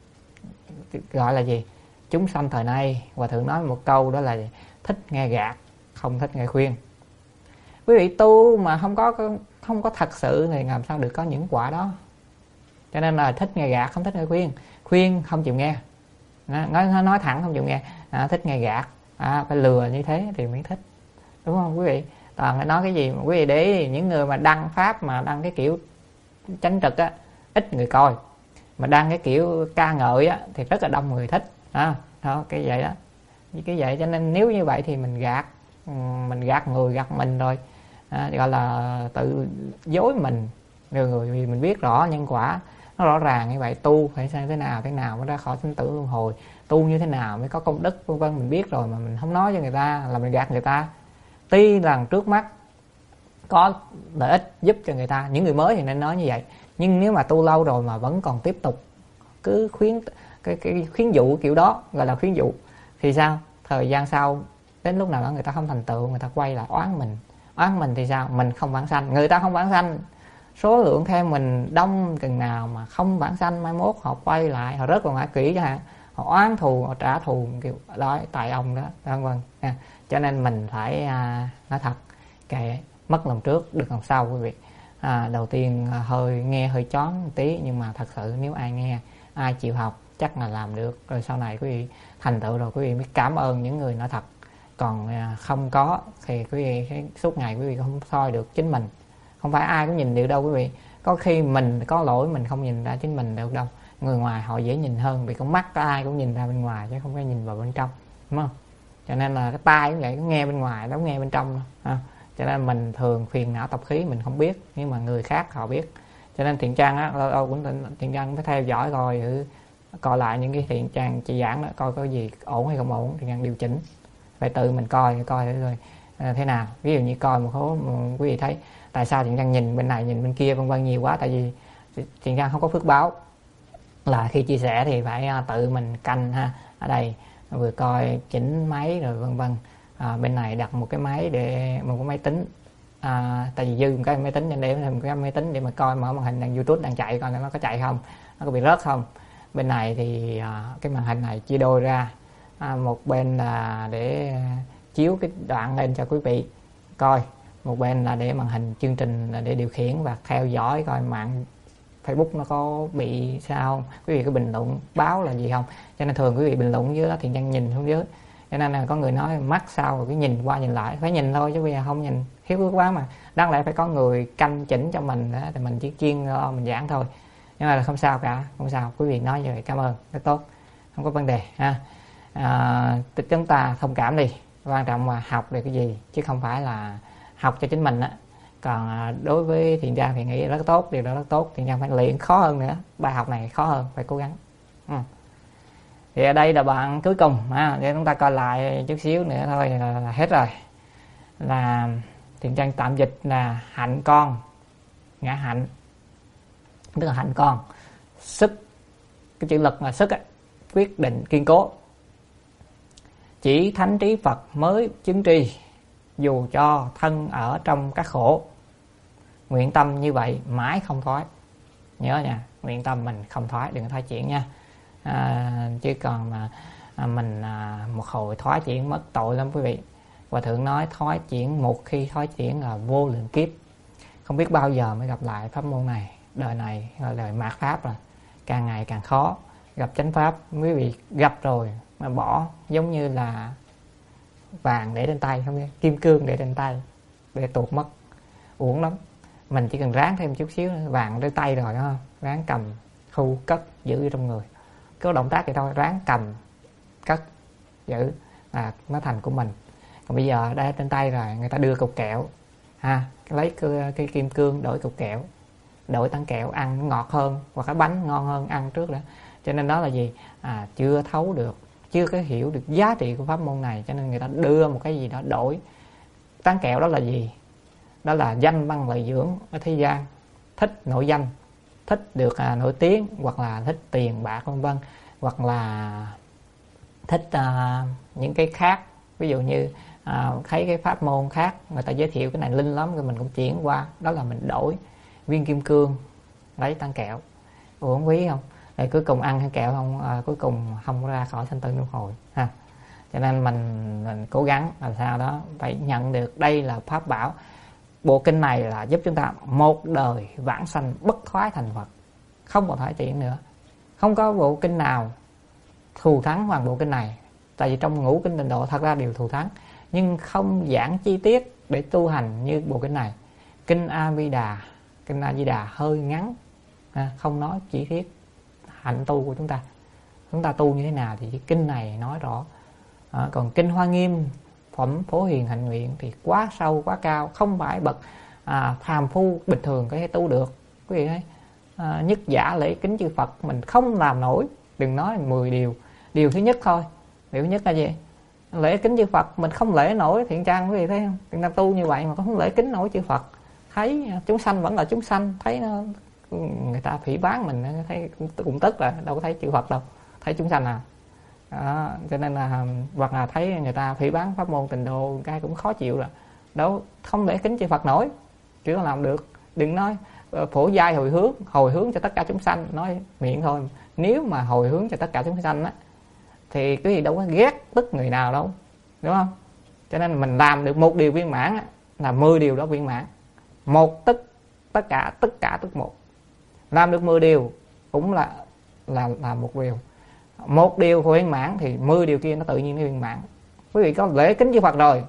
Gọi là gì? Chúng sanh thời nay, Hòa Thượng nói một câu đó là gì? Thích nghe gạt, không thích nghe khuyên. Quý vị tu mà không có thật sự thì làm sao được có những quả đó. Cho nên là thích nghe gạt, không thích nghe khuyên. Khuyên không chịu nghe, nói thẳng không chịu nghe, thích nghe gạt, phải lừa như thế thì mới thích, đúng không quý vị? Toàn phải nói cái gì mà quý vị để ý, những người mà đăng pháp mà đăng cái kiểu chánh trực á, ít người coi, mà đăng cái kiểu ca ngợi á thì rất là đông người thích đó, cái vậy đó. Cái vậy cho nên nếu như vậy thì mình gạt người, gạt mình rồi, gọi là tự dối mình. Người vì mình biết rõ nhân quả nó rõ ràng như vậy, tu phải sang thế nào mới ra khỏi sinh tử luân hồi, tu như thế nào mới có công đức vân vân, mình biết rồi mà mình không nói cho người ta là mình gạt người ta. Tuy rằng trước mắt có lợi ích giúp cho người ta, những người mới thì nên nói như vậy, nhưng nếu mà tu lâu rồi mà vẫn còn tiếp tục cứ khuyến dụ kiểu đó, gọi là khuyến dụ, thì sao? Thời gian sau đến lúc nào đó người ta không thành tựu, người ta quay lại oán mình thì sao? Mình không vãng sanh, người ta không vãng sanh, số lượng theo mình đông chừng nào mà không vãng sanh, mai mốt họ quay lại, họ rớt vào ngã quỷ chẳng hạn, họ oán thù, họ trả thù kiểu đó tại ông đó, vân vân. Cho nên mình phải nói thật, kệ, mất lòng trước được lòng sau quý vị. Đầu tiên nghe hơi chón một tí, nhưng mà thật sự nếu ai nghe, ai chịu học chắc là làm được. Rồi sau này quý vị thành tựu rồi quý vị mới cảm ơn những người nói thật. Còn không có thì quý vị suốt ngày quý vị không soi được chính mình. Không phải ai cũng nhìn được đâu quý vị. Có khi mình có lỗi mình không nhìn ra chính mình được đâu. Người ngoài họ dễ nhìn hơn, vì con mắt có ai cũng nhìn ra bên ngoài chứ không phải nhìn vào bên trong, đúng không? Cho nên là cái tai cũng vậy, nó nghe bên ngoài, nó nghe bên trong ha. Cho nên mình thường phiền não tập khí mình không biết, nhưng mà người khác họ biết. Cho nên Thiện Trang á, lâu lâu cũng Thiện Trang phải theo dõi coi lại những cái Thiện Trang chỉ giảng đó, coi có gì ổn hay không ổn, Thiện Trang điều chỉnh. Phải tự mình coi rồi thế nào. Ví dụ như coi một số quý vị thấy tại sao Thiện Trang nhìn bên này nhìn bên kia vân vân nhiều quá, tại vì Thiện Trang không có phước báo là khi chia sẻ thì phải tự mình canh ha. Ở đây vừa coi chỉnh máy rồi vân vân. Bên này đặt một cái máy để một cái máy tính, tại vì dư một cái máy tính nên để một cái máy tính để mà coi mở màn hình đang YouTube đang chạy coi nó có chạy không, nó có bị rớt không. Bên này thì cái màn hình này chia đôi ra, một bên là để chiếu cái đoạn lên cho quý vị coi, một bên là để màn hình chương trình là để điều khiển và theo dõi coi mạng Facebook nó có bị sao không, quý vị có bình luận báo là gì không. Cho nên thường quý vị bình luận dưới đó Thiện Trang nhìn xuống dưới, cho nên là có người nói mắt sao rồi cứ nhìn qua nhìn lại, phải nhìn thôi chứ bây giờ không nhìn thiếu phước quá mà. Đáng lẽ phải có người canh chỉnh cho mình đó, thì mình chỉ chuyên mình giảng thôi. Nhưng mà là không sao cả, không sao, quý vị nói như vậy cảm ơn, rất tốt, không có vấn đề ha. Chúng ta thông cảm đi, quan trọng là học để cái gì chứ không phải là học cho chính mình á. Còn đối với Thiện Trang thì nghĩ rất tốt, điều đó rất tốt. Thiện Trang phải luyện khó hơn nữa, bài học này khó hơn, phải cố gắng. Thì ở đây là bạn cuối cùng để chúng ta coi lại chút xíu nữa thôi là hết rồi. Là Thiện Trang tạm dịch là hạnh con, ngã hạnh, tức là hạnh con, sức, cái chữ lực là sức ấy, quyết định kiên cố. Chỉ thánh trí Phật mới chứng tri, dù cho thân ở trong các khổ. Nguyện tâm như vậy mãi không thoái. Nhớ nha, nguyện tâm mình không thoái, đừng có thoái chuyển nha. Chứ còn mà mình một hồi thoái chuyển mất tội lắm quý vị. Hòa thượng nói thoái chuyển, một khi thoái chuyển là vô lượng kiếp, không biết bao giờ mới gặp lại pháp môn này. Đời này là đời mạt pháp rồi, càng ngày càng khó gặp chánh pháp. Quý vị gặp rồi mà bỏ, giống như là vàng để trên tay, không biết kim cương để trên tay để tuột mất, uổng lắm. Mình chỉ cần ráng thêm chút xíu nữa, vàng trên tay rồi, đúng không? Ráng cầm, thu, cất, giữ trong người. Có động tác vậy thôi, ráng cầm, cất, giữ là nó thành của mình. Còn bây giờ đây trên tay rồi, người ta đưa cục kẹo ha, lấy cái kim cương đổi cục kẹo, đổi tán kẹo ăn nó ngọt hơn, hoặc cái bánh ngon hơn ăn trước đó. Cho nên đó là gì? Chưa thấu được, chưa có hiểu được giá trị của pháp môn này, cho nên người ta đưa một cái gì đó đổi. Tán kẹo đó là gì? Đó là danh văn lợi dưỡng ở thế gian, thích nội danh, thích được nổi tiếng, hoặc là thích tiền bạc vân vân, hoặc là thích những cái khác. Ví dụ như thấy cái pháp môn khác người ta giới thiệu cái này linh lắm, rồi mình cũng chuyển qua, đó là mình đổi viên kim cương lấy tán kẹo. Uổng quý không? Rồi cuối cùng ăn hay kẹo không, cuối cùng không ra khỏi sanh tử luân hồi ha. Cho nên mình cố gắng làm sao đó phải nhận được đây là pháp bảo. Bộ kinh này là giúp chúng ta một đời vãng sanh bất thoái thành Phật, không còn thoái chuyển nữa. Không có bộ kinh nào thù thắng bằng bộ kinh này. Tại vì trong ngũ kinh tịnh độ thật ra đều thù thắng, nhưng không giảng chi tiết để tu hành như bộ kinh này. Kinh A Di Đà hơi ngắn, không nói chi tiết hạnh tu của chúng ta tu như thế nào thì kinh này nói rõ. Còn kinh Hoa Nghiêm, phẩm Phổ Hiền Hạnh Nguyện thì quá sâu quá cao, không phải bậc phàm phu bình thường có thể tu được. Quý vị thấy nhất giả lễ kính chư Phật mình không làm nổi, đừng nói 10 điều. Điều thứ nhất thôi, điều thứ nhất là gì? Lễ kính chư Phật mình không lễ nổi. Thiện Trang quý vị thấy không? Chúng ta tu như vậy mà không lễ kính nổi chư Phật, thấy chúng sanh vẫn là chúng sanh, thấy nó, người ta phỉ báng mình thấy cũng tức là đâu có thấy chư Phật đâu, thấy chúng sanh à. Cho nên là hoặc là thấy người ta phỉ báng pháp môn tịnh độ cái cũng khó chịu rồi, đâu không lễ kính chư Phật nổi, chứ không làm được. Đừng nói phổ giai hồi hướng cho tất cả chúng sanh, nói miệng thôi. Nếu mà hồi hướng cho tất cả chúng sanh á thì cái gì đâu có ghét tức người nào đâu, đúng không? Cho nên mình làm được một điều viên mãn á, là 10 điều đó viên mãn. Một tức tất cả tức một. Làm được 10 điều cũng là một điều. Một điều viên mãn thì 10 điều kia nó tự nhiên nó viên mãn. Quý vị có lễ kính chư Phật rồi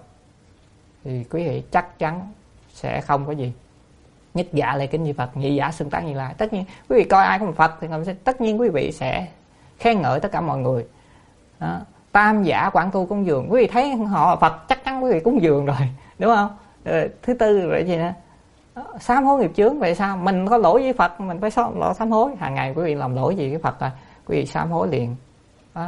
thì quý vị chắc chắn sẽ không có gì nhất giả lễ kính chư Phật, nhị giả xưng tán Như Lai. Tất nhiên quý vị coi ai có một Phật thì tất nhiên quý vị sẽ khen ngợi tất cả mọi người đó. Tam giả quảng tu cúng dường. Quý vị thấy họ là Phật chắc chắn quý vị cúng dường rồi, đúng không? Thứ tư vậy gì nữa? Sám hối nghiệp chướng. Vậy sao? Mình có lỗi với Phật mình phải sám hối. Hàng ngày quý vị làm lỗi gì với Phật là quý vị sám hối liền đó.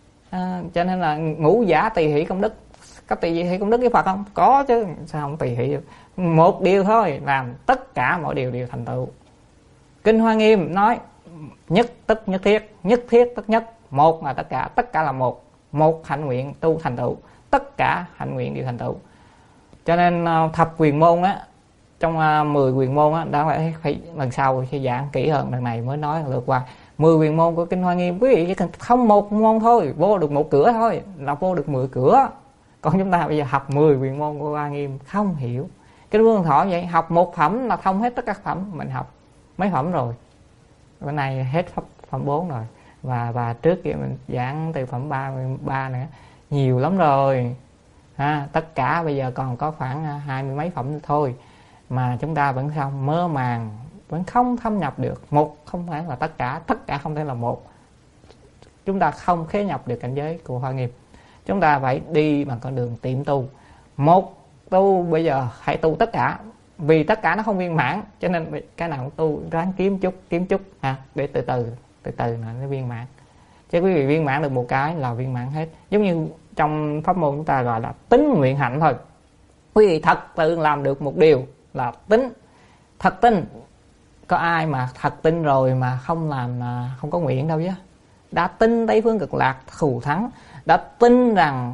Cho nên là ngũ giả tỳ hỷ công đức. Có tỳ hỷ công đức với Phật không? Có chứ, sao không tỳ hỷ? Một điều thôi làm tất cả mọi điều đều thành tựu. Kinh Hoa Nghiêm nói nhất tức nhất thiết, nhất thiết tức nhất, một là tất cả là một. Một hạnh nguyện tu thành tựu, tất cả hạnh nguyện đều thành tựu. Cho nên thập quyền môn á, trong 10 quyền môn á, đó phải lần sau sẽ giảng kỹ hơn, lần này mới nói lượt qua. 10 quyền môn của Kinh Hoa Nghiêm, quý vị chỉ cần không một môn thôi, vô được một cửa thôi là vô được 10 cửa. Còn chúng ta bây giờ học 10 quyền môn của Hoa Nghiêm không hiểu. Kinh Vô Lượng Thọ vậy, học một phẩm là thông hết tất cả phẩm. Mình học mấy phẩm rồi, bữa nay hết phẩm 4 rồi, và trước kia mình giảng từ phẩm 33 nữa, nhiều lắm rồi tất cả bây giờ còn có khoảng 20 mấy phẩm nữa thôi, mà chúng ta vẫn không mơ màng, vẫn không thâm nhập được. Một không phải là tất cả không thể là một. Chúng ta không khế nhập được cảnh giới của Hoa Nghiêm. Chúng ta phải đi bằng con đường tiệm tu. Một tu bây giờ hãy tu tất cả, vì tất cả nó không viên mãn, cho nên cái nào cũng tu ráng kiếm chút để từ từ nó viên mãn. Chứ quý vị viên mãn được một cái là viên mãn hết. Giống như trong pháp môn chúng ta gọi là tín nguyện hạnh thôi. Quý vị thật tự làm được một điều là tín, thật tin. Có ai mà thật tin rồi mà không làm, không có nguyện đâu chứ. Đã tin Tây Phương Cực Lạc thù thắng, đã tin rằng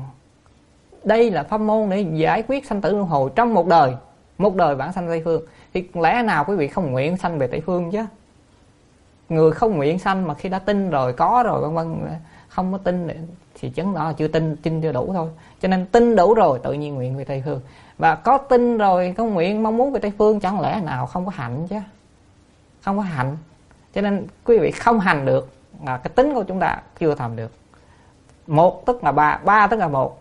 đây là pháp môn để giải quyết sanh tử luân hồi trong một đời vãng sanh Tây Phương, thì lẽ nào quý vị không nguyện sanh về Tây Phương chứ? Người không nguyện sanh mà khi đã tin rồi, có rồi vân vân, không có tin thì chứng đó là chưa tin chưa đủ thôi. Cho nên tin đủ rồi tự nhiên nguyện về Tây Phương. Và có tin rồi, có nguyện mong muốn về Tây Phương, chẳng lẽ nào không có hạnh chứ? Không có hạnh. Cho nên quý vị không hành được, là cái tính của chúng ta chưa thành được. Một tức là ba tức là một.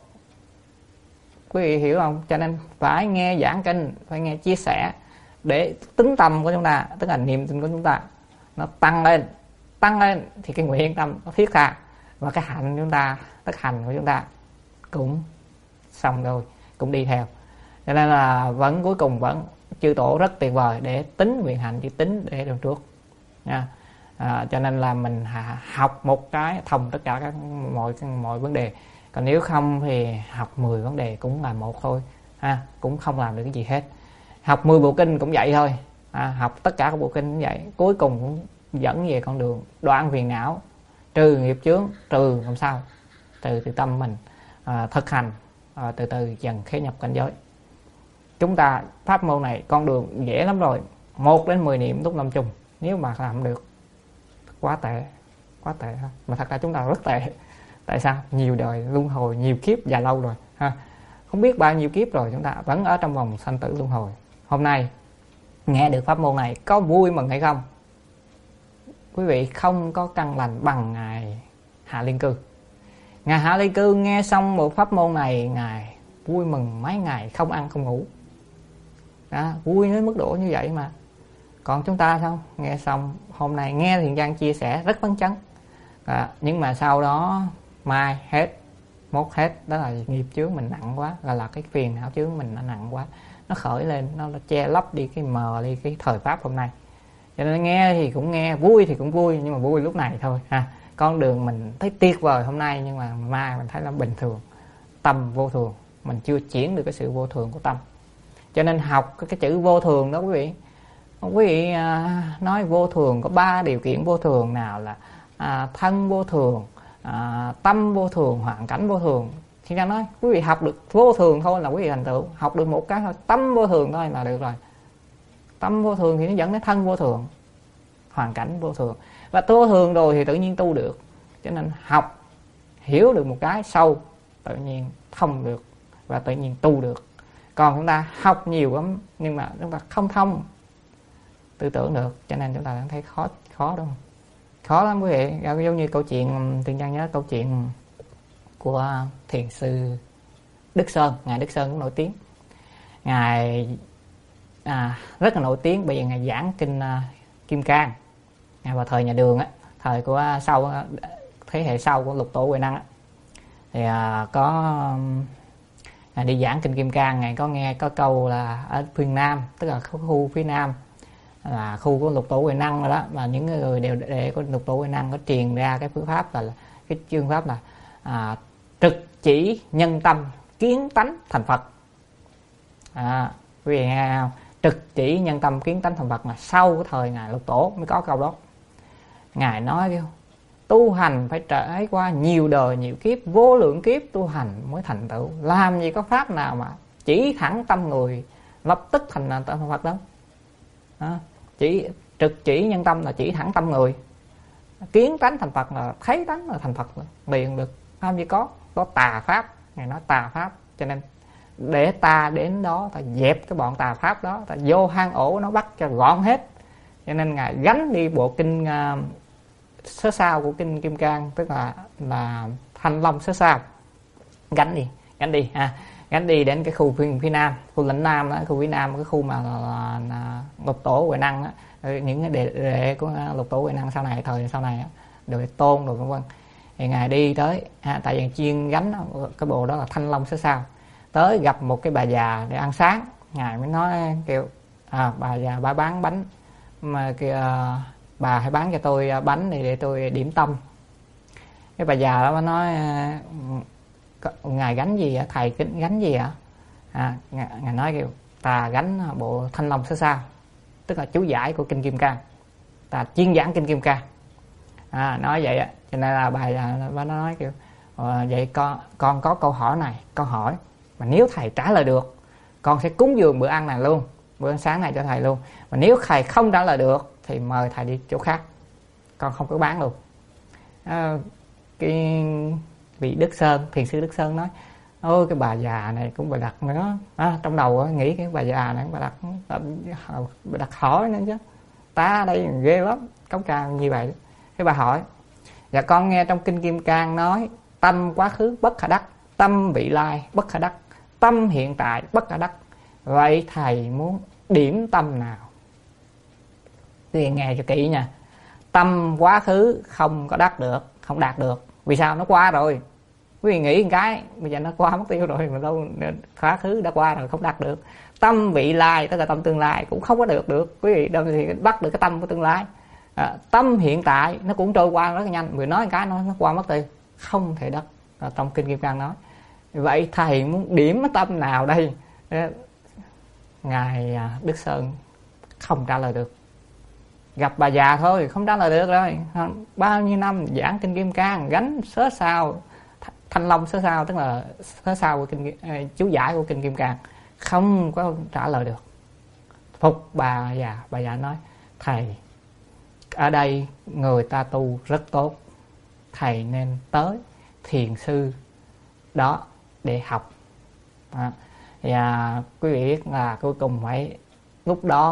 Quý vị hiểu không? Cho nên phải nghe giảng kinh, phải nghe chia sẻ để tính tâm của chúng ta, tức là niềm tin của chúng ta nó tăng lên thì cái nguyện tâm nó thiết tha, và cái hạnh chúng ta, tất hành của chúng ta cũng xong rồi, cũng đi theo. Cho nên là vẫn cuối cùng vẫn chư tổ rất tuyệt vời để tính nguyện hạnh, chỉ tính để đường trước nha. Cho nên là mình học một cái thông tất cả các mọi vấn đề. Còn nếu không thì học 10 vấn đề cũng là một thôi cũng không làm được cái gì hết. Học 10 bộ kinh cũng vậy thôi, học tất cả các bộ kinh cũng vậy, cuối cùng cũng dẫn về con đường đoạn phiền não, trừ nghiệp chướng, trừ làm sao? Từ tâm mình thực hành, từ từ dần khế nhập cảnh giới. Chúng ta pháp môn này con đường dễ lắm rồi, 1 đến 10 niệm túc 50. Nếu mà làm được quá tệ thôi. Mà thật ra chúng ta rất tệ. Tại sao? Nhiều đời luân hồi, nhiều kiếp dài lâu rồi không biết bao nhiêu kiếp rồi, chúng ta vẫn ở trong vòng sanh tử luân hồi. Hôm nay nghe được pháp môn này có vui mừng hay không? Quý vị không có căn lành bằng ngài Hạ Liên Cư. Ngài Hạ Liên Cư nghe xong một pháp môn này, ngài vui mừng mấy ngày không ăn không ngủ vui đến mức độ như vậy mà. Còn chúng ta sao? Nghe xong hôm nay nghe Thiện Trang chia sẻ rất phấn chấn, nhưng mà sau đó mai hết, mốt hết. Đó là nghiệp chướng mình nặng quá, là cái phiền não chướng mình nó nặng quá, nó khởi lên, nó che lấp đi cái mờ đi cái thời pháp hôm nay. Cho nên nghe thì cũng nghe, vui thì cũng vui, nhưng mà vui lúc này thôi Con đường mình thấy tuyệt vời hôm nay, nhưng mà mai mình thấy là bình thường, tâm vô thường, mình chưa chuyển được cái sự vô thường của tâm. Cho nên học cái chữ vô thường đó quý vị nói vô thường có 3 điều kiện vô thường, nào là thân vô thường, tâm vô thường, hoàn cảnh vô thường. Thì ra nói quý vị học được vô thường thôi là quý vị thành tựu. Học được một cái thôi, tâm vô thường thôi là được rồi. Tâm vô thường thì nó dẫn đến thân vô thường, hoàn cảnh vô thường, và vô thường rồi thì tự nhiên tu được. Cho nên học hiểu được một cái sâu, tự nhiên thông được và tự nhiên tu được. Còn chúng ta học nhiều lắm nhưng mà chúng ta không thông tư tưởng được, cho nên chúng ta thấy khó đúng không? Khó lắm quý vị. Giống như câu chuyện, Thiện Trang nhớ câu chuyện của thiền sư Đức Sơn. Ngài Đức Sơn cũng nổi tiếng. Ngài rất là nổi tiếng bởi vì ngài giảng kinh Kim Cang. Ngài vào thời nhà Đường thời của thế hệ sau của Lục Tổ Huệ Năng Thì có đi giảng kinh Kim Cang, ngài có nghe có câu là ở phương Nam, tức là khu phía Nam là khu của Lục Tổ Huệ Năng rồi đó, mà những người đều đệ của Lục Tổ Huệ Năng có truyền ra cái phương pháp là cái chương pháp là trực chỉ nhân tâm kiến tánh thành Phật. Quý vị nghe không? Trực chỉ nhân tâm kiến tánh thành Phật là sau cái thời ngài Lục Tổ mới có câu đó. Ngài nói kêu tu hành phải trải qua nhiều đời nhiều kiếp, vô lượng kiếp tu hành mới thành tựu. Làm gì có pháp nào mà chỉ thẳng tâm người lập tức thành Phật đâu. Chỉ trực chỉ nhân tâm là chỉ thẳng tâm người, kiến tánh thành Phật là thấy tánh là thành Phật liền được. Không gì có tà pháp. Ngài nói tà pháp, cho nên để ta đến đó ta dẹp cái bọn tà pháp đó, ta vô hang ổ nó bắt cho gọn hết. Cho nên ngài gánh đi bộ kinh sớ sao của kinh Kim Cang, tức là Thanh Long sớ sao, gánh đi đến cái khu phía Nam, khu lĩnh Nam đó, khu phía Nam, cái khu mà là Lục Tổ Huệ Năng đó. Những cái đệ của Lục Tổ Huệ Năng sau này, thời sau này được tôn rồi vân vân. Thì ngài đi tới tại vì chuyên gánh cái bộ đó là Thanh Long sớ sao, tới gặp một cái bà già để ăn sáng. Ngài mới nói kêu bà già bà bán bánh mà kêu bà hãy bán cho tôi bánh này để tôi điểm tâm. Cái bà già đó mới nói ngài gánh gì ạ? Thầy gánh gì ạ? Ngài nói kêu ta gánh bộ Thanh Long sớ sao, tức là chú giải của kinh Kim Cang, ta chuyên giảng kinh Kim Cang. Nói vậy á, cho nên là bà già nó nói kêu vậy con có câu hỏi này, con hỏi mà nếu thầy trả lời được con sẽ cúng dường bữa ăn này luôn, bữa ăn sáng này cho thầy luôn. Mà nếu thầy không trả lời được thì mời thầy đi chỗ khác, con không có bán luôn. Cái vị Đức Sơn, thiền sư Đức Sơn nói ôi cái bà già này cũng bà đặt nữa. Trong đầu nghĩ cái bà già này bà đặt hỏi nữa chứ, ta đây ghê lắm, cống cao như vậy. Cái bà hỏi dạ con nghe trong kinh Kim Cang nói tâm quá khứ bất khả đắc, tâm vị lai bất khả đắc, tâm hiện tại bất khả đắc, vậy thầy muốn điểm tâm nào? Thì nghe cho kỹ nha. Tâm quá khứ không có đắc được, không đạt được. Vì sao? Nó qua rồi. Quý vị nghĩ một cái bây giờ nó qua mất tiêu rồi, mà đâu quá khứ đã qua rồi, không đạt được. Tâm vị lai tức là tâm tương lai cũng không có được. Quý vị đâu thì bắt được cái tâm của tương lai. Tâm hiện tại nó cũng trôi qua rất nhanh. Người nói một cái nó qua mất tiêu, không thể đắc. Trong kinh Kim Cang nói vậy thầy muốn điểm cái tâm nào đây? Ngài Đức Sơn không trả lời được. Gặp bà già thôi không trả lời được rồi. Bao nhiêu năm giảng kinh Kim Cang, gánh sớ sao Thanh Long sớ sao, tức là sớ sao của kinh chú giải của kinh Kim Cang, không có trả lời được. Phục bà già nói thầy ở đây người ta tu rất tốt, thầy nên tới thiền sư đó để học. Và quý vị biết là cuối cùng phải lúc đó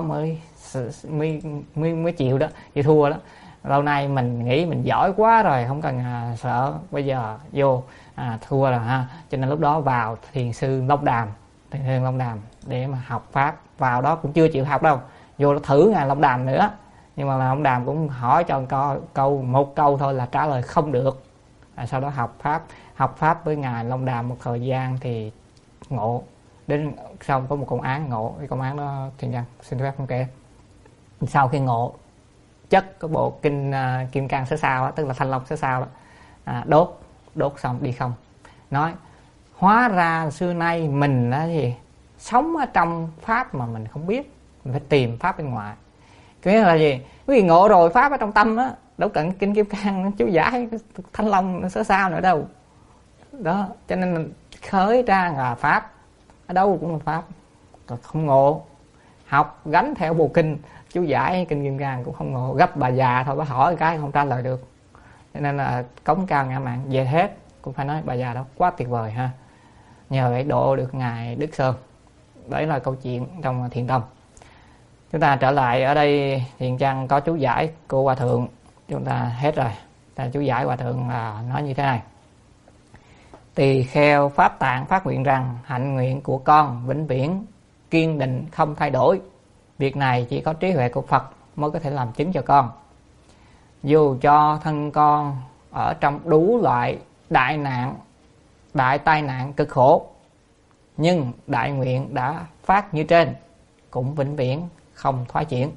mới chịu đó, chịu thua đó. Lâu nay mình nghĩ mình giỏi quá rồi, không cần sợ, bây giờ vô thua rồi ha. Cho nên lúc đó vào thiền sư Long Đàm để mà học pháp. Vào đó cũng chưa chịu học đâu, vô thử ngài Long Đàm nữa, nhưng mà Long Đàm cũng hỏi cho một câu thôi là trả lời không được. Sau đó học pháp với ngài Long Đàm một thời gian thì ngộ. Đến xong có một công án ngộ, cái công án đó thiền nhân xin phép không kể. Sau khi ngộ chất cái bộ kinh Kim Cang sớ sao đó, tức là Thanh Long sớ sao đó, đốt xong đi không. Nói hóa ra xưa nay mình là gì, sống ở trong pháp mà mình không biết, mình phải tìm pháp bên ngoài. Cái là gì? Quý vị ngộ rồi, pháp ở trong tâm đó, đâu cần kinh Kim Cang chú giải Thanh Long sớ sao nữa đâu. Đó, cho nên khởi ra là pháp, ở đâu cũng là pháp. Còn không ngộ, học gánh theo bộ kinh chú giải kinh Kim Cang cũng không ngộ. Gấp bà già thôi, bà hỏi cái không trả lời được. Cho nên là cống cao ngã mạn về hết. Cũng phải nói bà già đó quá tuyệt vời ha. Nhờ vậy độ được ngài Đức Sơn. Đấy là câu chuyện trong Thiền Tông. Chúng ta trở lại ở đây, Thiền Trang có chú giải của Hòa Thượng. Chúng ta hết rồi. Chú giải Hòa Thượng nói như thế này: Tỳ kheo Pháp Tạng phát nguyện rằng hạnh nguyện của con vĩnh viễn kiên định không thay đổi. Việc này chỉ có trí huệ của Phật mới có thể làm chứng cho con. Dù cho thân con ở trong đủ loại đại nạn đại tai nạn cực khổ, nhưng đại nguyện đã phát như trên, cũng vĩnh viễn không thoái chuyển.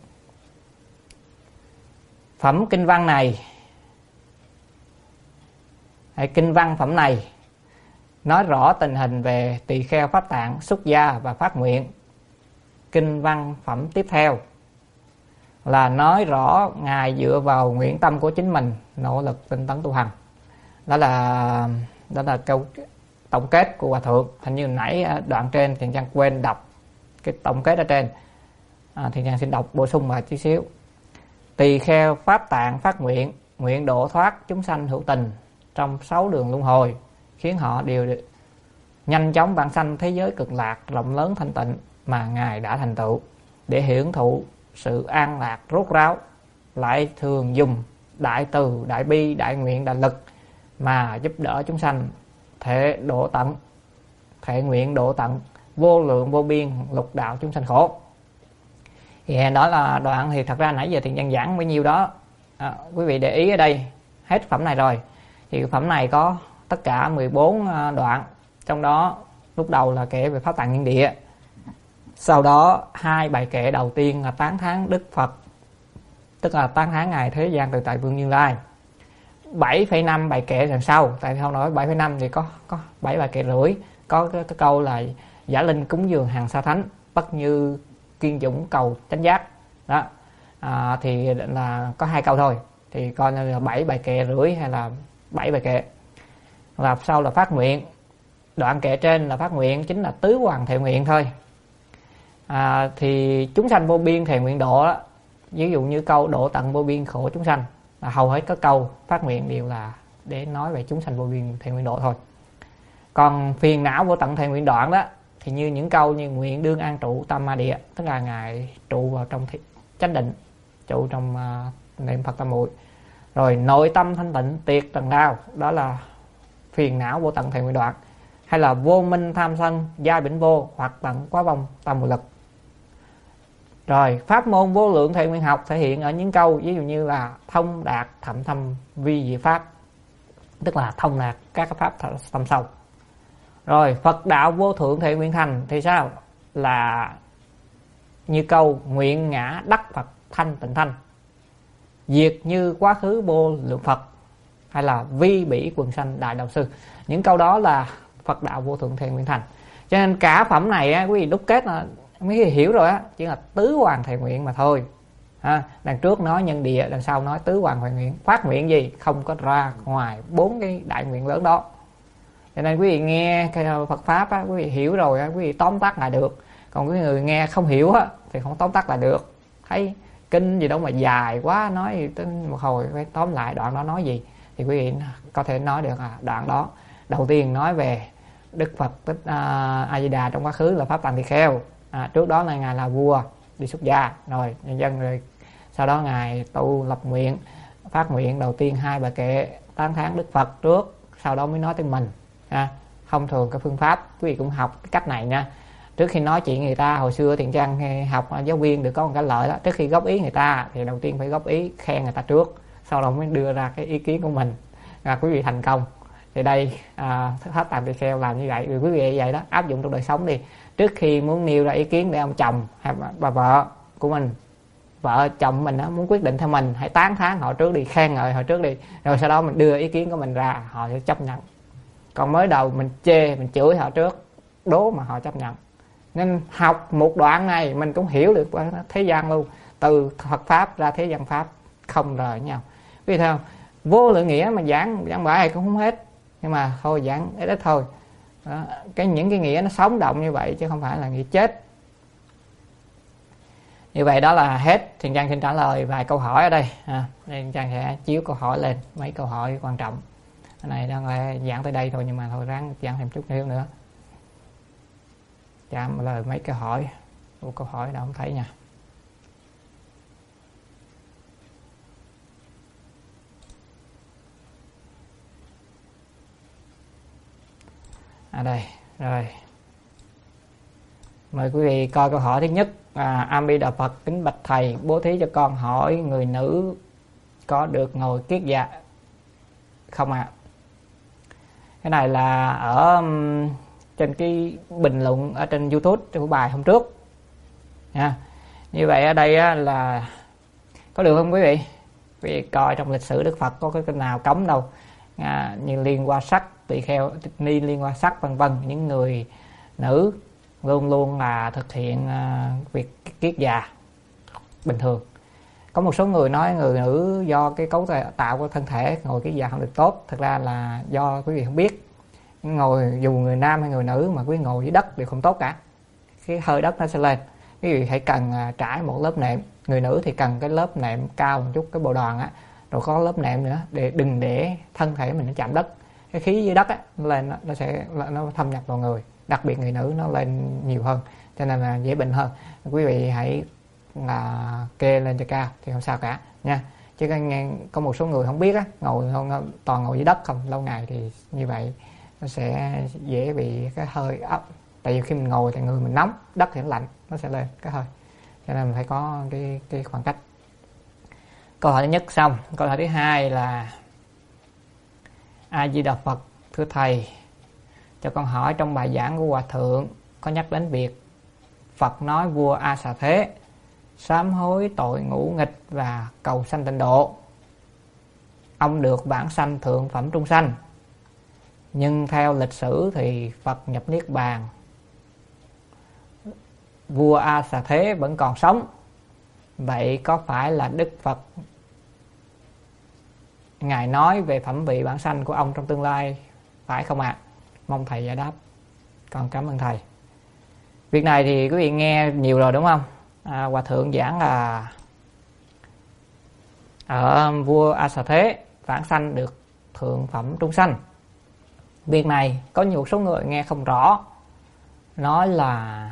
Phẩm kinh văn này, hay kinh văn phẩm này nói rõ tình hình về tỳ kheo pháp tạng, xuất gia và phát nguyện. Kinh văn phẩm tiếp theo là nói rõ Ngài dựa vào nguyện tâm của chính mình nỗ lực tinh tấn tu hành. Đó là câu tổng kết của Hòa Thượng. Hình như nãy đoạn trên Thiện Trang quên đọc cái tổng kết ở trên, Thiện Trang xin đọc bổ sung vào chút xíu. Tỳ kheo pháp tạng phát nguyện, nguyện độ thoát chúng sanh hữu tình trong 6 đường luân hồi, khiến họ đều nhanh chóng vãng sanh thế giới cực lạc rộng lớn thanh tịnh mà Ngài đã thành tựu. Để hưởng thụ sự an lạc rốt ráo, lại thường dùng đại từ, đại bi, đại nguyện, đại lực mà giúp đỡ chúng sanh thể nguyện độ tận vô lượng vô biên lục đạo chúng sanh khổ. Thì đó là đoạn, thì thật ra nãy giờ Thiện Trang giảng bấy nhiêu đó, quý vị để ý ở đây hết phẩm này rồi. Thì phẩm này có tất cả 14 đoạn, trong đó lúc đầu là kể về pháp tạng nhân địa, sau đó 2 bài kệ đầu tiên là tán thán Đức Phật, tức là tán thán Ngài Thế Gian Tự Tại Vương Như Lai. 7,5 bài kệ đằng sau, tại sao nói 7,5 thì có 7 bài kệ rưỡi. Có cái câu là giả linh cúng dường hàng sa thánh, bất như kiên dũng cầu chánh giác đó, thì là có 2 câu thôi, thì coi là 7 bài kệ rưỡi hay là 7 bài kệ. Là sau là phát nguyện, đoạn kệ trên là phát nguyện chính là tứ hoàng thệ nguyện thôi. Thì chúng sanh vô biên thệ nguyện độ đó, ví dụ như câu độ tận vô biên khổ chúng sanh, là hầu hết các câu phát nguyện đều là để nói về chúng sanh vô biên thệ nguyện độ thôi. Còn phiền não vô tận thệ nguyện đoạn đó thì như những câu như nguyện đương an trụ tam ma địa, tức là Ngài trụ vào trong chánh định, trụ trong niệm Phật tam muội. Rồi nội tâm thanh tịnh tiệt trần đau, đó là phiền não vô tận thệ nguyện đoạn. Hay là vô minh tham sân giai bỉnh vô, hoặc tận quá vong tam muội lực. Rồi pháp môn vô lượng thệ nguyện học thể hiện ở những câu ví dụ như là thông đạt thậm thâm vi diệu pháp, tức là thông đạt các cái pháp thâm sâu. Rồi Phật đạo vô thượng thệ nguyện thành thì sao? Là như câu nguyện ngã đắc Phật thanh tịnh thanh, diệt như quá khứ vô lượng Phật, hay là vi bỉ quần sanh đại đạo sư. Những câu đó là Phật đạo vô thượng thệ nguyện thành. Cho nên cả phẩm này á, quý vị đúc kết là mấy người hiểu rồi á, chỉ là tứ hoàng thệ nguyện mà thôi. Đằng trước nói nhân địa, đằng sau nói tứ hoàng thệ nguyện. Phát nguyện gì không có ra ngoài 4 cái đại nguyện lớn đó. Cho nên quý vị nghe cái Phật pháp á, quý vị hiểu rồi á, quý vị tóm tắt lại được. Còn cái người nghe không hiểu á thì không tóm tắt lại được. Thấy kinh gì đâu mà dài quá, nói tính một hồi phải tóm lại đoạn đó nói gì, thì quý vị có thể nói được đoạn đó. Đầu tiên nói về Đức Phật Thích A Di Đà trong quá khứ là pháp tạng tỳ kheo, trước đó là Ngài là vua đi xuất gia rồi nhân dân, rồi sau đó Ngài tu lập nguyện, phát nguyện đầu tiên 2 bài kệ tán thán Đức Phật trước, sau đó mới nói tới mình. Thông thường cái phương pháp quý vị cũng học cái cách này nha. Trước khi nói chuyện người ta, hồi xưa Thiện Trang học giáo viên được có một cái lợi đó, trước khi góp ý người ta thì đầu tiên phải góp ý khen người ta trước, sau đó mới đưa ra cái ý kiến của mình. Quý vị thành công. Thì đây pháp tạng tỳ kheo làm như vậy, quý vị vậy đó, áp dụng trong đời sống đi. Trước khi muốn nêu ra ý kiến để ông chồng hay bà vợ của mình, vợ chồng mình đó, muốn quyết định theo mình, hãy tán thán họ trước đi, khen ngợi họ trước đi, rồi sau đó mình đưa ý kiến của mình ra, họ sẽ chấp nhận. Còn mới đầu mình chê, mình chửi họ trước, đố mà họ chấp nhận. Nên học một đoạn này mình cũng hiểu được thế gian luôn, từ Phật pháp ra thế gian pháp không rời nhau. Vì sao? Vô lượng nghĩa mà giảng bài cũng không hết, nhưng mà thôi giảng ít thôi đó. Những cái nghĩa nó sống động như vậy chứ không phải là nghĩa chết. Như vậy đó là hết. Thiện Trang xin trả lời vài câu hỏi ở đây. Thiện Trang sẽ chiếu câu hỏi lên, mấy câu hỏi quan trọng. Cái này đang là giảng tới đây thôi, nhưng mà thôi ráng giảng thêm chút xíu nữa. Trả lời mấy câu hỏi. Câu hỏi đâu không thấy nha. Đây rồi, mời quý vị coi câu hỏi thứ nhất. A Di Đà Phật, kính bạch thầy, bố thí cho con hỏi người nữ có được ngồi kiết dạ không ạ? Cái này là ở trên cái bình luận ở trên YouTube của bài hôm trước nha. Như vậy ở đây á, là có được không quý vị? Quý vị coi trong lịch sử Đức Phật có cái nào cấm đâu như liên hoa sắc, tỳ kheo, ni liên hoa sắc vân vân. Những người nữ luôn luôn là thực hiện việc kiết già bình thường. Có một số người nói người nữ do cái cấu tạo của thân thể ngồi kiết già không được tốt. Thật ra là do quý vị không biết. Ngồi dù người nam hay người nữ mà quý vị ngồi dưới đất đều không tốt cả. Cái hơi đất nó sẽ lên. Quý vị hãy cần trải một lớp nệm. Người nữ thì cần cái lớp nệm cao một chút, cái bộ đoàn á, rồi có lớp nệm nữa để đừng để thân thể mình nó chạm đất. Cái khí dưới đất á lên nó thâm nhập vào người, đặc biệt người nữ nó lên nhiều hơn, cho nên là dễ bệnh hơn. Quý vị hãy kê lên cho cao thì không sao cả nha. Chứ có một số người không biết á, toàn ngồi dưới đất không, lâu ngày thì như vậy nó sẽ dễ bị cái hơi ấp. Tại vì khi mình ngồi thì người mình nóng, đất thì nó lạnh, nó sẽ lên cái hơi, cho nên mình phải có cái khoảng cách. Câu hỏi thứ nhất xong. Câu hỏi thứ hai là: A Di Đà Phật, thưa thầy, cho con hỏi trong bài giảng của Hòa Thượng có nhắc đến việc Phật nói vua A Xà Thế sám hối tội ngũ nghịch và cầu sanh tịnh độ. Ông được vãng sanh thượng phẩm trung sanh, nhưng theo lịch sử thì Phật nhập niết bàn, vua A Xà Thế vẫn còn sống. Vậy có phải là Đức Phật Ngài nói về phẩm vị vãng sanh của ông trong tương lai phải không ạ? Mong thầy giải đáp. Con cảm ơn thầy. Việc này thì quý vị nghe nhiều rồi đúng không? Hòa Thượng giảng là ở vua A Xà Thế vãng sanh được thượng phẩm trung sanh. Việc này có nhiều số người nghe không rõ, nói là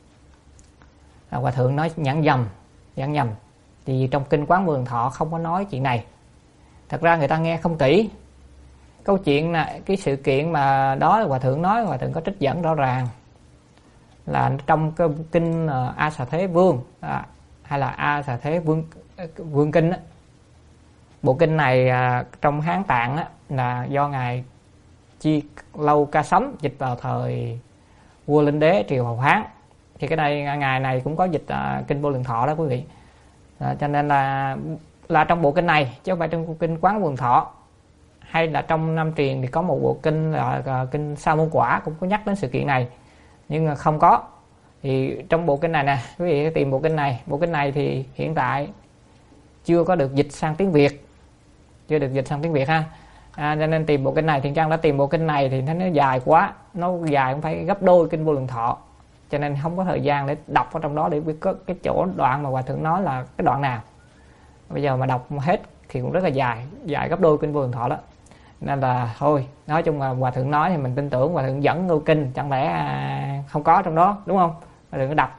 Hòa Thượng nói giảng nhầm. Thì trong kinh Quán Vô Lượng Thọ không có nói chuyện này. Thật ra người ta nghe không kỹ. Câu chuyện là cái sự kiện mà đó Hòa Thượng nói, Hòa Thượng có trích dẫn rõ ràng là trong cái kinh A Xà Thế Vương hay là A Xà Thế Vương kinh á. Bộ kinh này trong Hán Tạng á, là do ngài Chi Lâu Ca Sấm dịch vào thời vua Linh Đế triều Hậu Hán. Thì cái này ngài này cũng có dịch kinh Vô Lượng Thọ đó quý vị. Cho nên là trong bộ kinh này chứ không phải trong kinh Quán Vô Lượng Thọ. Hay là trong Nam Truyền thì có một bộ kinh là kinh Sa Môn Quả cũng có nhắc đến sự kiện này, nhưng mà không có. Thì trong bộ kinh này nè, quý vị tìm bộ kinh này. Bộ kinh này thì hiện tại chưa có được dịch sang tiếng Việt, chưa được dịch sang tiếng Việt ha. Cho nên tìm bộ kinh này, Thiện Trang đã tìm bộ kinh này thì nó dài quá, nó dài cũng phải gấp đôi kinh Vô Lượng Thọ, cho nên không có thời gian để đọc ở trong đó để biết có cái chỗ đoạn mà Hòa Thượng nói là cái đoạn nào. Bây giờ mà đọc hết thì cũng rất là dài gấp đôi kinh Vô Lượng Thọ đó. Nên là thôi, nói chung là Hòa Thượng nói thì mình tin tưởng. Hòa Thượng dẫn ngưu kinh, chẳng lẽ không có trong đó đúng không? Hòa Thượng đọc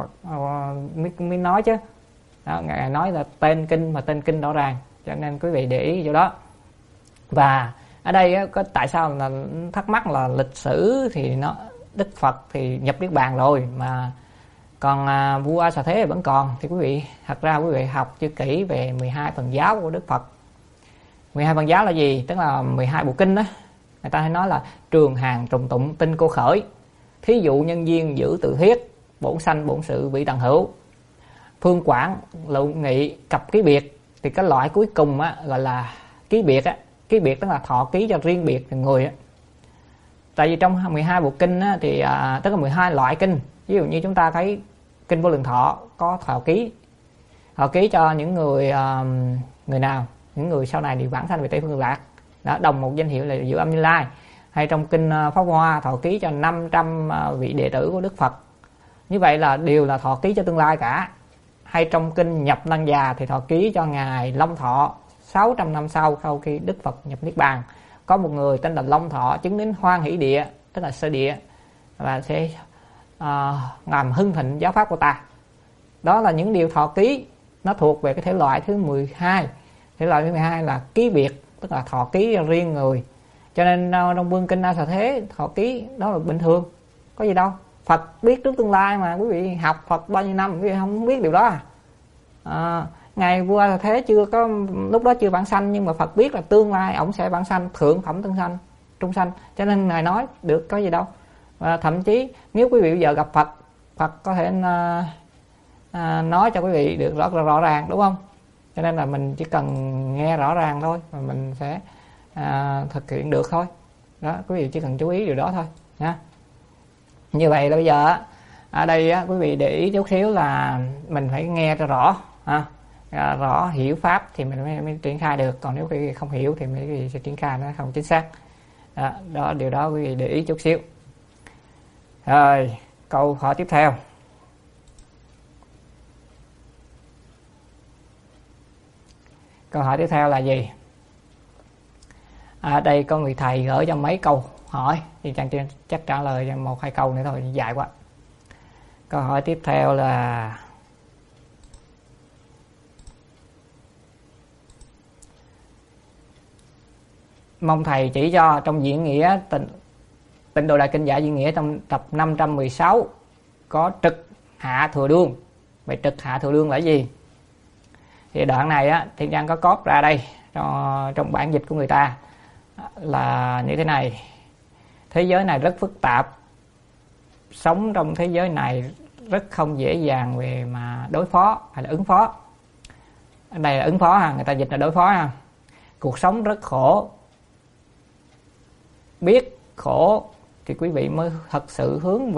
mới nói chứ đó, ngài nói là tên kinh mà tên kinh rõ ràng, cho nên quý vị để ý chỗ đó. Và ở đây có tại sao là thắc mắc là lịch sử thì nó Đức Phật thì nhập niết bàn rồi mà còn vua A Xà Thế vẫn còn. Thì quý vị thật ra quý vị học chưa kỹ về 12 phần giáo của Đức Phật. 12 phần giáo là gì? Tức là 12 bộ kinh đó. Người ta hay nói là trường hàng trùng tụng tinh cô khởi, thí dụ nhân duyên giữ tự thuyết, bổn sanh bổn sự vị tận hữu, phương quảng luận nghị cập ký biệt. Thì cái loại cuối cùng á, gọi là ký biệt á. Ký biệt tức là thọ ký cho riêng biệt từng người á. Tại vì trong 12 bộ kinh á, thì tức là 12 loại kinh. Ví dụ như chúng ta thấy kinh Vô Lượng Thọ có thọ ký cho những người người nào, những người sau này thì vãng sanh về Tây Phương Cực Lạc đó, đồng một danh hiệu là Diệu Âm Như Lai. Hay trong kinh Pháp Hoa thọ ký cho 500 vị đệ tử của Đức Phật, như vậy là đều là thọ ký cho tương lai cả. Hay trong kinh Nhập Lăng Già thì thọ ký cho ngài Long Thọ 600 năm sau khi Đức Phật nhập niết bàn. Có một người tên là Long Thọ chứng đến Hoan Hỷ Địa, tức là sơ địa, và sẽ làm hưng thịnh giáo pháp của ta. Đó là những điều thọ ký, nó thuộc về cái thể loại thứ 12. Thể loại thứ 12 là ký biệt, tức là thọ ký riêng người. Cho nên trong Vương kinh A Xà Thế thọ ký đó là bình thường, có gì đâu. Phật biết trước tương lai mà, quý vị học Phật bao nhiêu năm quý vị không biết điều đó Ngài vua A Xà Thế chưa có, lúc đó chưa vãng sanh, nhưng mà Phật biết là tương lai ổng sẽ vãng sanh thượng phẩm tương sanh, chúng sanh, cho nên Ngài nói được có gì đâu. Và thậm chí nếu quý vị bây giờ gặp Phật, Phật có thể nói cho quý vị được rất là rõ ràng, đúng không? Cho nên là mình chỉ cần nghe rõ ràng thôi và mình sẽ thực hiện được thôi. Đó, quý vị chỉ cần chú ý điều đó thôi nha. Như vậy là bây giờ ở đây quý vị để ý chút xíu là mình phải nghe cho rõ, rõ hiểu pháp thì mình mới triển khai được. Còn nếu quý vị không hiểu thì quý vị sẽ triển khai nó không chính xác. Đó, điều đó quý vị để ý chút xíu. Rồi, câu hỏi tiếp theo. Câu hỏi tiếp theo là gì? Đây có người thầy gửi cho mấy câu hỏi thì Trang chắc trả lời 1-2 câu nữa thôi, dài quá. Câu hỏi tiếp theo là mong thầy chỉ cho trong diễn nghĩa Tịnh Độ Đại Kinh Giải Diễn Nghĩa trong tập 516 có trực hạ thừa đương. Vậy trực hạ thừa đương là gì? Thì đoạn này Thiên Trang có cóp ra đây trong bản dịch của người ta là như thế này: thế giới này rất phức tạp, sống trong thế giới này rất không dễ dàng về mà đối phó hay là ứng phó. Ở đây là ứng phó người ta dịch là đối phó Cuộc sống rất khổ, biết khổ thì quý vị mới thật sự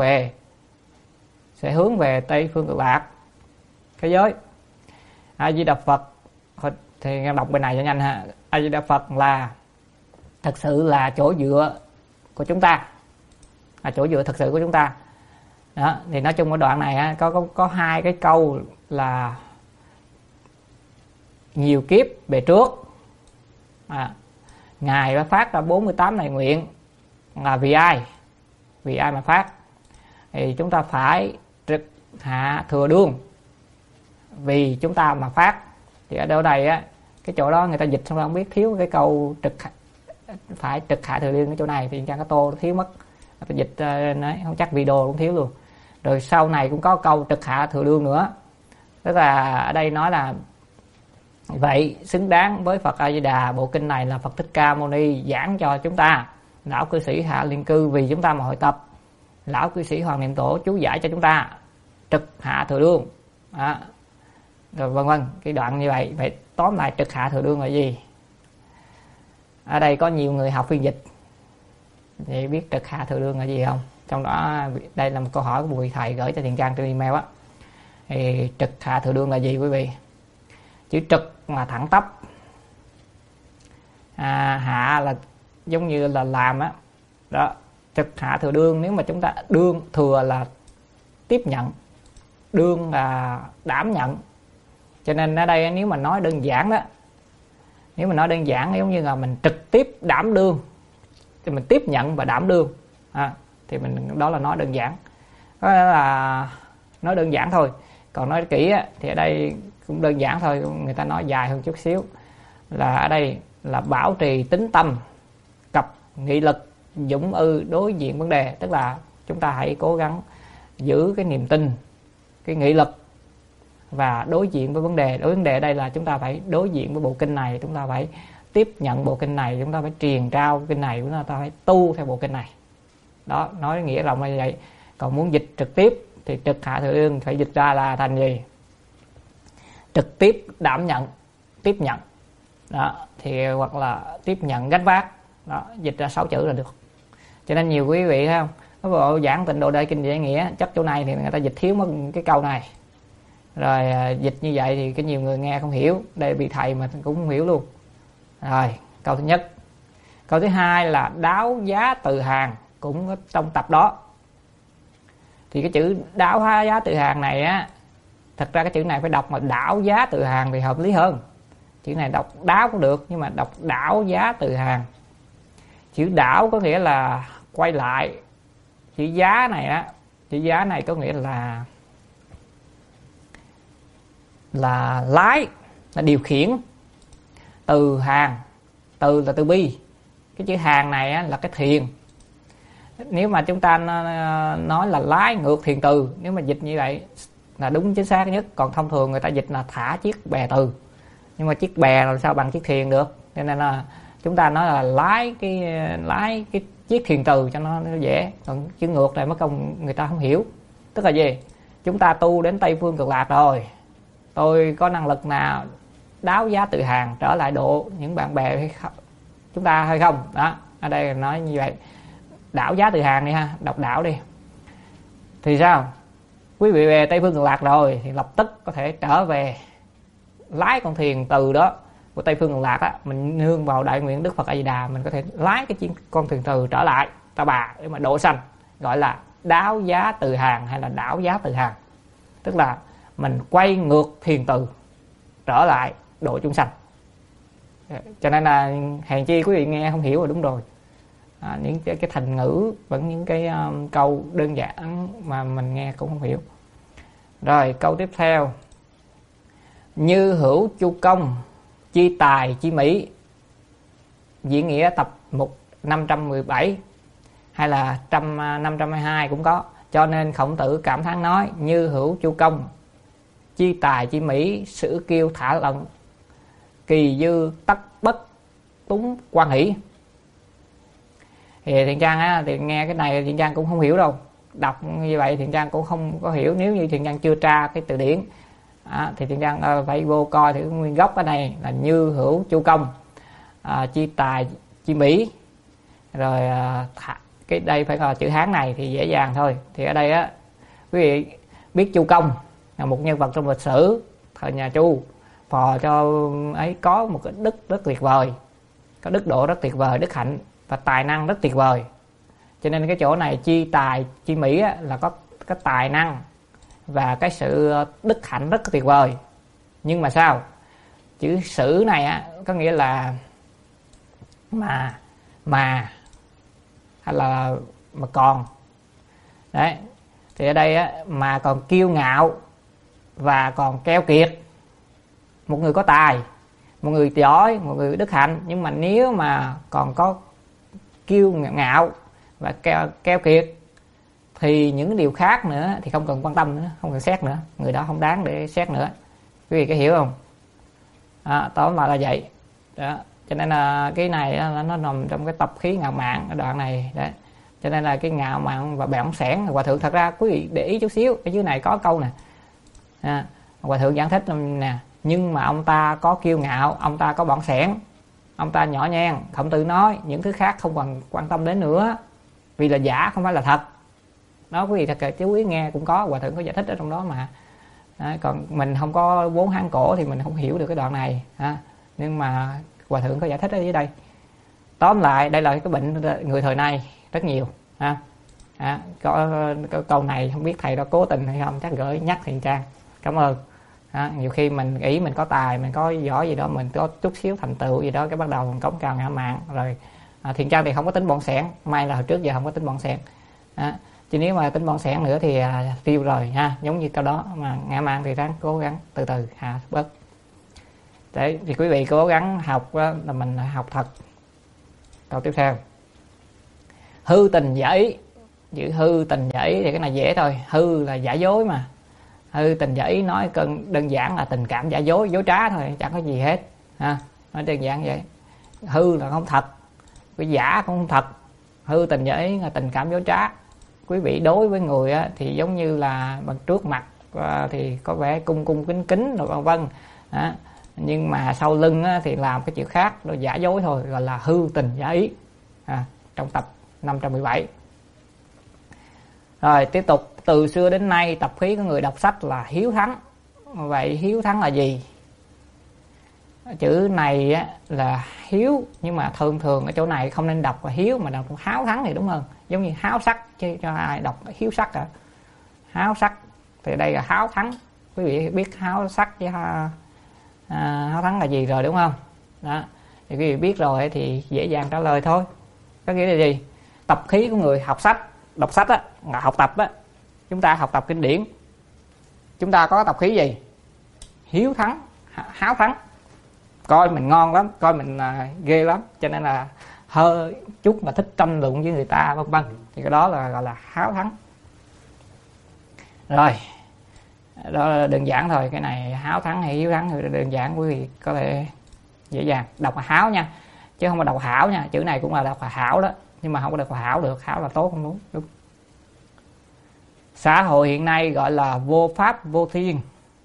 sẽ hướng về Tây Phương Cực Lạc thế giới. A Di Đà Phật thì đọc bên này cho nhanh ha. A Di Đà Phật là thật sự là chỗ dựa của chúng ta, là chỗ dựa thật sự của chúng ta. Đó, thì nói chung ở đoạn này có 2 cái câu là nhiều kiếp về trước Ngài đã phát ra 48 này nguyện là vì ai? Vì ai mà phát? Thì chúng ta phải trực hạ thừa đương vì chúng ta mà phát. Thì ở đâu đây cái chỗ đó người ta dịch xong không biết thiếu cái câu phải trực hạ thừa đương cái chỗ này thì Trang có tô thiếu mất. Người ta dịch nói không chắc video cũng thiếu luôn. Rồi sau này cũng có câu trực hạ thừa đương nữa. Tức là ở đây nói là vậy xứng đáng với Phật A Di Đà, bộ kinh này là Phật Thích Ca Mâu Ni giảng cho chúng ta. Lão cư sĩ Hạ Liên Cư vì chúng ta mà hội tập. Lão cư sĩ Hoàng Niệm Tổ chú giải cho chúng ta trực hạ thừa đương. Rồi vân vân, cái đoạn như vậy. Vậy tóm lại trực hạ thừa đương là gì? Ở đây có nhiều người học phiên dịch thì biết trực hạ thừa đương là gì không? Trong đó đây là một câu hỏi của một vị thầy gửi cho Thiện Trang trên email Thì trực hạ thừa đương là gì quý vị? Chữ trực là thẳng tắp, hạ là giống như là làm đó. Trực hạ thừa đương, nếu mà chúng ta đương, thừa là tiếp nhận, đương là đảm nhận. Cho nên ở đây nếu mà nói đơn giản đó, nếu mà nói đơn giản giống như là mình trực tiếp đảm đương, thì mình tiếp nhận và đảm đương thì mình đó là nói đơn giản. Đó là nói đơn giản thôi. Còn nói kỹ thì ở đây cũng đơn giản thôi, người ta nói dài hơn chút xíu. Là ở đây là bảo trì tín tâm, cặp nghị lực, dũng ư đối diện vấn đề. Tức là chúng ta hãy cố gắng giữ cái niềm tin, cái nghị lực và đối diện với vấn đề. Đối với vấn đề ở đây là chúng ta phải đối diện với bộ kinh này, chúng ta phải tiếp nhận bộ kinh này, chúng ta phải truyền trao kinh này, chúng ta phải tu theo bộ kinh này. Đó, nói nghĩa rộng là như vậy. Còn muốn dịch trực tiếp thì trực hạ thừa đương phải dịch ra là thành gì? Trực tiếp đảm nhận, tiếp nhận. Đó, thì hoặc là tiếp nhận gánh vác. Đó, dịch ra 6 chữ là được. Cho nên nhiều quý vị thấy không? Cái bộ giảng Tịnh Độ Đại Kinh Giải Nghĩa chắc chỗ này thì người ta dịch thiếu mất cái câu này. Rồi dịch như vậy thì cái nhiều người nghe không hiểu. Đây bị thầy mà cũng không hiểu luôn. Rồi, câu thứ nhất. Câu thứ hai là đáo giá từ hàng, cũng ở trong tập đó. Thì cái chữ đáo giá từ hàng này thật ra cái chữ này phải đọc mà đảo giá từ hàng thì hợp lý hơn. Chữ này đọc đáo cũng được, nhưng mà đọc đảo giá từ hàng. Chữ đảo có nghĩa là quay lại. Chữ giá này chữ giá này có nghĩa là lái, là điều khiển. Từ hàng, từ là từ bi. Cái chữ hàng này là cái thiền. Nếu mà chúng ta nói là lái ngược thiền từ, nếu mà dịch như vậy là đúng chính xác nhất. Còn thông thường người ta dịch là thả chiếc bè từ. Nhưng mà chiếc bè làm sao bằng chiếc thuyền được. Cho nên là chúng ta nói là lái cái chiếc thiền từ cho nó dễ, còn chữ ngược này mất công người ta không hiểu. Tức là gì? Chúng ta tu đến Tây Phương Cực Lạc rồi, tôi có năng lực nào đáo giá tự hàng trở lại độ những bạn bè hay không? Chúng ta hay không? Đó, ở đây nói như vậy. Đảo giá tự hàng đi ha, đọc đảo đi. Thì sao? Quý vị về Tây Phương Cực Lạc rồi thì lập tức có thể trở về lái con thuyền từ đó của Tây Phương Cực Lạc á, mình nương vào đại nguyện Đức Phật A Di Đà, mình có thể lái cái con thuyền từ trở lại Ta Bà để mà độ sanh, gọi là đáo giá tự hàng hay là đảo giá tự hàng. Tức là mình quay ngược thuyền từ trở lại độ chúng sanh. Cho nên là hèn chi quý vị nghe không hiểu rồi, đúng rồi. Những cái thành ngữ vẫn những cái câu đơn giản mà mình nghe cũng không hiểu. Rồi câu tiếp theo: như hữu chu công, chi tài chi mỹ. Diễn nghĩa tập mục 517 hay là 522 cũng có. Cho nên Khổng Tử cảm thán nói: như hữu chu công, chi tài chi mỹ, sử kiêu thả lận, kỳ dư tất bất túng quan hỷ. Thì Thiện Trang á, thì nghe cái này Thiện Trang cũng không hiểu đâu. Đọc như vậy Thiện Trang cũng không có hiểu. Nếu như Thiện Trang chưa tra cái từ điển thì Thiện Trang phải vô coi thì nguyên gốc ở đây là như hữu chu công, chi tài chi mỹ. Rồi cái đây phải là chữ Hán này thì dễ dàng thôi. Thì ở đây á, quý vị biết Chu Công là một nhân vật trong lịch sử thời nhà Chu, phò cho ấy có một cái đức rất tuyệt vời, có đức độ rất tuyệt vời, đức hạnh và tài năng rất tuyệt vời. Cho nên cái chỗ này chi tài chi mỹ á, là có cái tài năng và cái sự đức hạnh rất tuyệt vời. Nhưng mà sao? Chữ sử này á, có nghĩa là mà hay là mà còn. Đấy. Thì ở đây á, mà còn kiêu ngạo và còn keo kiệt. Một người có tài, một người giỏi, một người đức hạnh, nhưng mà nếu mà còn có kiêu ngạo và keo kiệt thì những điều khác nữa thì không cần quan tâm nữa, không cần xét nữa, người đó không đáng để xét nữa. Quý vị có hiểu không? Tóm lại là vậy đó. Cho nên là cái này là nó nằm trong cái tập khí ngạo mạn ở đoạn này đấy. Cho nên là cái ngạo mạn và bỏng sẻn. Hòa thượng thật ra quý vị để ý chút xíu, ở dưới này có câu nè, Hòa thượng giải thích nè: nhưng mà ông ta có kiêu ngạo, ông ta có bỏng sẻn, ông ta nhỏ nhen. Khổng Tử nói những thứ khác không còn quan tâm đến nữa, vì là giả không phải là thật. Đó, quý vị thật chú ý nghe, cũng có Hòa thượng có giải thích ở trong đó mà. Còn mình không có vốn Hán cổ thì mình không hiểu được cái đoạn này nhưng mà Hòa thượng có giải thích ở dưới đây. Tóm lại đây là cái bệnh người thời nay rất nhiều có câu này không biết thầy đó cố tình hay không, chắc gửi nhắc Thiện Trang, cảm ơn. Nhiều khi mình nghĩ mình có tài, mình có giỏi gì đó, mình có chút xíu thành tựu gì đó, cái bắt đầu mình cống cao ngạo mạn rồi. Thiện Trang thì không có tính bon sẻn, may là hồi trước giờ không có tính bon sẻn. Chứ nếu mà tính bon sẻn nữa thì tiêu rồi giống như câu đó. Mà ngạo mạn thì ráng cố gắng từ từ hạ bớt. Đấy, thì quý vị cố gắng học là mình học thật. Câu tiếp theo: hư tình giả ý. Chữ hư tình giả ý thì cái này dễ thôi, hư là giả dối mà. Hư tình giả ý nói đơn giản là tình cảm giả dối, dối trá thôi, chẳng có gì hết nói đơn giản vậy. Hư là không thật, cái giả cũng không thật. Hư tình giả ý là tình cảm dối trá. Quý vị đối với người thì giống như là bằng trước mặt thì có vẻ cung kính rồi vân vân, nhưng mà sau lưng thì làm cái chuyện khác, nó giả dối thôi, gọi là hư tình giả ý. Trong tập 517. Rồi tiếp tục: từ xưa đến nay tập khí của người đọc sách là hiếu thắng. Vậy hiếu thắng là gì? Chữ này là hiếu, nhưng mà thường ở chỗ này không nên đọc là hiếu mà đọc háo thắng thì đúng hơn. Giống như háo sắc, chứ cho ai đọc hiếu sắc cả. Háo sắc thì đây là háo thắng. Quý vị biết háo sắc với háo thắng là gì rồi đúng không? Đó, thì quý vị biết rồi thì dễ dàng trả lời thôi. Có nghĩa là gì? Tập khí của người học sách, đọc sách là học tập chúng ta học tập kinh điển, chúng ta có tập khí gì? Hiếu thắng, háo thắng, coi mình ngon lắm, coi mình ghê lắm, cho nên là hơi chút mà thích tranh luận với người ta vân vân, thì cái đó là gọi là háo thắng. Rồi đó là đơn giản thôi, cái này háo thắng hay hiếu thắng thì đơn giản, quý vị có thể dễ dàng đọc là háo nha. chứ không phải độc hảo nha. Chữ này cũng là độc hảo đó, nhưng mà không có được hảo được, hảo là tốt không đúng. Đúng. Xã hội hiện nay gọi là vô pháp vô thiên.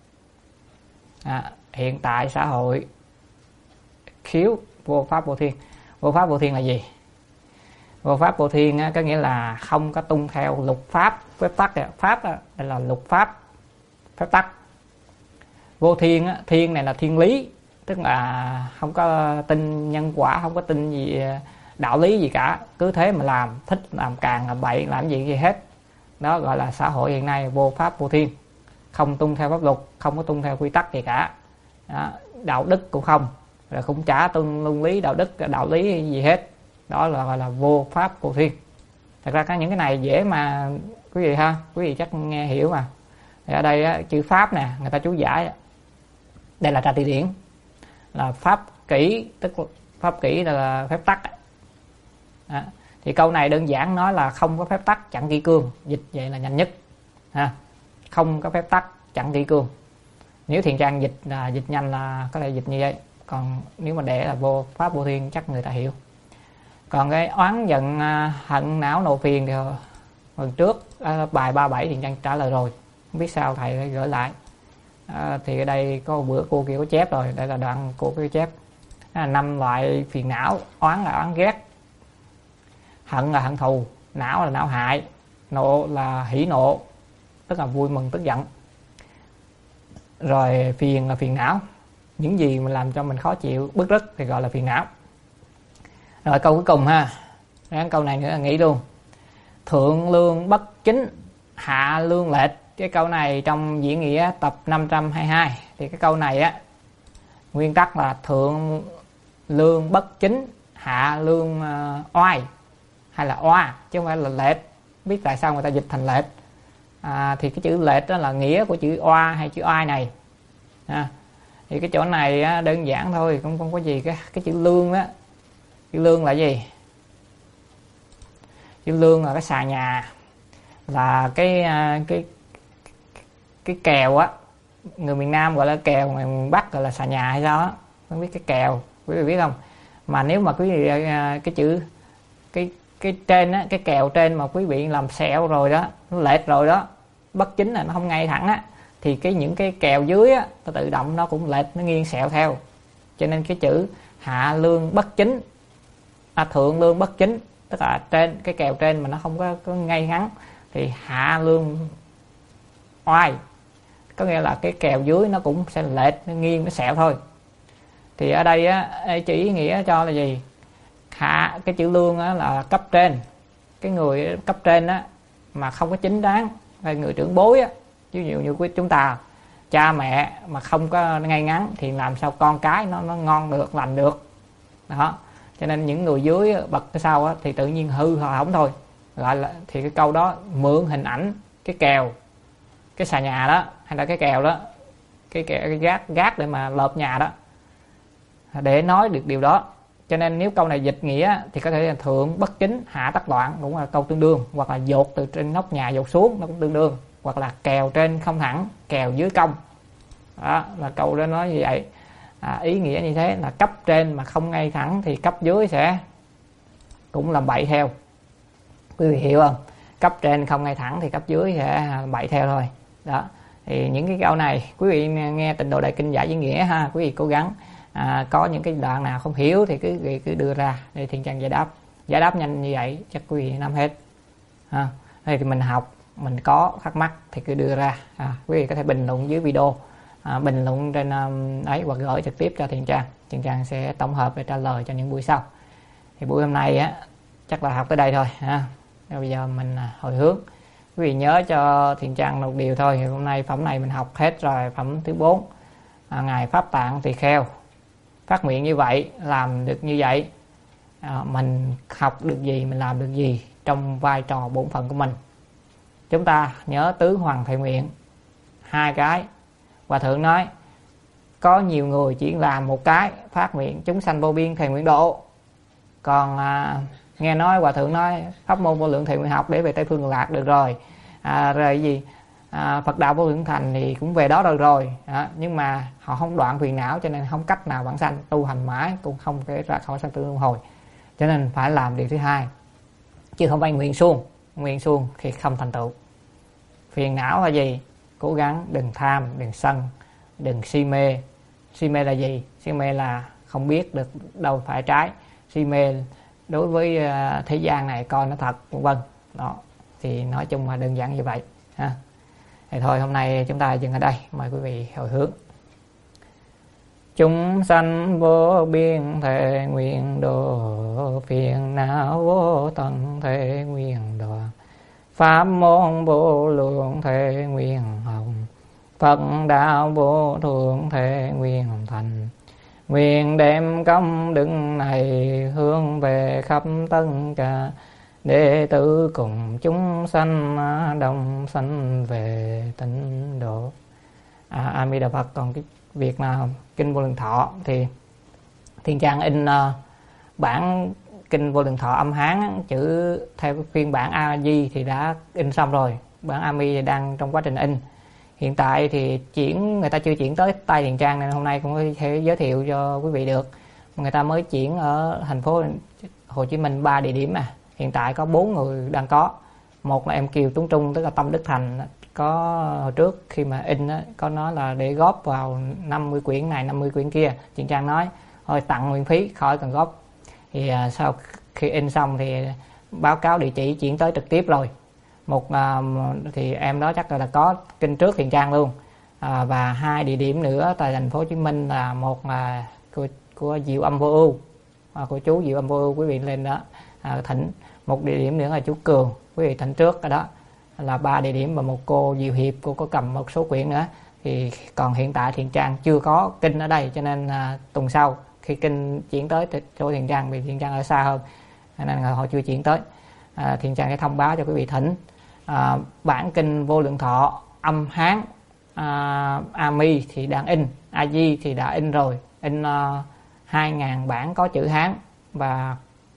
Hiện tại xã hội khiếu vô pháp vô thiên. Vô pháp vô thiên là gì? Vô pháp vô thiên á, có nghĩa là không có tuân theo luật pháp phép tắc. Pháp á, đây là luật pháp phép tắc. Vô thiên á, thiên này là thiên lý, tức là không có tin nhân quả, không có tin gì đạo lý gì cả, cứ thế mà làm, thích làm càng làm bậy, làm gì hết. Đó gọi là xã hội hiện nay vô pháp vô thiên, không tuân theo pháp luật, không có tuân theo quy tắc gì cả. Đó, đạo đức cũng không, rồi cũng chả tuân luân lý đạo đức đạo lý gì hết. Đó là gọi là vô pháp vô thiên. Thật ra những cái này dễ mà quý vị ha, quý vị chắc nghe hiểu mà. Thì ở đây á, chữ pháp nè, người ta chú giải đây là tra từ điển, là pháp kỷ, tức pháp kỷ là phép tắc. Đó. Thì câu này đơn giản nói là không có phép tắc chẳng kỷ cương, dịch vậy là nhanh nhất ha. Không có phép tắc chẳng kỷ cương. Nếu Thiện Trang dịch là dịch nhanh là có thể dịch như vậy, còn nếu mà để là vô pháp vô thiên chắc người ta hiểu. Còn cái oán giận hận não nộ phiền thì hồi trước bài 37 Thiện Trang trả lời rồi, không biết sao thầy gửi lại. Thì ở đây có bữa cô kia có chép rồi, đây là đoạn cô kia chép. 5 loại phiền não: oán là oán ghét, hận là hận thù, não là não hại, nộ là hỉ nộ, tức là vui mừng tức giận, rồi phiền là phiền não, những gì mà làm cho mình khó chịu bức rứt thì gọi là phiền não. Rồi câu cuối cùng ha, câu này nữa là nghĩ luôn: thượng lương bất chính, hạ lương lệch. Cái câu này trong diễn nghĩa tập 522 thì cái câu này á, nguyên tắc là thượng lương bất chính, hạ lương oai, hay là oa chứ không phải là lệch. Biết tại sao người ta dịch thành lệch? Thì cái chữ lệch đó là nghĩa của chữ oa hay chữ oai này. Thì cái chỗ này á, đơn giản thôi, cũng không có gì. Cái chữ lương á, chữ lương là gì? Chữ lương là cái xà nhà, là cái kèo á, người miền Nam gọi là kèo, người miền Bắc gọi là xà nhà hay sao á, không biết cái kèo, quý vị biết không? Mà nếu mà quý vị cái chữ cái trên á, cái kèo trên mà quý vị làm sẹo rồi đó, nó lệch rồi đó, bất chính là nó không ngay thẳng á, thì những cái kèo dưới á, nó tự động nó cũng lệch, nó nghiêng sẹo theo. Cho nên cái chữ hạ lương bất chính, thượng lương bất chính, tức là trên cái kèo trên mà nó không có ngay ngắn, thì hạ lương oai, có nghĩa là cái kèo dưới nó cũng sẽ lệch, nó nghiêng, nó sẹo thôi. Thì ở đây á, chỉ nghĩa cho là gì? Hạ, cái chữ lương á là cấp trên, cái người cấp trên á mà không có chính đáng, hay người trưởng bối á, ví dụ như chúng ta cha mẹ mà không có ngay ngắn thì làm sao con cái nó ngon được, lành được. Đó, cho nên những người dưới bậc cái sau á, thì tự nhiên hư hỏng thôi. Gọi là thì cái câu đó mượn hình ảnh cái kèo, cái xà nhà đó, hay là cái kèo đó, cái gác để mà lợp nhà đó, để nói được điều đó. Cho nên nếu câu này dịch nghĩa thì có thể là thượng bất chính, hạ tắc loạn, cũng là câu tương đương. Hoặc là dột từ trên nóc nhà dột xuống, nó cũng tương đương. Hoặc là kèo trên không thẳng, kèo dưới cong. Đó là câu đó nói như vậy. Ý nghĩa như thế là cấp trên mà không ngay thẳng thì cấp dưới sẽ cũng làm bậy theo. Quý vị hiểu không? Cấp trên không ngay thẳng thì cấp dưới sẽ bậy theo thôi. Đó, thì những cái câu này quý vị nghe Tịnh Độ Đại Kinh giải diễn nghĩa ha, quý vị cố gắng có những cái đoạn nào không hiểu thì cứ đưa ra để Thiện Trang giải đáp nhanh như vậy chắc quý vị nắm hết ha. Đây thì mình học, mình có thắc mắc thì cứ đưa ra, quý vị có thể bình luận dưới video, bình luận trên ấy, hoặc gửi trực tiếp cho Thiện Trang sẽ tổng hợp để trả lời cho những buổi sau. Thì buổi hôm nay á chắc là học tới đây thôi ha. Bây giờ mình hồi hướng, quý vị nhớ cho Thiện Trang một điều thôi. Thì hôm nay phẩm này mình học hết rồi, phẩm thứ 4, ngài Pháp Tạng Tỳ Kheo phát nguyện như vậy, làm được như vậy, mình học được gì, mình làm được gì trong vai trò bổn phận của mình. Chúng ta nhớ tứ hoàng thệ nguyện 2 cái. Hòa thượng nói có nhiều người chỉ làm một cái, phát nguyện chúng sanh vô biên thệ nguyện độ. Còn nghe nói Hòa thượng nói pháp môn vô lượng thệ nguyện học để về Tây Phương Lạc được rồi. Rồi gì Phật đạo Vô Lượng Thành thì cũng về đó rồi nhưng mà họ không đoạn phiền não, cho nên không cách nào vãng sanh, tu hành mãi cũng không thể ra khỏi sanh tử luân hồi, cho nên phải làm điều thứ hai, chứ không phải nguyện suông thì không thành tựu. Phiền não là gì? Cố gắng đừng tham, đừng sân, đừng si mê. Si mê là gì? Si mê là không biết được đâu phải trái, si mê đối với thế gian này coi nó thật, vân vân. Đó, thì nói chung là đơn giản như vậy ha. Thì thôi hôm nay chúng ta dừng ở đây, mời quý vị hồi hướng. Chúng sanh vô biên thể nguyện độ, phiền não vô tận thể nguyện đoạn, pháp môn vô lượng thể nguyện học, Phật đạo vô thượng thể nguyện thành. Nguyện đem công đức này hướng về khắp tất cả đệ tử cùng chúng sanh đồng sanh về tịnh độ. A Di Đà Phật. Còn cái việc nào kinh Vô Lượng Thọ thì Thiên Trang in bản kinh Vô Lượng Thọ âm Hán chữ theo phiên bản A Di thì đã in xong rồi, bản A Mi đang trong quá trình in. Hiện tại thì người ta chưa chuyển tới tay Thiên Trang, nên hôm nay cũng có thể giới thiệu cho quý vị được. Người ta mới chuyển ở thành phố Hồ Chí Minh 3 địa điểm hiện tại có 4 người đang có. Một là em Kiều Tuấn Trung, tức là Tâm Đức Thành, có hồi trước khi mà in có nói là để góp vào 50 quyển này 50 quyển kia. Thiên Trang nói thôi tặng miễn phí, khỏi cần góp. Thì sau khi in xong thì báo cáo địa chỉ chuyển tới trực tiếp rồi. Thì em đó chắc là có kinh trước Thiên Trang luôn. Và 2 địa điểm nữa tại thành phố Hồ Chí Minh, là một là của Diệu Âm Vô Ưu, của chú Diệu Âm Vô Ưu, quý vị lên đó thỉnh. Một địa điểm nữa là chú Cường, quý vị thỉnh trước. Ở đó là 3 địa điểm, và một cô Diệu Hiệp, cô có cầm một số quyển nữa. Thì còn hiện tại Thiên Trang chưa có kinh ở đây, cho nên tuần sau khi kinh chuyển tới chỗ Thiên Trang, vì Thiên Trang ở xa hơn nên là họ chưa chuyển tới. Thiên Trang sẽ thông báo cho quý vị thỉnh. Bản kinh Vô Lượng Thọ âm Hán A Mi thì đang in, A Di thì đã in rồi, in 2.000 bản có chữ Hán, và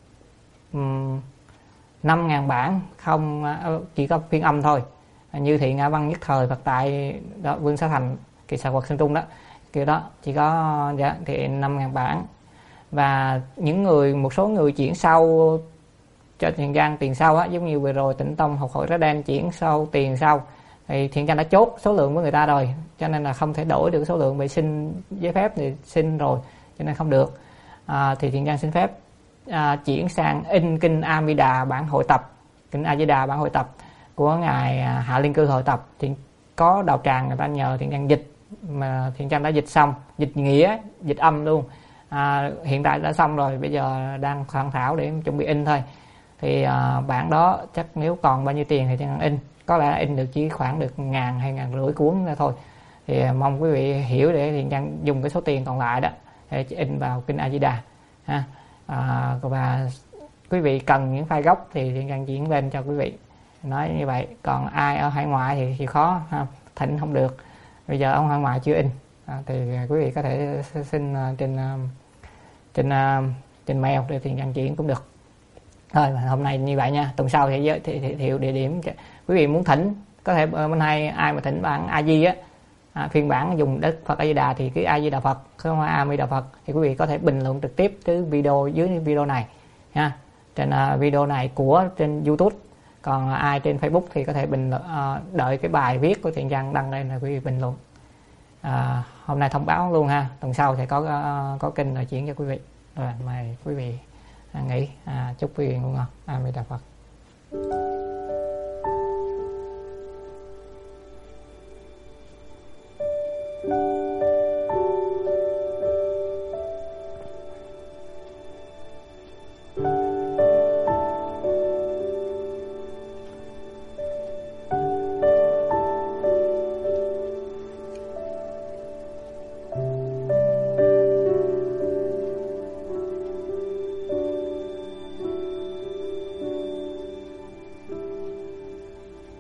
5.000 bản không, chỉ có phiên âm thôi, như Thiện Ngã Văn Nhất Thời Phật tại đó, Vương Xá Thành Kỳ Xà Quật Sơn Trung đó, kiểu đó chỉ có thì 5.000 bản. Và một số người chuyển sau cho Thiên Trang tiền sau giống như vừa rồi Tịnh Tông Học Hội Rá Đen chuyển sau tiền sau, thì Thiên Trang đã chốt số lượng với người ta rồi, cho nên là không thể đổi được số lượng, bị xin giấy phép thì xin rồi cho nên không được. Thì Thiên Trang xin phép chuyển sang in kinh A Di Đà bản hội tập, kinh A Di Đà bản hội tập của ngài Hạ Liên Cư hội tập. Thì có đạo tràng người ta nhờ Thiên Trang dịch, mà Thiên Trang đã dịch xong, dịch nghĩa, dịch âm luôn. Hiện tại đã xong rồi, bây giờ đang soạn thảo để chuẩn bị in thôi. Thì bản đó chắc nếu còn bao nhiêu tiền thì Thiên Trang in, có lẽ in được chỉ khoảng được 1.000 hay 1.500 cuốn nữa thôi. Thì mong quý vị hiểu để Thiên Trang dùng cái số tiền còn lại đó để in vào kinh A Di Đà ha. Và quý vị cần những file gốc thì Thiên Trang chuyển lên cho quý vị, nói như vậy. Còn ai ở hải ngoại thì chịu khó ha, thỉnh không được, bây giờ ông hải ngoại chưa in thì quý vị có thể xin trên mail để Thiên Trang chuyển cũng được. Thôi hôm nay như vậy nha, tuần sau thì giới thiệu địa điểm. Quý vị muốn thỉnh có thể bên nay ai mà thỉnh bản A Di phiên bản dùng đất Phật A Di Đà thì cứ A Di Đà Phật, không phải A Di Đà Phật, thì quý vị có thể bình luận trực tiếp cái video dưới video này ha, trên video này của trên YouTube. Còn ai trên Facebook thì có thể bình luận, đợi cái bài viết của Thiện Trang đăng lên là quý vị bình luận. Hôm nay thông báo luôn ha, tuần sau thì có kênh là chuyển cho quý vị. Rồi mời quý vị nghỉ. Chúc quý vị ngủ ngon. A Di Đà Phật.